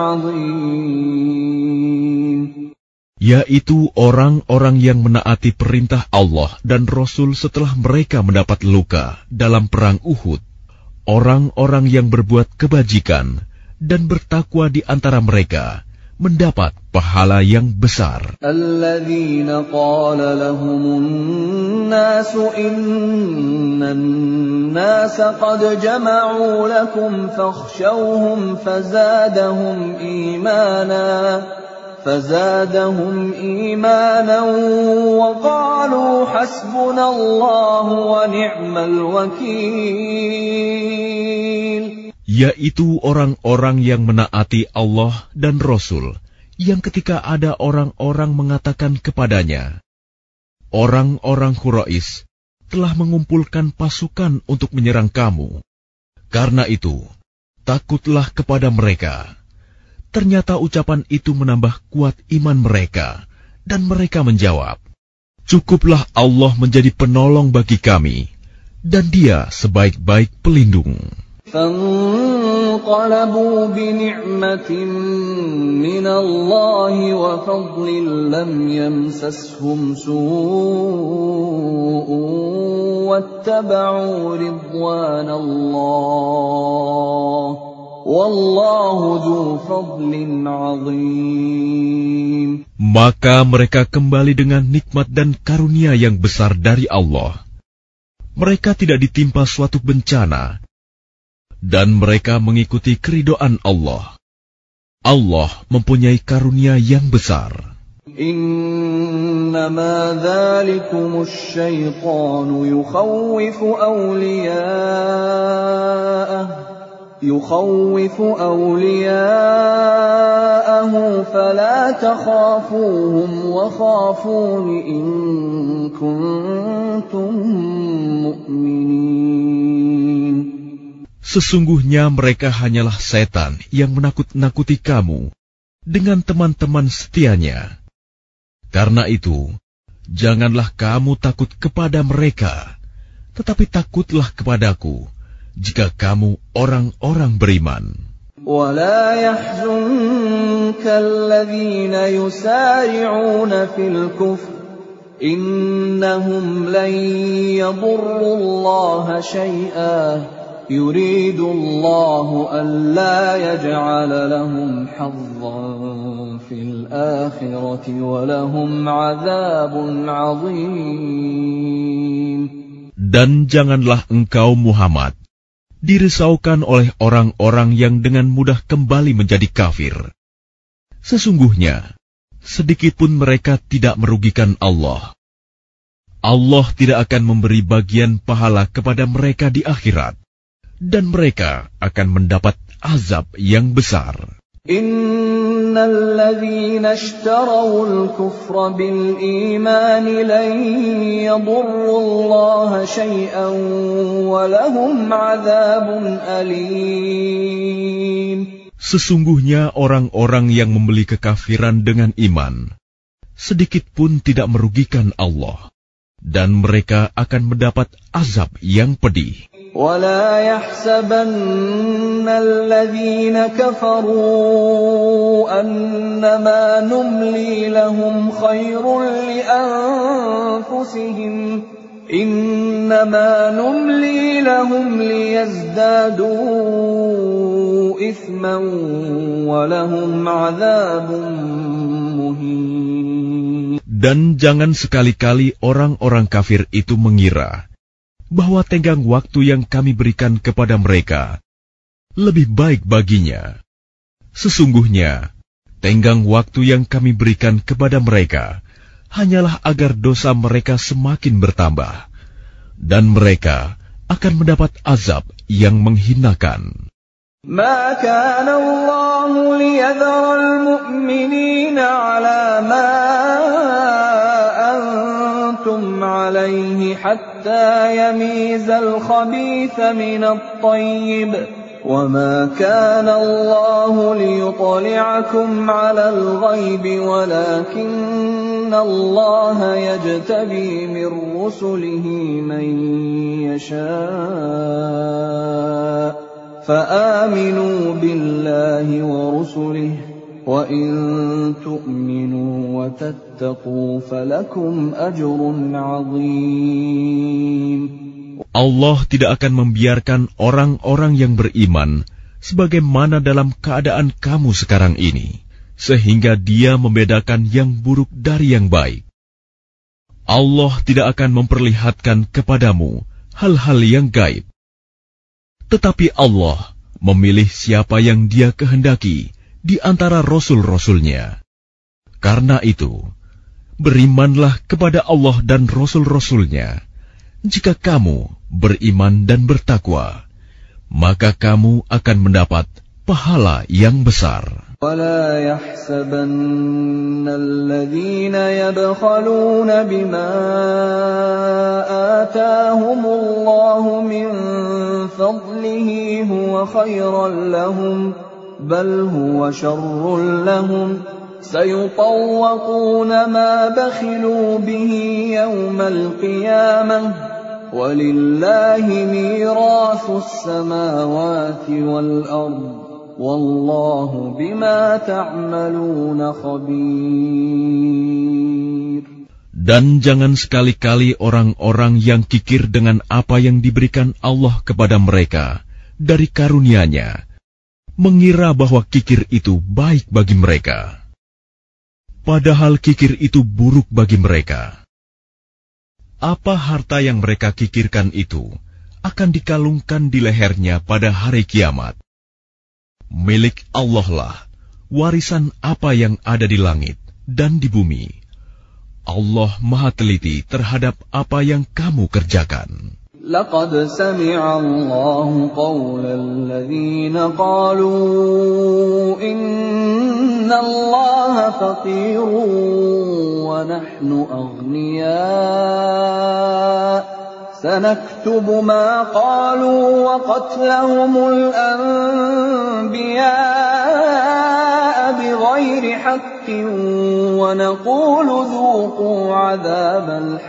عَظِيمٌ. Yaitu orang-orang yang menaati perintah Allah dan Rasul setelah mereka mendapat luka dalam perang Uhud, orang-orang yang berbuat kebajikan dan bertakwa di antara mereka mendapat pahala yang besar. Alladzina qala lahumun nasu innan nasa qad jama'u lakum fakhshawhum fazadahum imana فزادهم إيمانا وقالوا حسبنا الله ونعم الوكيل. yaitu orang-orang yang menaati Allah dan Rasul, yang ketika ada orang-orang mengatakan kepadanya, orang-orang Quraisy telah mengumpulkan pasukan untuk menyerang kamu. Karena itu, takutlah kepada mereka. Ternyata ucapan itu menambah kuat iman mereka, dan mereka menjawab, cukuplah Allah menjadi penolong bagi kami, dan Dia sebaik-baik pelindung. فانقلبوا بنعمة من الله وفضل لم يمسسهم سوء واتبعوا رضوان الله والله ذو فضل عظيم. Maka mereka kembali dengan nikmat dan karunia yang besar dari Allah. Mereka tidak ditimpa suatu bencana, dan mereka mengikuti keridhaan Allah. Allah mempunyai karunia yang besar. Innama dzalikum asy-syaitanu yukhawwifu awliya'ah yukhawwifu awliya'ahu fala takhafuhum wa khafuni in kuntum mu'minin. Sesungguhnya mereka hanyalah setan yang menakut-nakuti kamu dengan teman-teman setianya. Karena itu, janganlah kamu takut kepada mereka, tetapi takutlah kepadaku jika kamu orang-orang beriman. وَلَا يَحْزُنكَ الَّذِينَ يُسَارِعُونَ فِي الْكُفْرِ إِنَّهُمْ لَن يَضُرُّوا اللَّهَ شَيْئًا يريد الله ألا يجعل لهم حظا في الآخرة ولهم عذاب عظيم. Dan janganlah engkau Muhammad dirisaukan oleh orang-orang yang dengan mudah kembali menjadi kafir. Sesungguhnya, sedikitpun mereka tidak merugikan Allah. Allah tidak akan memberi bagian pahala kepada mereka di akhirat, dan mereka akan mendapat azab yang besar. Innal ladzina ishtarawul kufra bil iman lan yadurrullaha syai'an wa lahum 'adzabun alim. Sesungguhnya orang-orang yang membeli kekafiran dengan iman sedikit pun tidak merugikan Allah, dan mereka akan mendapat azab yang pedih. وَلَا يَحْسَبَنَّ الَّذِينَ كَفَرُوا أَنَّمَا نُمْلِي لَهُمْ خَيْرٌ لِأَنفُسِهِمْ إِنَّمَا نُمْلِي لَهُمْ لِيَزْدَادُوا إِثْمًا وَلَهُمْ عَذَابٌ مُهِينٌ. Dan jangan sekali-kali orang-orang kafir itu mengira bahwa tenggang waktu yang kami berikan kepada mereka lebih baik baginya. Sesungguhnya, tenggang waktu yang kami berikan kepada mereka hanyalah agar dosa mereka semakin bertambah, dan mereka akan mendapat azab yang menghinakan. ما كان الله ليذر المؤمنين على ما أنتم عليه حتى يميز الخبيث من الطيب وما كان الله ليطلعكم على الغيب ولكن الله يجتبي من رسله من يشاء فآمنوا بالله ورسله وإن تؤمنوا وتتقوا فلكم أجر عظيم. Allah tidak akan membiarkan orang-orang yang beriman sebagaimana dalam keadaan kamu sekarang ini, sehingga Dia membedakan yang buruk dari yang baik. Allah tidak akan memperlihatkan kepadamu hal-hal yang gaib. Tetapi Allah memilih siapa yang Dia kehendaki di antara rasul-rasulnya. Karena itu, berimanlah kepada Allah dan rasul-rasulnya. Jika kamu beriman dan bertakwa, maka kamu akan mendapat pahala yang besar. ولا يحسبن الذين يبخلون بما آتاهم الله من فضله هو خيرا لهم بل هو شر لهم سيطوقون ما بخلوا به يوم القيامة ولله ميراث السماوات والأرض Wallahu bima ta'maluna khabir. Dan jangan sekali-kali orang-orang yang kikir dengan apa yang diberikan Allah kepada mereka dari karunia-Nya mengira bahwa kikir itu baik bagi mereka. Padahal kikir itu buruk bagi mereka. Apa harta yang mereka kikirkan itu akan dikalungkan di lehernya pada hari kiamat. Milik Allah lah warisan apa yang ada di langit dan di bumi. Allah Maha Teliti terhadap apa yang kamu kerjakan. Laqad sami'a Allahu qawla alladhina qalu inna Allaha faqirun wa nahnu aghniya. سنكتب ما قالوا وقتلهم الأنبياء بغير حق ونقول ذوقوا عذاب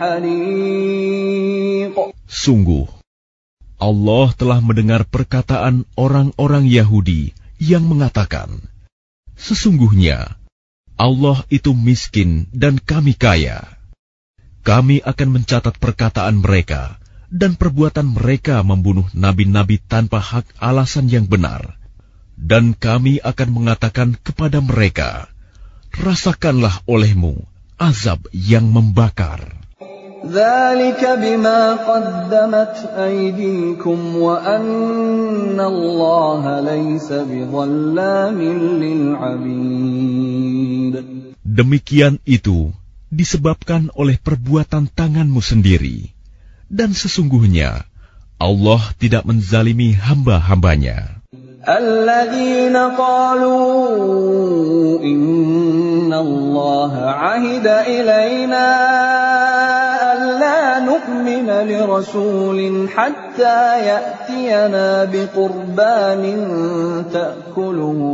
الحريق. Sungguh, Allah telah mendengar perkataan orang-orang Yahudi yang mengatakan, sesungguhnya Allah itu miskin dan kami kaya. Kami akan mencatat perkataan mereka dan perbuatan mereka membunuh nabi-nabi tanpa hak alasan yang benar. Dan kami akan mengatakan kepada mereka, rasakanlah olehmu azab yang membakar. Dzalika bima qaddamat aydikum wa anna Allaha laysa bidzallamin lil 'abid. Demikian itu disebabkan oleh perbuatan tanganmu sendiri. Dan sesungguhnya Allah tidak menzalimi hamba-hambanya. Alladzina qalu inna Allaha 'ahida ilaina alla nu'mina li rasulin hatta ya'tiyana biqurbanin ta'kuluhu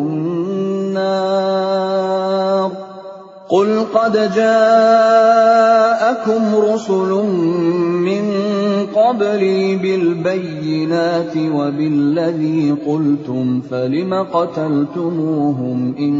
an-nar. قل قد جاءكم رسل من قبلي بالبينات وبالذي قلتم فلم قتلتموهم إن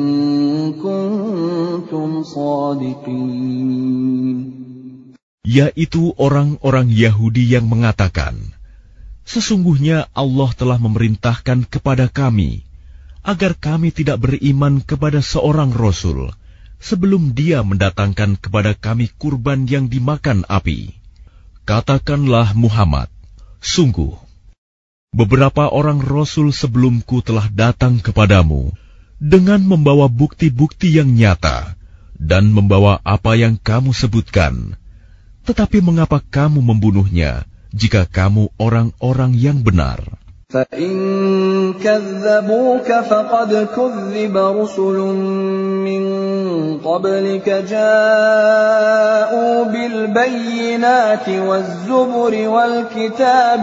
كنتم صادقين. Yaitu orang-orang Yahudi yang mengatakan, sesungguhnya Allah telah memerintahkan kepada kami agar kami tidak beriman kepada seorang Rasul sebelum dia mendatangkan kepada kami kurban yang dimakan api. Katakanlah Muhammad, sungguh, beberapa orang Rasul sebelumku telah datang kepadamu dengan membawa bukti-bukti yang nyata dan membawa apa yang kamu sebutkan. Tetapi mengapa kamu membunuhnya jika kamu orang-orang yang benar? فَإِن كَذَّبُوكَ فَقَدْ كُذِّبَ رُسُلٌ مِّن قَبْلِكَ جَاءُوا بِالْبَيِّنَاتِ وَالزُّبُرِ وَالْكِتَابِ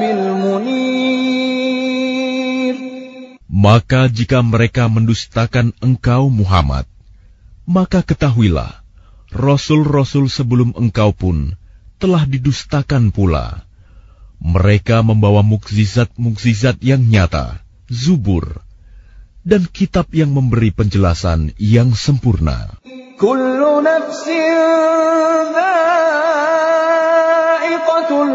الْمُنِيرِ. Maka jika mereka mendustakan engkau Muhammad, maka ketahuilah, Rasul-Rasul sebelum engkau pun telah didustakan pula. Mereka membawa mukjizat-mukjizat yang nyata, Zubur, dan kitab yang memberi penjelasan yang sempurna. Kullu nafsin dha'iqatul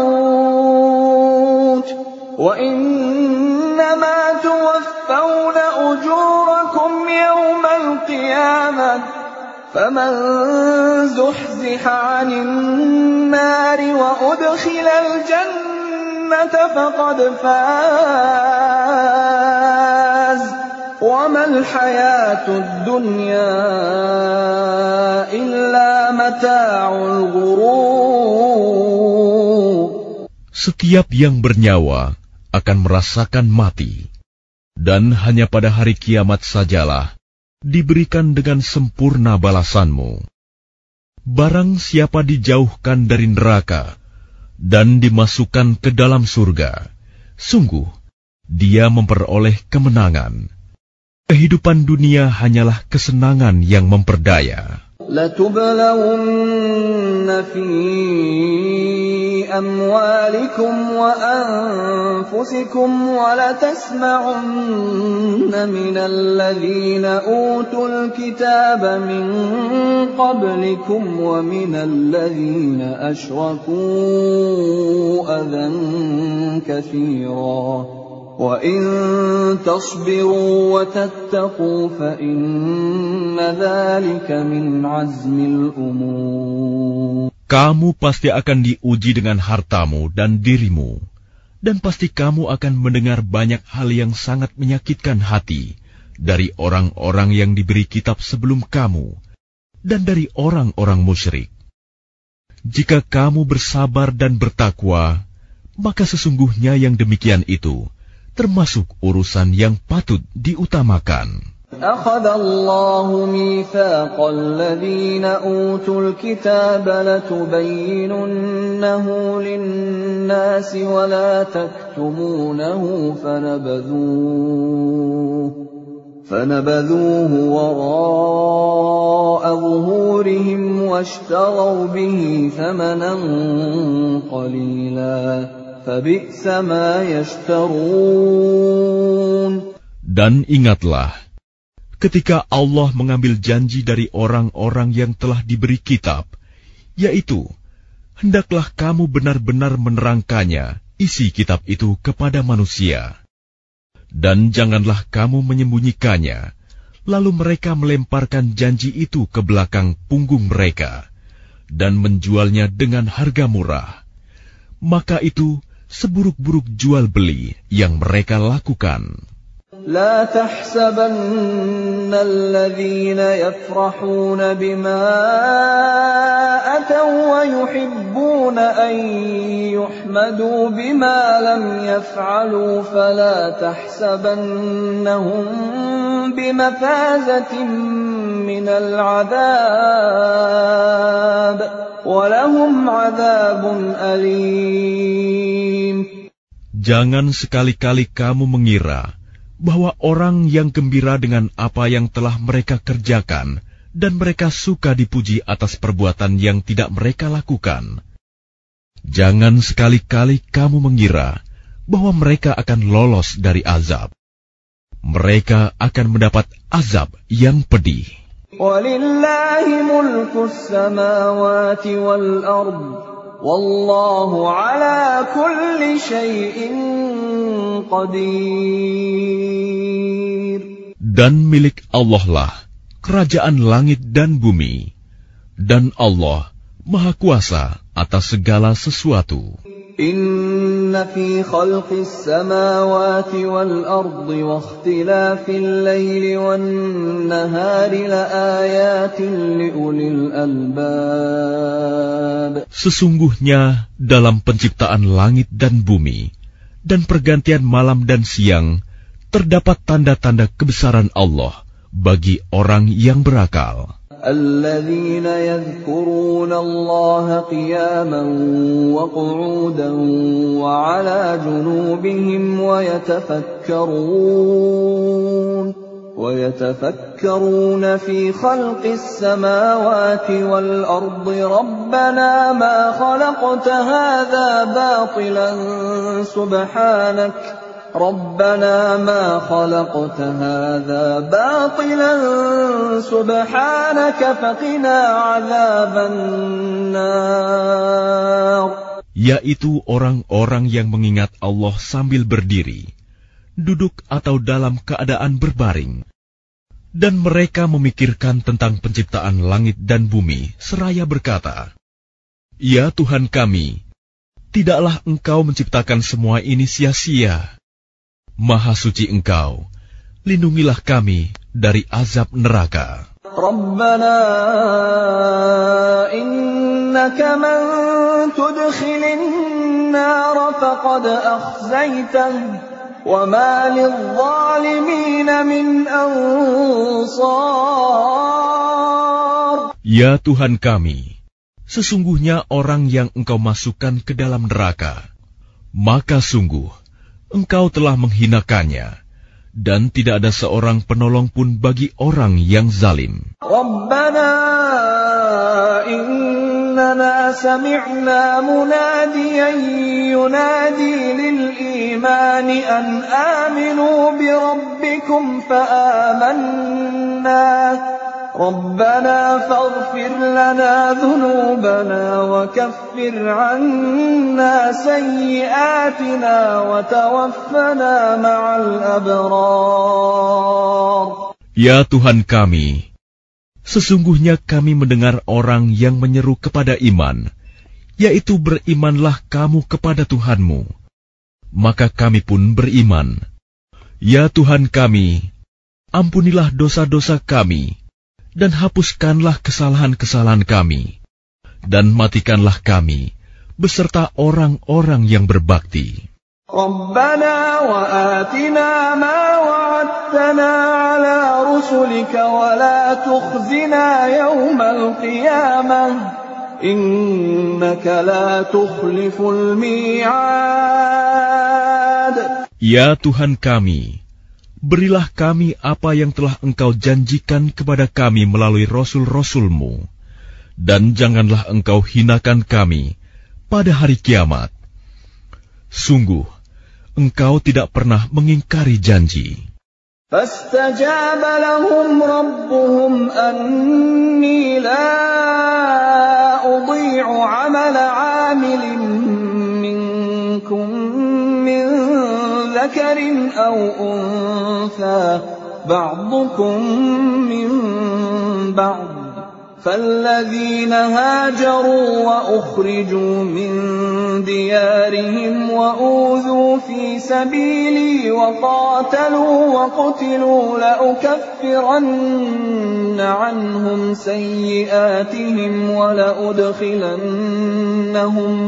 maut, wa innama tuwaffawna ujurakum yawmal qiyamah. فمن زحزح عن النار وأدخل الجنة فقد فاز وما الحياة الدنيا إلا متاع الغرور. Setiap yang bernyawa akan merasakan mati, dan hanya pada hari kiamat sajalah diberikan dengan sempurna balasanmu. Barang siapa dijauhkan dari neraka dan dimasukkan ke dalam surga, sungguh dia memperoleh kemenangan. Kehidupan dunia hanyalah kesenangan yang memperdaya. لَتُبْلَوُنَّ فِي أَمْوَالِكُمْ وَأَنفُسِكُمْ وَلَتَسْمَعُنَّ مِنَ الَّذِينَ أُوتُوا الْكِتَابَ مِنْ قَبْلِكُمْ وَمِنَ الَّذِينَ أَشْرَكُوا أَذًى كَثِيرًا وَإِن تَصْبِرُوا وَتَتَّقُوا فَإِنَّ ذَلِكَ مِنْ عَزْمِ الْأُمُورِ. Kamu pasti akan diuji dengan hartamu dan dirimu, dan pasti kamu akan mendengar banyak hal yang sangat menyakitkan hati dari orang-orang yang diberi kitab sebelum kamu dan dari orang-orang musyrik. Jika kamu bersabar dan bertakwa, maka sesungguhnya yang demikian itu termasuk urusan yang patut diutamakan. أَخَذَ اللَّهُ مِيثَاقَ الَّذِينَ أُوتُوا الْكِتَابَ لَتُبَيِّنُنَّهُ لِلنَّاسِ وَلَا تَكْتُمُونَهُ فَنَبَذُوهُ فَنَبَذُوهُ وَرَاءَ ظُهُورِهِمْ وَاشْتَرَوْا بِهِ ثَمَنًا قَلِيلًا فَبِئْسَ مَا يَشْتَرُونَ. Dan ingatlah, ketika Allah mengambil janji dari orang-orang yang telah diberi kitab, yaitu, hendaklah kamu benar-benar menerangkannya, isi kitab itu kepada manusia. Dan janganlah kamu menyembunyikannya, lalu mereka melemparkan janji itu ke belakang punggung mereka, dan menjualnya dengan harga murah. Maka itu seburuk-buruk jual beli yang mereka lakukan. لا تحسبن الذين يفرحون بما أتوا ويحبون أن يحمدوا بما لم يفعلوا فلا تحسبنهم بمفازة من العذاب ولهم عذاب أليم. Jangan sekali-kali kamu mengira bahwa orang yang gembira dengan apa yang telah mereka kerjakan dan mereka suka dipuji atas perbuatan yang tidak mereka lakukan. Jangan sekali-kali kamu mengira bahwa mereka akan lolos dari azab. Mereka akan mendapat azab yang pedih. Walillahi mulku samawati wal ard. Wallahu ala kulli syai'in qadir. Dan milik Allah lah kerajaan langit dan bumi, dan Allah Maha Kuasa atas segala sesuatu. Inna fi khalqis samawati wal ardi wa ikhtilafil laili wan nahari la ayatin liulil albab. Sesungguhnya dalam penciptaan langit dan bumi dan pergantian malam dan siang terdapat tanda-tanda kebesaran Allah bagi orang yang berakal. الذين يذكرون الله قياما وقعودا وعلى جنوبهم ويتفكرون ويتفكرون في خلق السماوات والأرض ربنا ما خلقت هذا باطلا سبحانك ربنا ما خلقت هذا باطلا سبحانك فقنا عذاب النار. Yaitu orang-orang yang mengingat Allah sambil berdiri, duduk atau dalam keadaan berbaring. Dan mereka memikirkan tentang penciptaan langit dan bumi seraya berkata, Ya Tuhan kami, tidaklah Engkau menciptakan semua ini sia-sia. Maha suci Engkau, lindungilah kami dari azab neraka. Rabbana innaka man tudkhilin النَّارَ فَقَدْ أَخْزَيْتَهُ وَمَا لِلظَّالِمِينَ مِنْ أَنصَارٍ. Ya Tuhan kami, sesungguhnya orang yang Engkau masukkan ke dalam neraka, maka sungguh Engkau telah menghinakannya, dan tidak ada seorang penolong pun bagi orang yang zalim. Rabbana innana sami'na munadiyan yunadi lil imani an aminu bi rabbikum fa amanna. Rabbana faghfir lana dhunubana wa kaffir 'anna sayyi'atina wa tawaffana ma'al abrar. Ya Tuhan kami, sesungguhnya kami mendengar orang yang menyeru kepada iman, yaitu berimanlah kamu kepada Tuhanmu. Maka kami pun beriman. Ya Tuhan kami, ampunilah dosa-dosa kami, dan hapuskanlah kesalahan-kesalahan kami, dan matikanlah kami beserta orang-orang yang berbakti. Rabbana wa atina ma wa'adtana ala rusulika wa la tukhzina yawmal qiyamah innaka la tukhliful mi'ad. Ya Tuhan kami, berilah kami apa yang telah Engkau janjikan kepada kami melalui Rasul-Rasul-Mu, dan janganlah Engkau hinakan kami pada hari kiamat. Sungguh, Engkau tidak pernah mengingkari janji. Fastajaba lahum rabbuhum anni la udhi'u 'amala 'amilin minkum min dhakarin aw untha ba'dukum min ba'd. فالذين هاجروا وأخرجوا من ديارهم وأوذوا في سبيلي وقاتلوا وقتلوا لأكفرن عنهم سيئاتهم ولأدخلنهم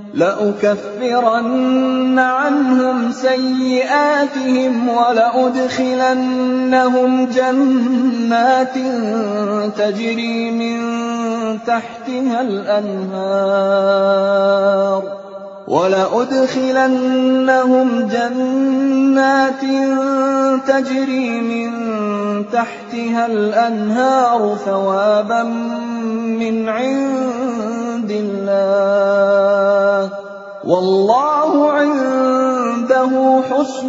لأكفرن عنهم سيئاتهم ولأدخلنهم جنات تجري من تحتها الأنهار ولأدخلنهم جنات تجري من تحتها الأنهار ثوابا من عند الله والله عنده حسن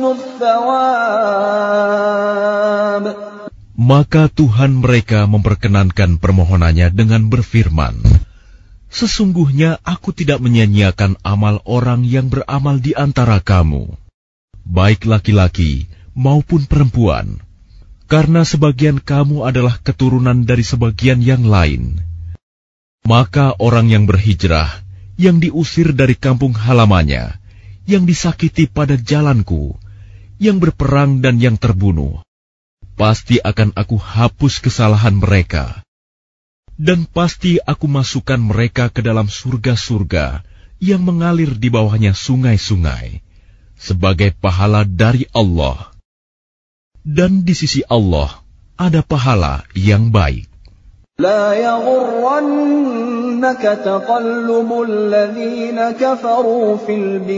الثواب. Maka Tuhan mereka memperkenankan permohonannya dengan berfirman, sesungguhnya aku tidak menyia-nyiakan amal orang yang beramal di antara kamu, baik laki-laki maupun perempuan, karena sebagian kamu adalah keturunan dari sebagian yang lain. Maka orang yang berhijrah, yang diusir dari kampung halamannya, yang disakiti pada jalanku, yang berperang dan yang terbunuh, pasti akan aku hapus kesalahan mereka, dan pasti aku masukkan mereka ke dalam surga-surga yang mengalir di bawahnya sungai-sungai, sebagai pahala dari Allah. Dan di sisi Allah ada pahala yang baik. لا يغرنك تقلب الذين كفروا في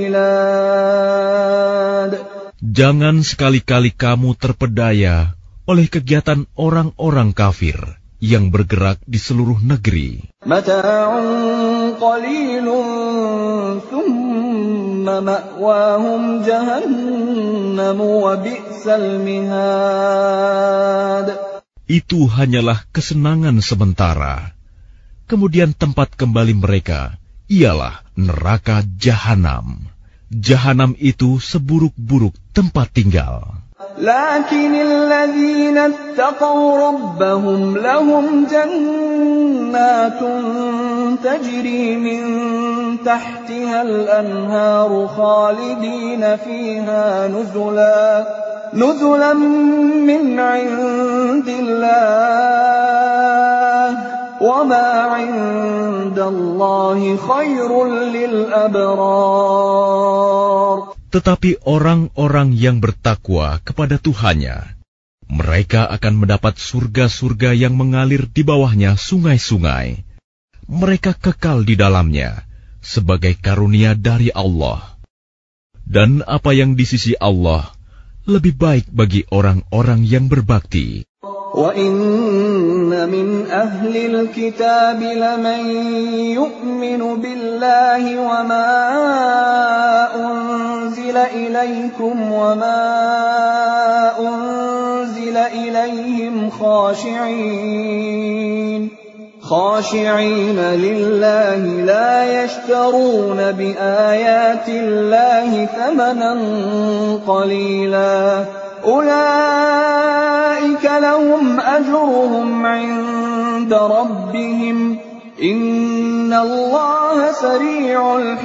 البلاد. Jangan sekali-kali kamu terpedaya oleh kegiatan orang-orang kafir yang bergerak di seluruh negeri. Mata'un qalilun thumma ma'wahum jahannam wa bi'sal mihad. Itu hanyalah kesenangan sementara. Kemudian tempat kembali mereka ialah neraka Jahanam. Jahanam itu seburuk-buruk tempat tinggal. لكن الذين اتقوا ربهم لهم جنات تجري من تحتها الأنهار خالدين فيها نزلا نزلا من عند الله وَمَا عِندَ اللَّهِ خَيْرٌ لِلْأَبْرَارِ. Tetapi orang-orang yang bertakwa kepada Tuhannya, mereka akan mendapat surga-surga yang mengalir di bawahnya sungai-sungai. Mereka kekal di dalamnya sebagai karunia dari Allah. Dan apa yang di sisi Allah lebih baik bagi orang-orang yang berbakti. وَإِنَّ مِنْ أَهْلِ الْكِتَابِ لَمَنْ يُؤْمِنُ بِاللَّهِ وَمَا أُنْزِلَ إِلَيْكُمْ وَمَا أُنْزِلَ إِلَيْهِمْ خَاشِعِينَ خاشعين لله لا يشترون بآيات الله ثمنا قليلا أولئك لهم أجرهم عند ربهم إن الله سريع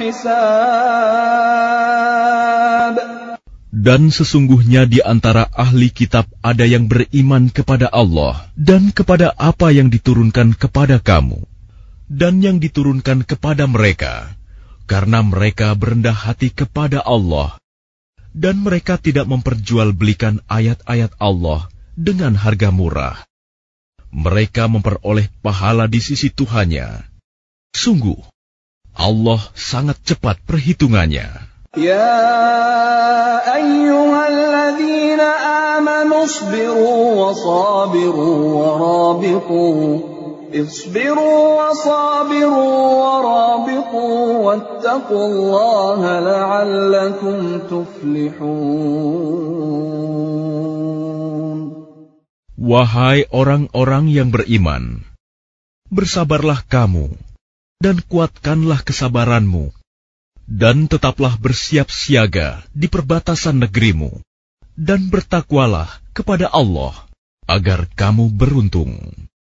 الحساب. Dan sesungguhnya di antara ahli kitab ada yang beriman kepada Allah dan kepada apa yang diturunkan kepada kamu dan yang diturunkan kepada mereka, karena mereka berendah hati kepada Allah dan mereka tidak memperjualbelikan ayat-ayat Allah dengan harga murah. Mereka memperoleh pahala di sisi Tuhannya. Sungguh, Allah sangat cepat perhitungannya. يا أيها الذين آمنوا اصبروا وصابروا ورابطوا اصبروا وصابروا ورابطوا واتقوا الله لعلكم تفلحون. Wahai orang-orang yang beriman, bersabarlah kamu dan kuatkanlah kesabaranmu. Dan tetaplah bersiap siaga di perbatasan negerimu, dan bertakwalah kepada Allah, agar kamu beruntung.